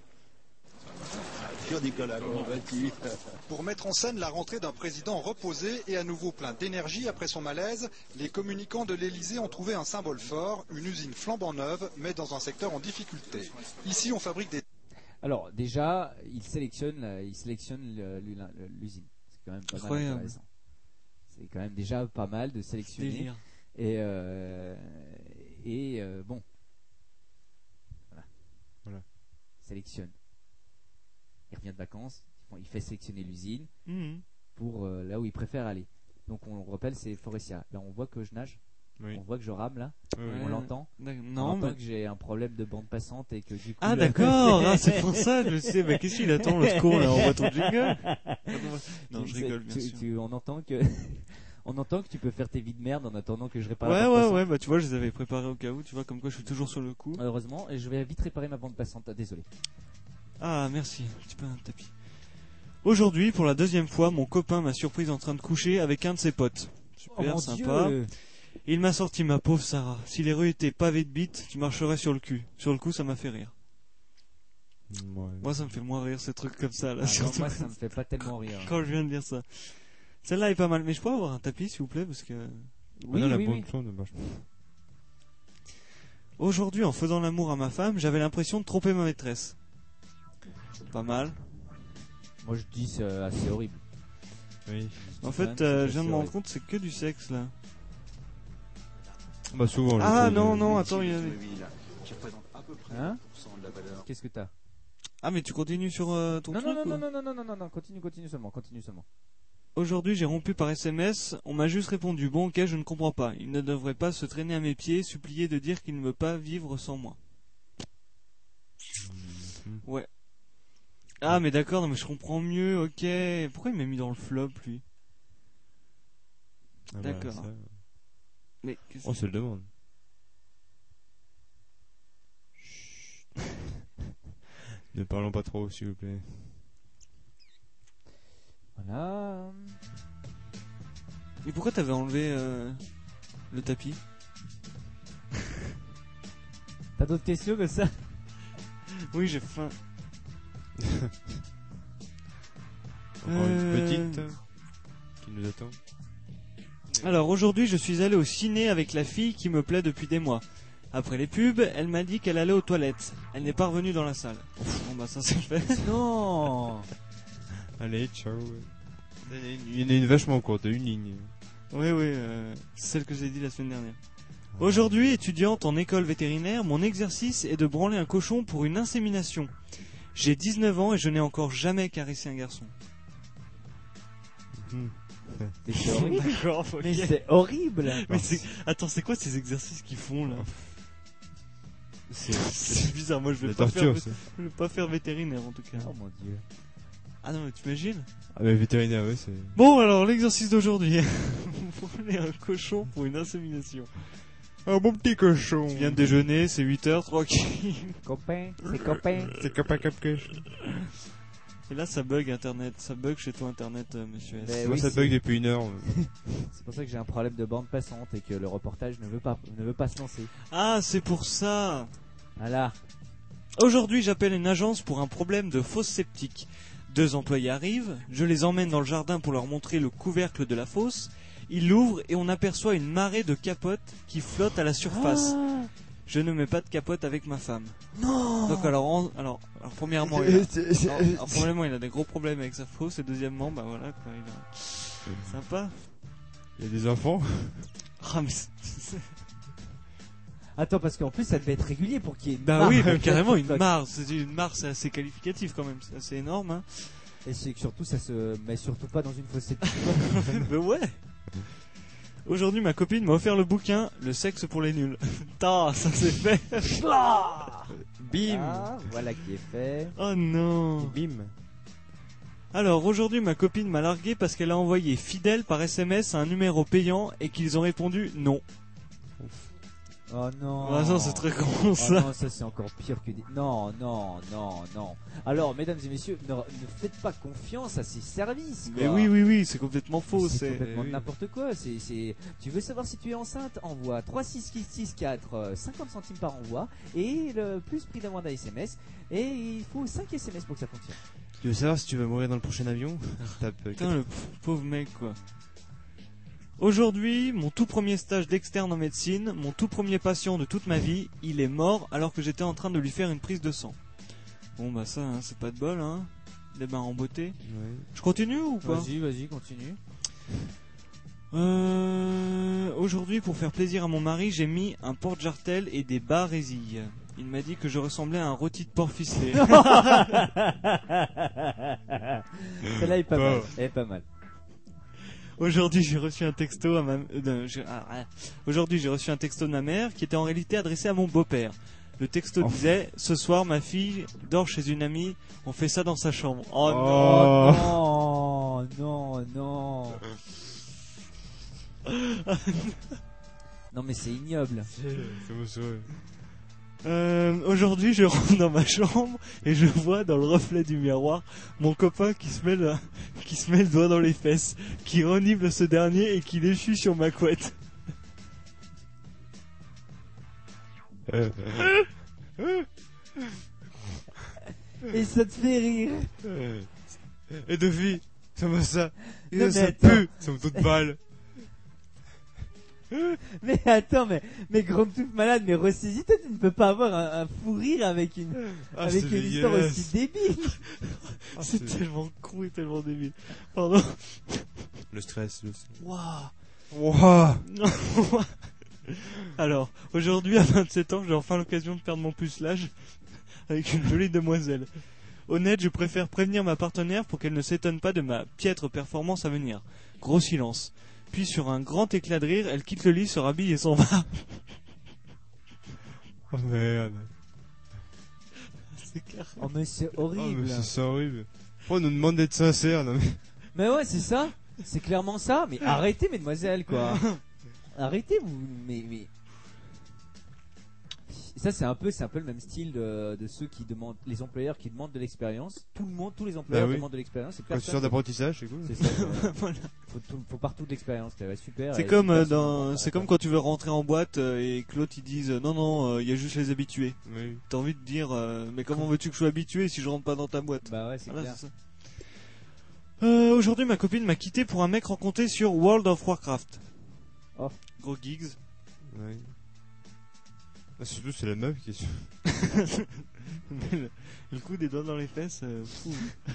Bonjour Nicolas, comment vas-tu? Pour mettre en scène la rentrée d'un président reposé et à nouveau plein d'énergie après son malaise, les communicants de l'Elysée ont trouvé un symbole fort, une usine flambant neuve, mais dans un secteur en difficulté. Ici, on fabrique des... Alors déjà, il sélectionne, la- il sélectionne le- le- l'usine. C'est quand même pas mal Incroyable. intéressant. C'est quand même déjà pas mal de sélectionner. Délire. Et euh, et euh, bon, voilà. Voilà. Sélectionne. Il revient de vacances, ils font- il fait sélectionner l'usine Mhm. pour euh, là où il préfère aller. Donc on le rappelle, c'est Forestia. Là, on voit que je nage. Oui. On voit que je rame là. Oui, oui. On l'entend. D'ac- On Non, entend mais... que j'ai un problème de bande passante et que du coup. Ah le- d'accord, ah, c'est pour ça, je sais, mais qu'est-ce qu'il attend l'autre con là, on voit ton jingle. Non, Tu- je rigole bien tu- sûr. tu- on entend que on entend que tu peux faire tes vies de merde en attendant que je répare Ouais, la bande ouais, passante. ouais, bah tu vois, je les avais préparés au cas où, tu vois, comme quoi je suis toujours sur le coup. Heureusement, et je vais vite réparer ma bande passante. Ah, désolé. Ah, merci, un petit peu un tapis. Aujourd'hui, pour la deuxième fois, mon copain m'a surprise en train de coucher avec un de ses potes. Oh Super mon sympa. Dieu. Il m'a sorti ma pauvre Sarah. Si les rues étaient pavées de bites, tu marcherais sur le cul. Sur le coup, ça m'a fait rire. Ouais. Moi, ça me fait moins rire ces trucs comme ça là. Ah, non, surtout moi, ça me fait pas tellement rire. quand je viens de dire ça. Celle-là est pas mal, mais je pourrais avoir un tapis s'il vous plaît parce que. Oui, Ah non, la oui, bande oui. son ne marche pas. Aujourd'hui, en faisant l'amour à ma femme, j'avais l'impression de tromper ma maîtresse. Pas mal. Moi, je dis c'est assez horrible. Oui. En quand même, fait, euh, c'est je viens de assez me rendre horrible. compte, c'est que du sexe là. Bah souvent. Ah le- non, le- non, attends, il y a... qui représente à peu près Hein vingt pour cent de la valeur. Qu'est-ce que t'as? Ah mais tu continues sur euh, ton Non, truc non, ou- non, non, non, non, non, non, non, continue, continue seulement, continue seulement. Aujourd'hui, j'ai rompu par S M S, on m'a juste répondu, bon ok, je ne comprends pas, il ne devrait pas se traîner à mes pieds, supplier de dire qu'il ne veut pas vivre sans moi. Ouais. Ah mais d'accord, non mais je comprends mieux, ok. Pourquoi il m'a mis dans le flop lui? Ah bah, D'accord. ça, Mais qu'est-ce On se le demande. Ne parlons pas trop, s'il vous plaît. Voilà. Et pourquoi t'avais enlevé euh, le tapis? T'as d'autres questions que ça? Oui, j'ai faim. Encore Euh, une petite qui nous attend. Alors aujourd'hui, je suis allé au ciné avec la fille qui me plaît depuis des mois. Après les pubs, elle m'a dit qu'elle allait aux toilettes. Elle n'est pas revenue dans la salle. Bon bah ça c'est fait. Non. Allez, ciao. Il y en a une vachement courte, une ligne. Oui, oui, euh, celle que j'ai dit la semaine dernière. Aujourd'hui, étudiante en école vétérinaire, mon exercice est de branler un cochon pour une insémination. J'ai dix-neuf ans et je n'ai encore jamais caressé un garçon. Mmh. Mais c'est horrible. D'accord, ok. Mais c'est horrible. Mais c'est... Attends, c'est quoi ces exercices qu'ils font là? C'est... c'est bizarre, moi je vais La pas torture, faire... ça. Je vais pas faire vétérinaire en tout cas. Oh mon dieu. Ah non, mais t'imagines? Ah mais vétérinaire, ouais, c'est... Bon alors, l'exercice d'aujourd'hui. Vous prenez un cochon pour une insémination. Un bon petit cochon. Tu viens de déjeuner, c'est huit heures, tranquille. Copain, c'est copain. C'est copain cap cochon. Et là ça bug internet, ça bug chez toi internet euh, monsieur S. Mais Moi oui, ça c'est- bug depuis une heure. C'est pour ça que j'ai un problème de bande passante et que le reportage ne veut pas, ne veut pas se lancer. Ah, c'est pour ça. Voilà. Aujourd'hui, j'appelle une agence pour un problème de fosse septique. Deux employés arrivent, je les emmène dans le jardin pour leur montrer le couvercle de la fosse. Ils l'ouvrent et on aperçoit une marée de capotes qui flottent à la surface. Ah. Je ne mais pas de capote avec ma femme. Non. Donc alors, on- alors, alors premièrement, il a, alors, alors, premièrement, il a des gros problèmes avec sa fosse et deuxièmement, bah voilà quoi, il a... Sympa. Il y a des enfants. Ah mais c'est- c'est- Attends, parce qu'en plus ça devait être régulier pour qu'il y ait une Bah mare oui, de mais carrément capote, une quoi. mare. C'est une mare, c'est assez qualificatif quand même. C'est assez énorme. Hein. Et c'est que surtout ça se met surtout pas dans une fosse septique. Mais ouais. Aujourd'hui, ma copine m'a offert le bouquin Le sexe pour les nuls. Ta, ça c'est fait. Bim. Ah, voilà qui est fait. Oh non. Bim. Alors aujourd'hui, ma copine m'a largué parce qu'elle a envoyé fidèle par S M S à un numéro payant et qu'ils ont répondu non. Oh non. Ah non, c'est très con Oh ça. non, ça c'est encore pire que des... Non, non, non, non. Alors, mesdames et messieurs, ne, ne faites pas confiance à ces services. Mais quoi. oui, oui, oui, c'est complètement faux. C'est C'est complètement oui. n'importe quoi. C'est, c'est... Tu veux savoir si tu es enceinte? Envoie trois six six six quatre, euh, cinquante centimes par envoi et le plus prix d'un mois d'un S M S. Et il faut cinq S M S pour que ça fonctionne. Tu veux savoir si tu vas mourir dans le prochain avion? Tape. euh, Putain, le pauvre mec quoi. Aujourd'hui, mon tout premier stage d'externe en médecine, mon tout premier patient de toute ma vie, il est mort alors que j'étais en train de lui faire une prise de sang. Bon bah ça, hein, c'est pas de bol, hein. Les bains en beauté. Ouais. Je continue ou pas? Vas-y, vas-y, continue. Euh, aujourd'hui, pour faire plaisir à mon mari, j'ai mis un porte-jartel et des bas résilles. Il m'a dit que je ressemblais à un rôti de porc ficelé. Celle-là est pas Bon. mal. Elle est pas mal. Aujourd'hui, j'ai reçu un texto à ma... euh, de- j'ai- ah, ah. Aujourd'hui, j'ai reçu un texto de ma mère qui était en réalité adressé à mon beau-père. Le texto Oh. disait: ce soir, ma fille dort chez une amie. On fait ça dans sa chambre. Oh, Oh. non, non, non. Non mais c'est ignoble. C'est monstrueux. Euh, aujourd'hui, je rentre dans ma chambre et je vois dans le reflet du miroir mon copain qui se met le, qui se met le doigt dans les fesses, qui renifle ce dernier et qui l'échoue sur ma couette. Euh. Et ça te fait rire. Et de vie, ça me ça. Et Non, ça mais attends. pue, ça me toute balle. Mais attends, mais, mais grande touffe malade, mais ressaisis, toi tu ne peux pas avoir un, un fou rire avec une, Ah, avec c'est une histoire dégueulasse. aussi débile. Ah, C'est c'est- tellement con et tellement débile. Pardon. Le stress, le stress. Waouh. Wouah. Alors, aujourd'hui, à vingt-sept ans, j'ai enfin l'occasion de perdre mon pucelage avec une jolie demoiselle. Honnête, je préfère prévenir ma partenaire pour qu'elle ne s'étonne pas de ma piètre performance à venir. Gros silence. Puis, sur un grand éclat de rire, elle quitte le lit, se rhabille et s'en va. Oh merde. C'est carré. Oh mais c'est Oh horrible. mais c'est ça horrible. Pourquoi on nous demande d'être sincère, non mais... Mais ouais, c'est ça. C'est clairement ça. Mais arrêtez, mesdemoiselles, quoi. Arrêtez, vous. Mais, mais. ça c'est un peu, c'est un peu le même style de, de ceux qui demandent, les employeurs qui demandent de l'expérience. Tout le monde, tous les employeurs Bah oui. demandent de l'expérience. Processus d'apprentissage, c'est cool. C'est ça. euh, Voilà. faut, tout- faut partout de l'expérience. Ouais, super. C'est Et comme super, euh, souvent, dans, bah, c'est comme quand tu veux rentrer en boîte euh, et que l'autre ils disent euh, non non, il y a juste les habitués. Oui. T'as envie de dire euh, mais comment veux-tu que je sois habitué si je rentre pas dans ta boîte? Bah ouais, c'est Voilà, clair. c'est ça. Euh, aujourd'hui, ma copine m'a quitté pour un mec rencontré sur World of Warcraft. Oh. Gros gigs. Ouais. Ah, surtout, c'est la meuf qui est sur. Mais le, le coup des doigts dans les fesses, euh, fou.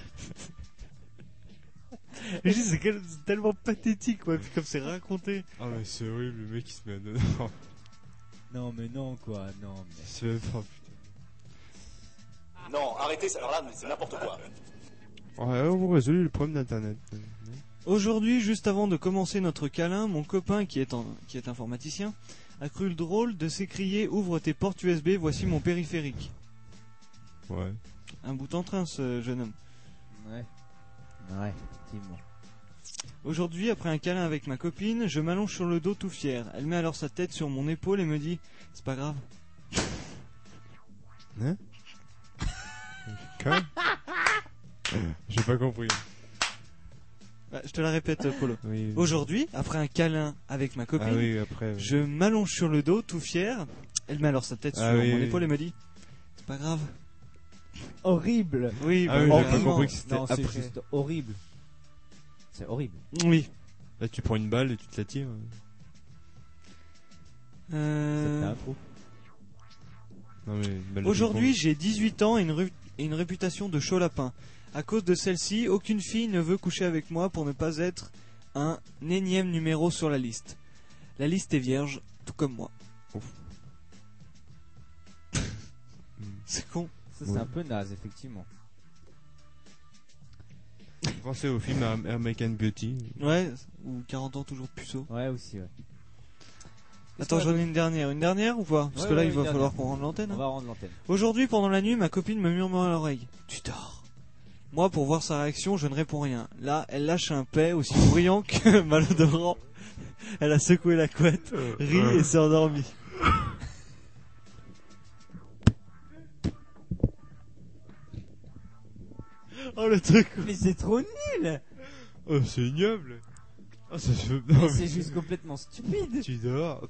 Mais je dis, c'est quel- c'est tellement pathétique, quoi, puis comme c'est raconté. Ah, mais c'est horrible, le mec qui se met à dedans. Non mais non quoi, non mais. C'est même pas, putain. Non, arrêtez, alors là, c'est n'importe quoi. Ouais, on vous résolu le problème d'internet. Aujourd'hui, juste avant de commencer notre câlin, mon copain qui est, en, qui est informaticien a cru le drôle de s'écrier ouvre tes portes U S B, voici mon périphérique. Ouais. Un bout en train, ce jeune homme. Ouais. Ouais, effectivement. Aujourd'hui, après un câlin avec ma copine, je m'allonge sur le dos tout fier. Elle met alors sa tête sur mon épaule et me dit c'est pas grave. Hein? Quoi? J'ai pas compris. Bah, je te la répète, Polo. Oui, oui. Aujourd'hui, après un câlin avec ma copine, Ah oui, après, oui. je m'allonge sur le dos tout fier. Elle met alors sa tête Ah sur oui, mon oui. épaule et me dit c'est pas grave. Horrible. Oui, Ah bah, oui, j'avais pas vraiment. compris que c'était Non, c'est après. juste horrible. C'est horrible. Oui. Là, tu prends une balle et tu te la tires. Euh... C'était un trou. Non, mais une balle de Aujourd'hui, ping-pong. j'ai dix-huit ans et une, ru- et une réputation de chaud lapin. À cause de celle-ci, aucune fille ne veut coucher avec moi pour ne pas être un énième numéro sur la liste. La liste est vierge, tout comme moi. Ouf. C'est con. Ça c'est Ouais. un peu naze effectivement. Pensez au film American Beauty. Ouais, ou quarante ans toujours puceau. Ouais aussi ouais. Attends, j'en ai une dernière. Une dernière ou pas? Parce Ouais, que là, ouais, il va une falloir dernière. qu'on rende l'antenne. On hein. va rendre l'antenne. Aujourd'hui, pendant la nuit, ma copine me murmure à l'oreille. Tu dors. Moi, pour voir sa réaction, je ne réponds rien. Là, elle lâche un paix aussi bruyant que malodorant. Elle a secoué la couette, rit et s'est endormie. Oh le truc. Mais c'est trop nul. Oh, c'est ignoble. Ah, ça se fait. Mais c'est juste complètement stupide. Tu dors.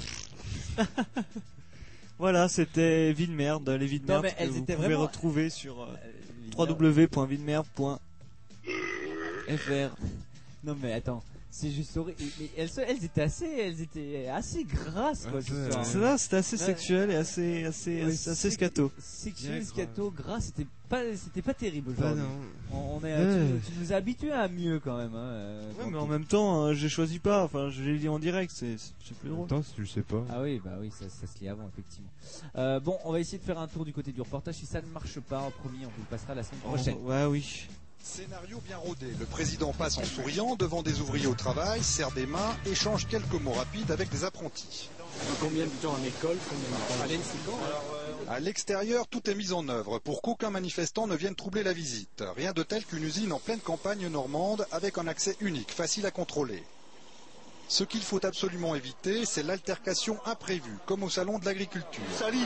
Voilà, c'était Vie de merde, les vies de Non, merde mais que elles vous étaient pouvez vraiment- retrouver sur euh, Euh, w w w point vie de merde point f r. Non mais attends, c'est juste horrible. Mais elles, se- elles étaient assez, elles étaient assez grasses quoi. Ouais, ce ouais, soir. C'est là, c'était assez Ouais. sexuel et assez, assez, Ouais, assez, c'est- scato. Sexuel, Bien scato, gras, c'était pas, c'était pas terrible Bah aujourd'hui. non. On, on est, Ouais. tu, tu nous as habitués à mieux quand même. Hein, euh, Ouais, quand mais on- en même temps, euh, j'ai choisi pas. Enfin, je l'ai dit en direct, c'est, c'est plus drôle. Attends, si tu le sais pas. Ah oui, bah oui, ça, ça se lit avant effectivement. Euh, bon, on va essayer de faire un tour du côté du reportage. Si ça ne marche pas, promis, on vous le passera la semaine prochaine. Oh, ouais, oui. Scénario bien rodé. Le président passe en souriant devant des ouvriers au travail, serre des mains, échange quelques mots rapides avec des apprentis. Combien de temps en école? Combien de temps à l'école? À l'extérieur, tout est mis en œuvre pour qu'aucun manifestant ne vienne troubler la visite. Rien de tel qu'une usine en pleine campagne normande avec un accès unique, facile à contrôler. Ce qu'il faut absolument éviter, c'est l'altercation imprévue, comme au salon de l'agriculture.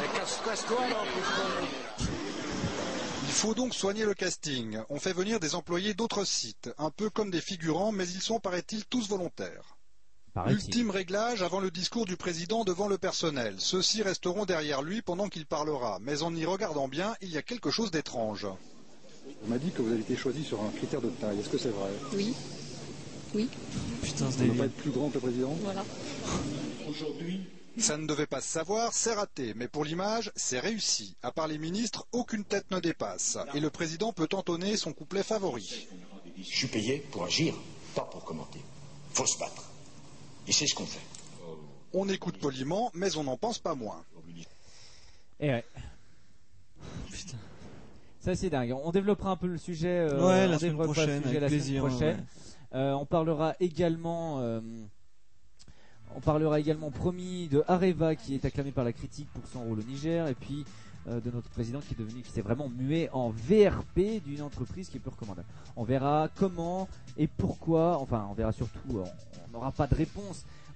Il faut donc soigner le casting. On fait venir des employés d'autres sites, un peu comme des figurants, mais ils sont, paraît-il, tous volontaires. Paraît-il. Ultime réglage avant le discours du président devant le personnel. Ceux-ci resteront derrière lui pendant qu'il parlera, mais en y regardant bien, il y a quelque chose d'étrange. On m'a dit que vous avez été choisi sur un critère de taille. Est-ce que c'est vrai? Oui. Oui. Putain, ce On ne peut délire. pas être plus grand que le président? Voilà. Aujourd'hui, Ça ne devait pas se savoir, c'est raté, mais pour l'image, c'est réussi. À part les ministres, aucune tête ne dépasse. Et le président peut entonner son couplet favori. je suis payé pour agir, pas pour commenter. Faut se battre. Et c'est ce qu'on fait. On écoute poliment, mais on n'en pense pas moins. Et ouais. Putain. Ça c'est dingue. On développera un peu le sujet. Euh, Ouais, la on semaine développera prochaine, le sujet avec la plaisir, semaine prochaine. ouais. Euh, on parlera également. Euh, on parlera également, promis, de Areva qui est acclamé par la critique pour son rôle au Niger, et puis euh, de notre président qui est devenu, qui s'est vraiment mué en V R P d'une entreprise qui est peu recommandable. On verra comment et pourquoi. Enfin, on verra surtout. On n'aura pas de réponse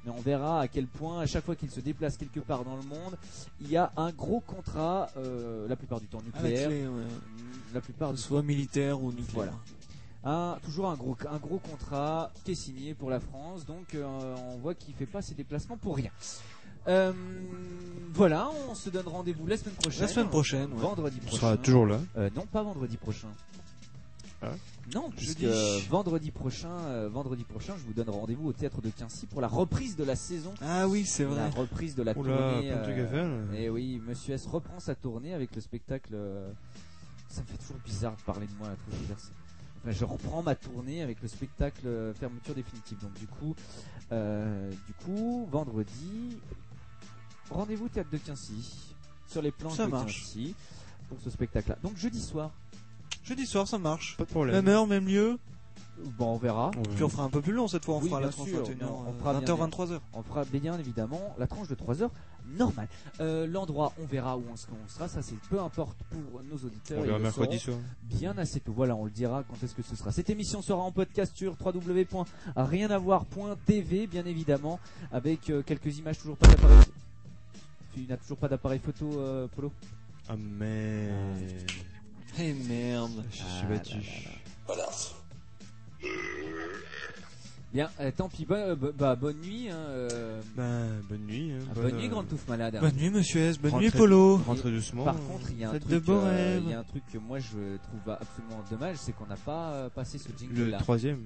mais on verra à quel point à chaque fois qu'il se déplace quelque part dans le monde, il y a un gros contrat, euh, la plupart du temps nucléaire, À la clé, ouais. la plupart du soit temps- militaire ou nucléaire. Voilà. Un, toujours un gros, un gros contrat qui est signé pour la France, donc euh, on voit qu'il fait pas ses déplacements pour rien. Euh, voilà, on se donne rendez-vous la semaine prochaine. La semaine prochaine, ouais. vendredi On prochain. sera toujours là. Euh, non, pas vendredi prochain. Ah. Non, puisque Jeudi. euh, vendredi prochain, euh, vendredi prochain, je vous donne rendez-vous au théâtre de Quincy pour la reprise de la saison. Ah oui, c'est vrai. La reprise de la Oula, tournée. plein de trucs à faire, là. Et oui, Monsieur S reprend sa tournée avec le spectacle. euh, Ça me fait toujours bizarre de parler de moi là, tout je veux dire, c'est- Enfin, je reprends ma tournée avec le spectacle euh, fermeture définitive. Donc du coup, euh, du coup, vendredi, rendez-vous théâtre de Quincy sur les planches Ça de marche. Quincy pour ce spectacle-là. Donc jeudi soir. Jeudi soir, ça marche. Pas de problème. Même heure, même lieu. Bon, on verra. Puis on fera un peu plus long cette fois, on Oui, fera la bien tranche sûr, vingt et une heures, on euh, fera vingt bien- heures, vingt-trois heures. On fera bien évidemment la tranche de trois heures normale. Euh, L'endroit, on verra où on, se- on sera. Ça, c'est peu importe pour nos auditeurs. On Ils verra le mercredi sauront soir. Bien assez peu. Voilà, on le dira quand est-ce que ce sera. Cette émission sera en podcast sur w w w point rien à voir point t v, bien évidemment, avec euh, quelques images. Toujours pas d'appareil. Tu n'as toujours pas d'appareil photo, euh, Polo? Ah merde. Eh merde. Je suis Ah battu. là là là. Bien, euh, tant pis. Bah, euh, bah, bah, bonne nuit. Hein, euh, Ben, bonne nuit. hein. ah, Bonne, bonne nuit, euh, Grande Touffe Malade. Bonne nuit, monsieur S. Bonne nuit, rentrez- Polo. Rentrez doucement. Par contre, il y a un Faites truc, de beaux euh, rêves. il y a un truc que moi je trouve absolument dommage, c'est qu'on n'a pas euh, passé ce jingle Le là. troisième.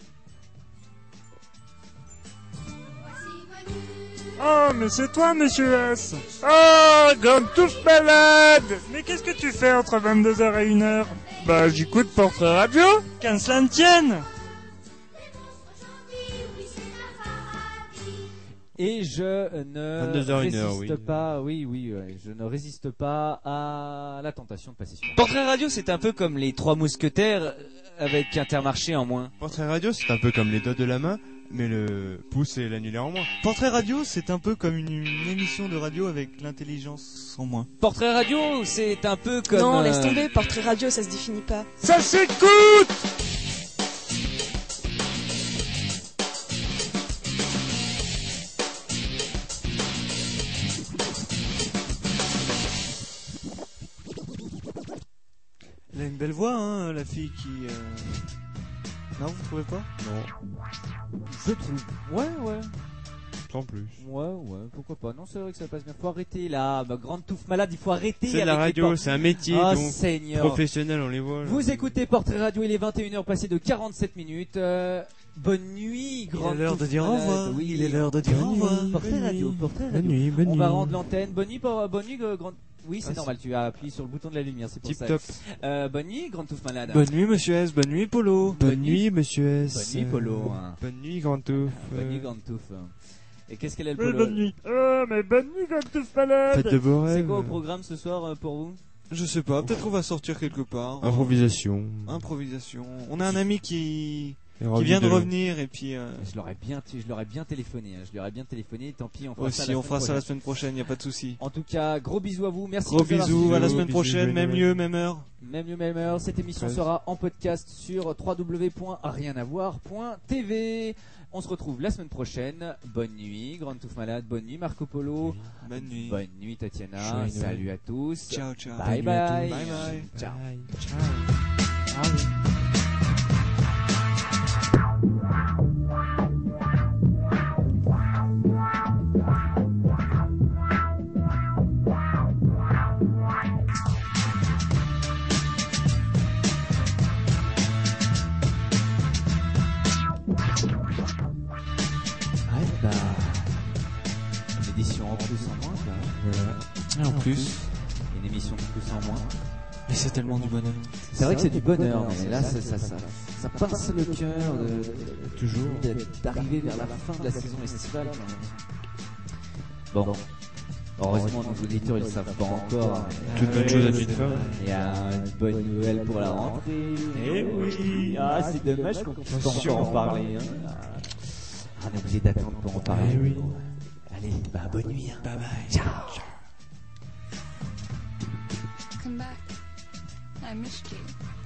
Oh, mais c'est toi, monsieur S. Oh, Grande Touffe Malade. Mais qu'est-ce que tu fais entre vingt-deux heures et une heure? Bah, j'écoute Portrait Radio, qu'un cela ne tienne. Et je ne vingt-deux heures, une résiste heure, oui. pas, oui, oui, ouais, je ne résiste pas à la tentation de passer sur. Portrait Radio, c'est un peu comme les Trois Mousquetaires avec Intermarché en moins. Portrait radio, c'est un peu comme les doigts de la main, mais le pouce et l'annulaire en moins. Portrait radio, c'est un peu comme une, une émission de radio avec l'intelligence en moins. Portrait Radio, c'est un peu comme... Non, euh, laisse tomber, portrait radio, ça se définit pas. Ça s'écoute. Elle a une belle voix, hein, la fille qui... euh, Non, vous trouvez pas? Non, Je trouve. Ouais, ouais. sans plus. Ouais, ouais, pourquoi pas. Non, c'est vrai que ça passe bien. Faut arrêter là, ma Grande Touffe Malade, il faut arrêter. C'est de la avec les radio, por- c'est un métier, Oh, donc Seigneur. professionnel, on les voit. là. Vous écoutez Portrait Radio, il est vingt et une heures passées de quarante-sept minutes. Euh, bonne nuit, Grande Il est l'heure de Touffe dire au Malade. revoir. Oui, Il est l'heure de dire au revoir. Portrait Bonne Radio, nuit. Portrait Bonne Radio. nuit, bonne On va nuit. rendre l'antenne. Bonne nuit, pour- bonne nuit, euh, Grande. Oui, c'est Ah, normal, tu as appuyé sur le bouton de la lumière, c'est pour Tip ça. top. Euh, bonne nuit, Grande Touffe Malade. Bonne nuit, monsieur S. Bonne nuit, Polo. Bonne nuit, monsieur S. Bonne nuit, Polo, hein. Bonne nuit, Grande Touffe. Bonne nuit, Grande Touffe. Et qu'est-ce qu'elle a le Oui, Polo? bonne nuit. Oh, mais bonne nuit, Grande Touffe Malade. Faites de beaux C'est rêves. quoi au programme ce soir euh, pour vous? Je sais pas, peut-être qu'on va sortir quelque part. Improvisation. Improvisation. On a un ami qui... Et qui Robbie vient de Delon. revenir et puis... euh, Je l'aurais bien, je l'aurais bien téléphoné. hein. Je lui aurais bien téléphoné. Tant pis, on fera ça. Aussi, la on semaine fera ça la prochaine. semaine prochaine, y a pas de souci. En tout cas, gros bisous à vous. Merci. Gros de nous avoir bisous, suivis. à la Bisous, semaine bisous, prochaine, joyeux même Noël. lieu, même heure. Même lieu, même heure. Cette émission treize. sera en podcast sur w w w point rien à voir point t v. On se retrouve la semaine prochaine. Bonne nuit, Grande Touffe Malade. Bonne nuit, Marco Polo. Bonne nuit. Bonne nuit, Tatiana. Joyeux Salut à tous. Ciao, ciao. Bye Bonne nuit à bye. tous. Bye bye. Ciao. Ouais, bah, une édition en plus en moins, quoi. Voilà. Et en plus... Une émission de plus en moins. Mais c'est tellement du bonheur. C'est vrai que c'est du bonheur, mais là, ça, ça, ça, ça pince le cœur de, de- Toujours. de- d'arriver vers la fin de la saison estivale. quand même. Bon. Heureusement, nos auditeurs, ils savent pas encore. Toute bonne chose à toute fin. Il y a une bonne nouvelle pour la rentrée. Eh oui. Ah, c'est dommage qu'on puisse pas encore en parler. Hein. Ah, on est obligé d'attendre pour en parler. Eh oui. Allez, bah, bonne nuit. Hein. Bye bye. Ciao. Come back. I missed you.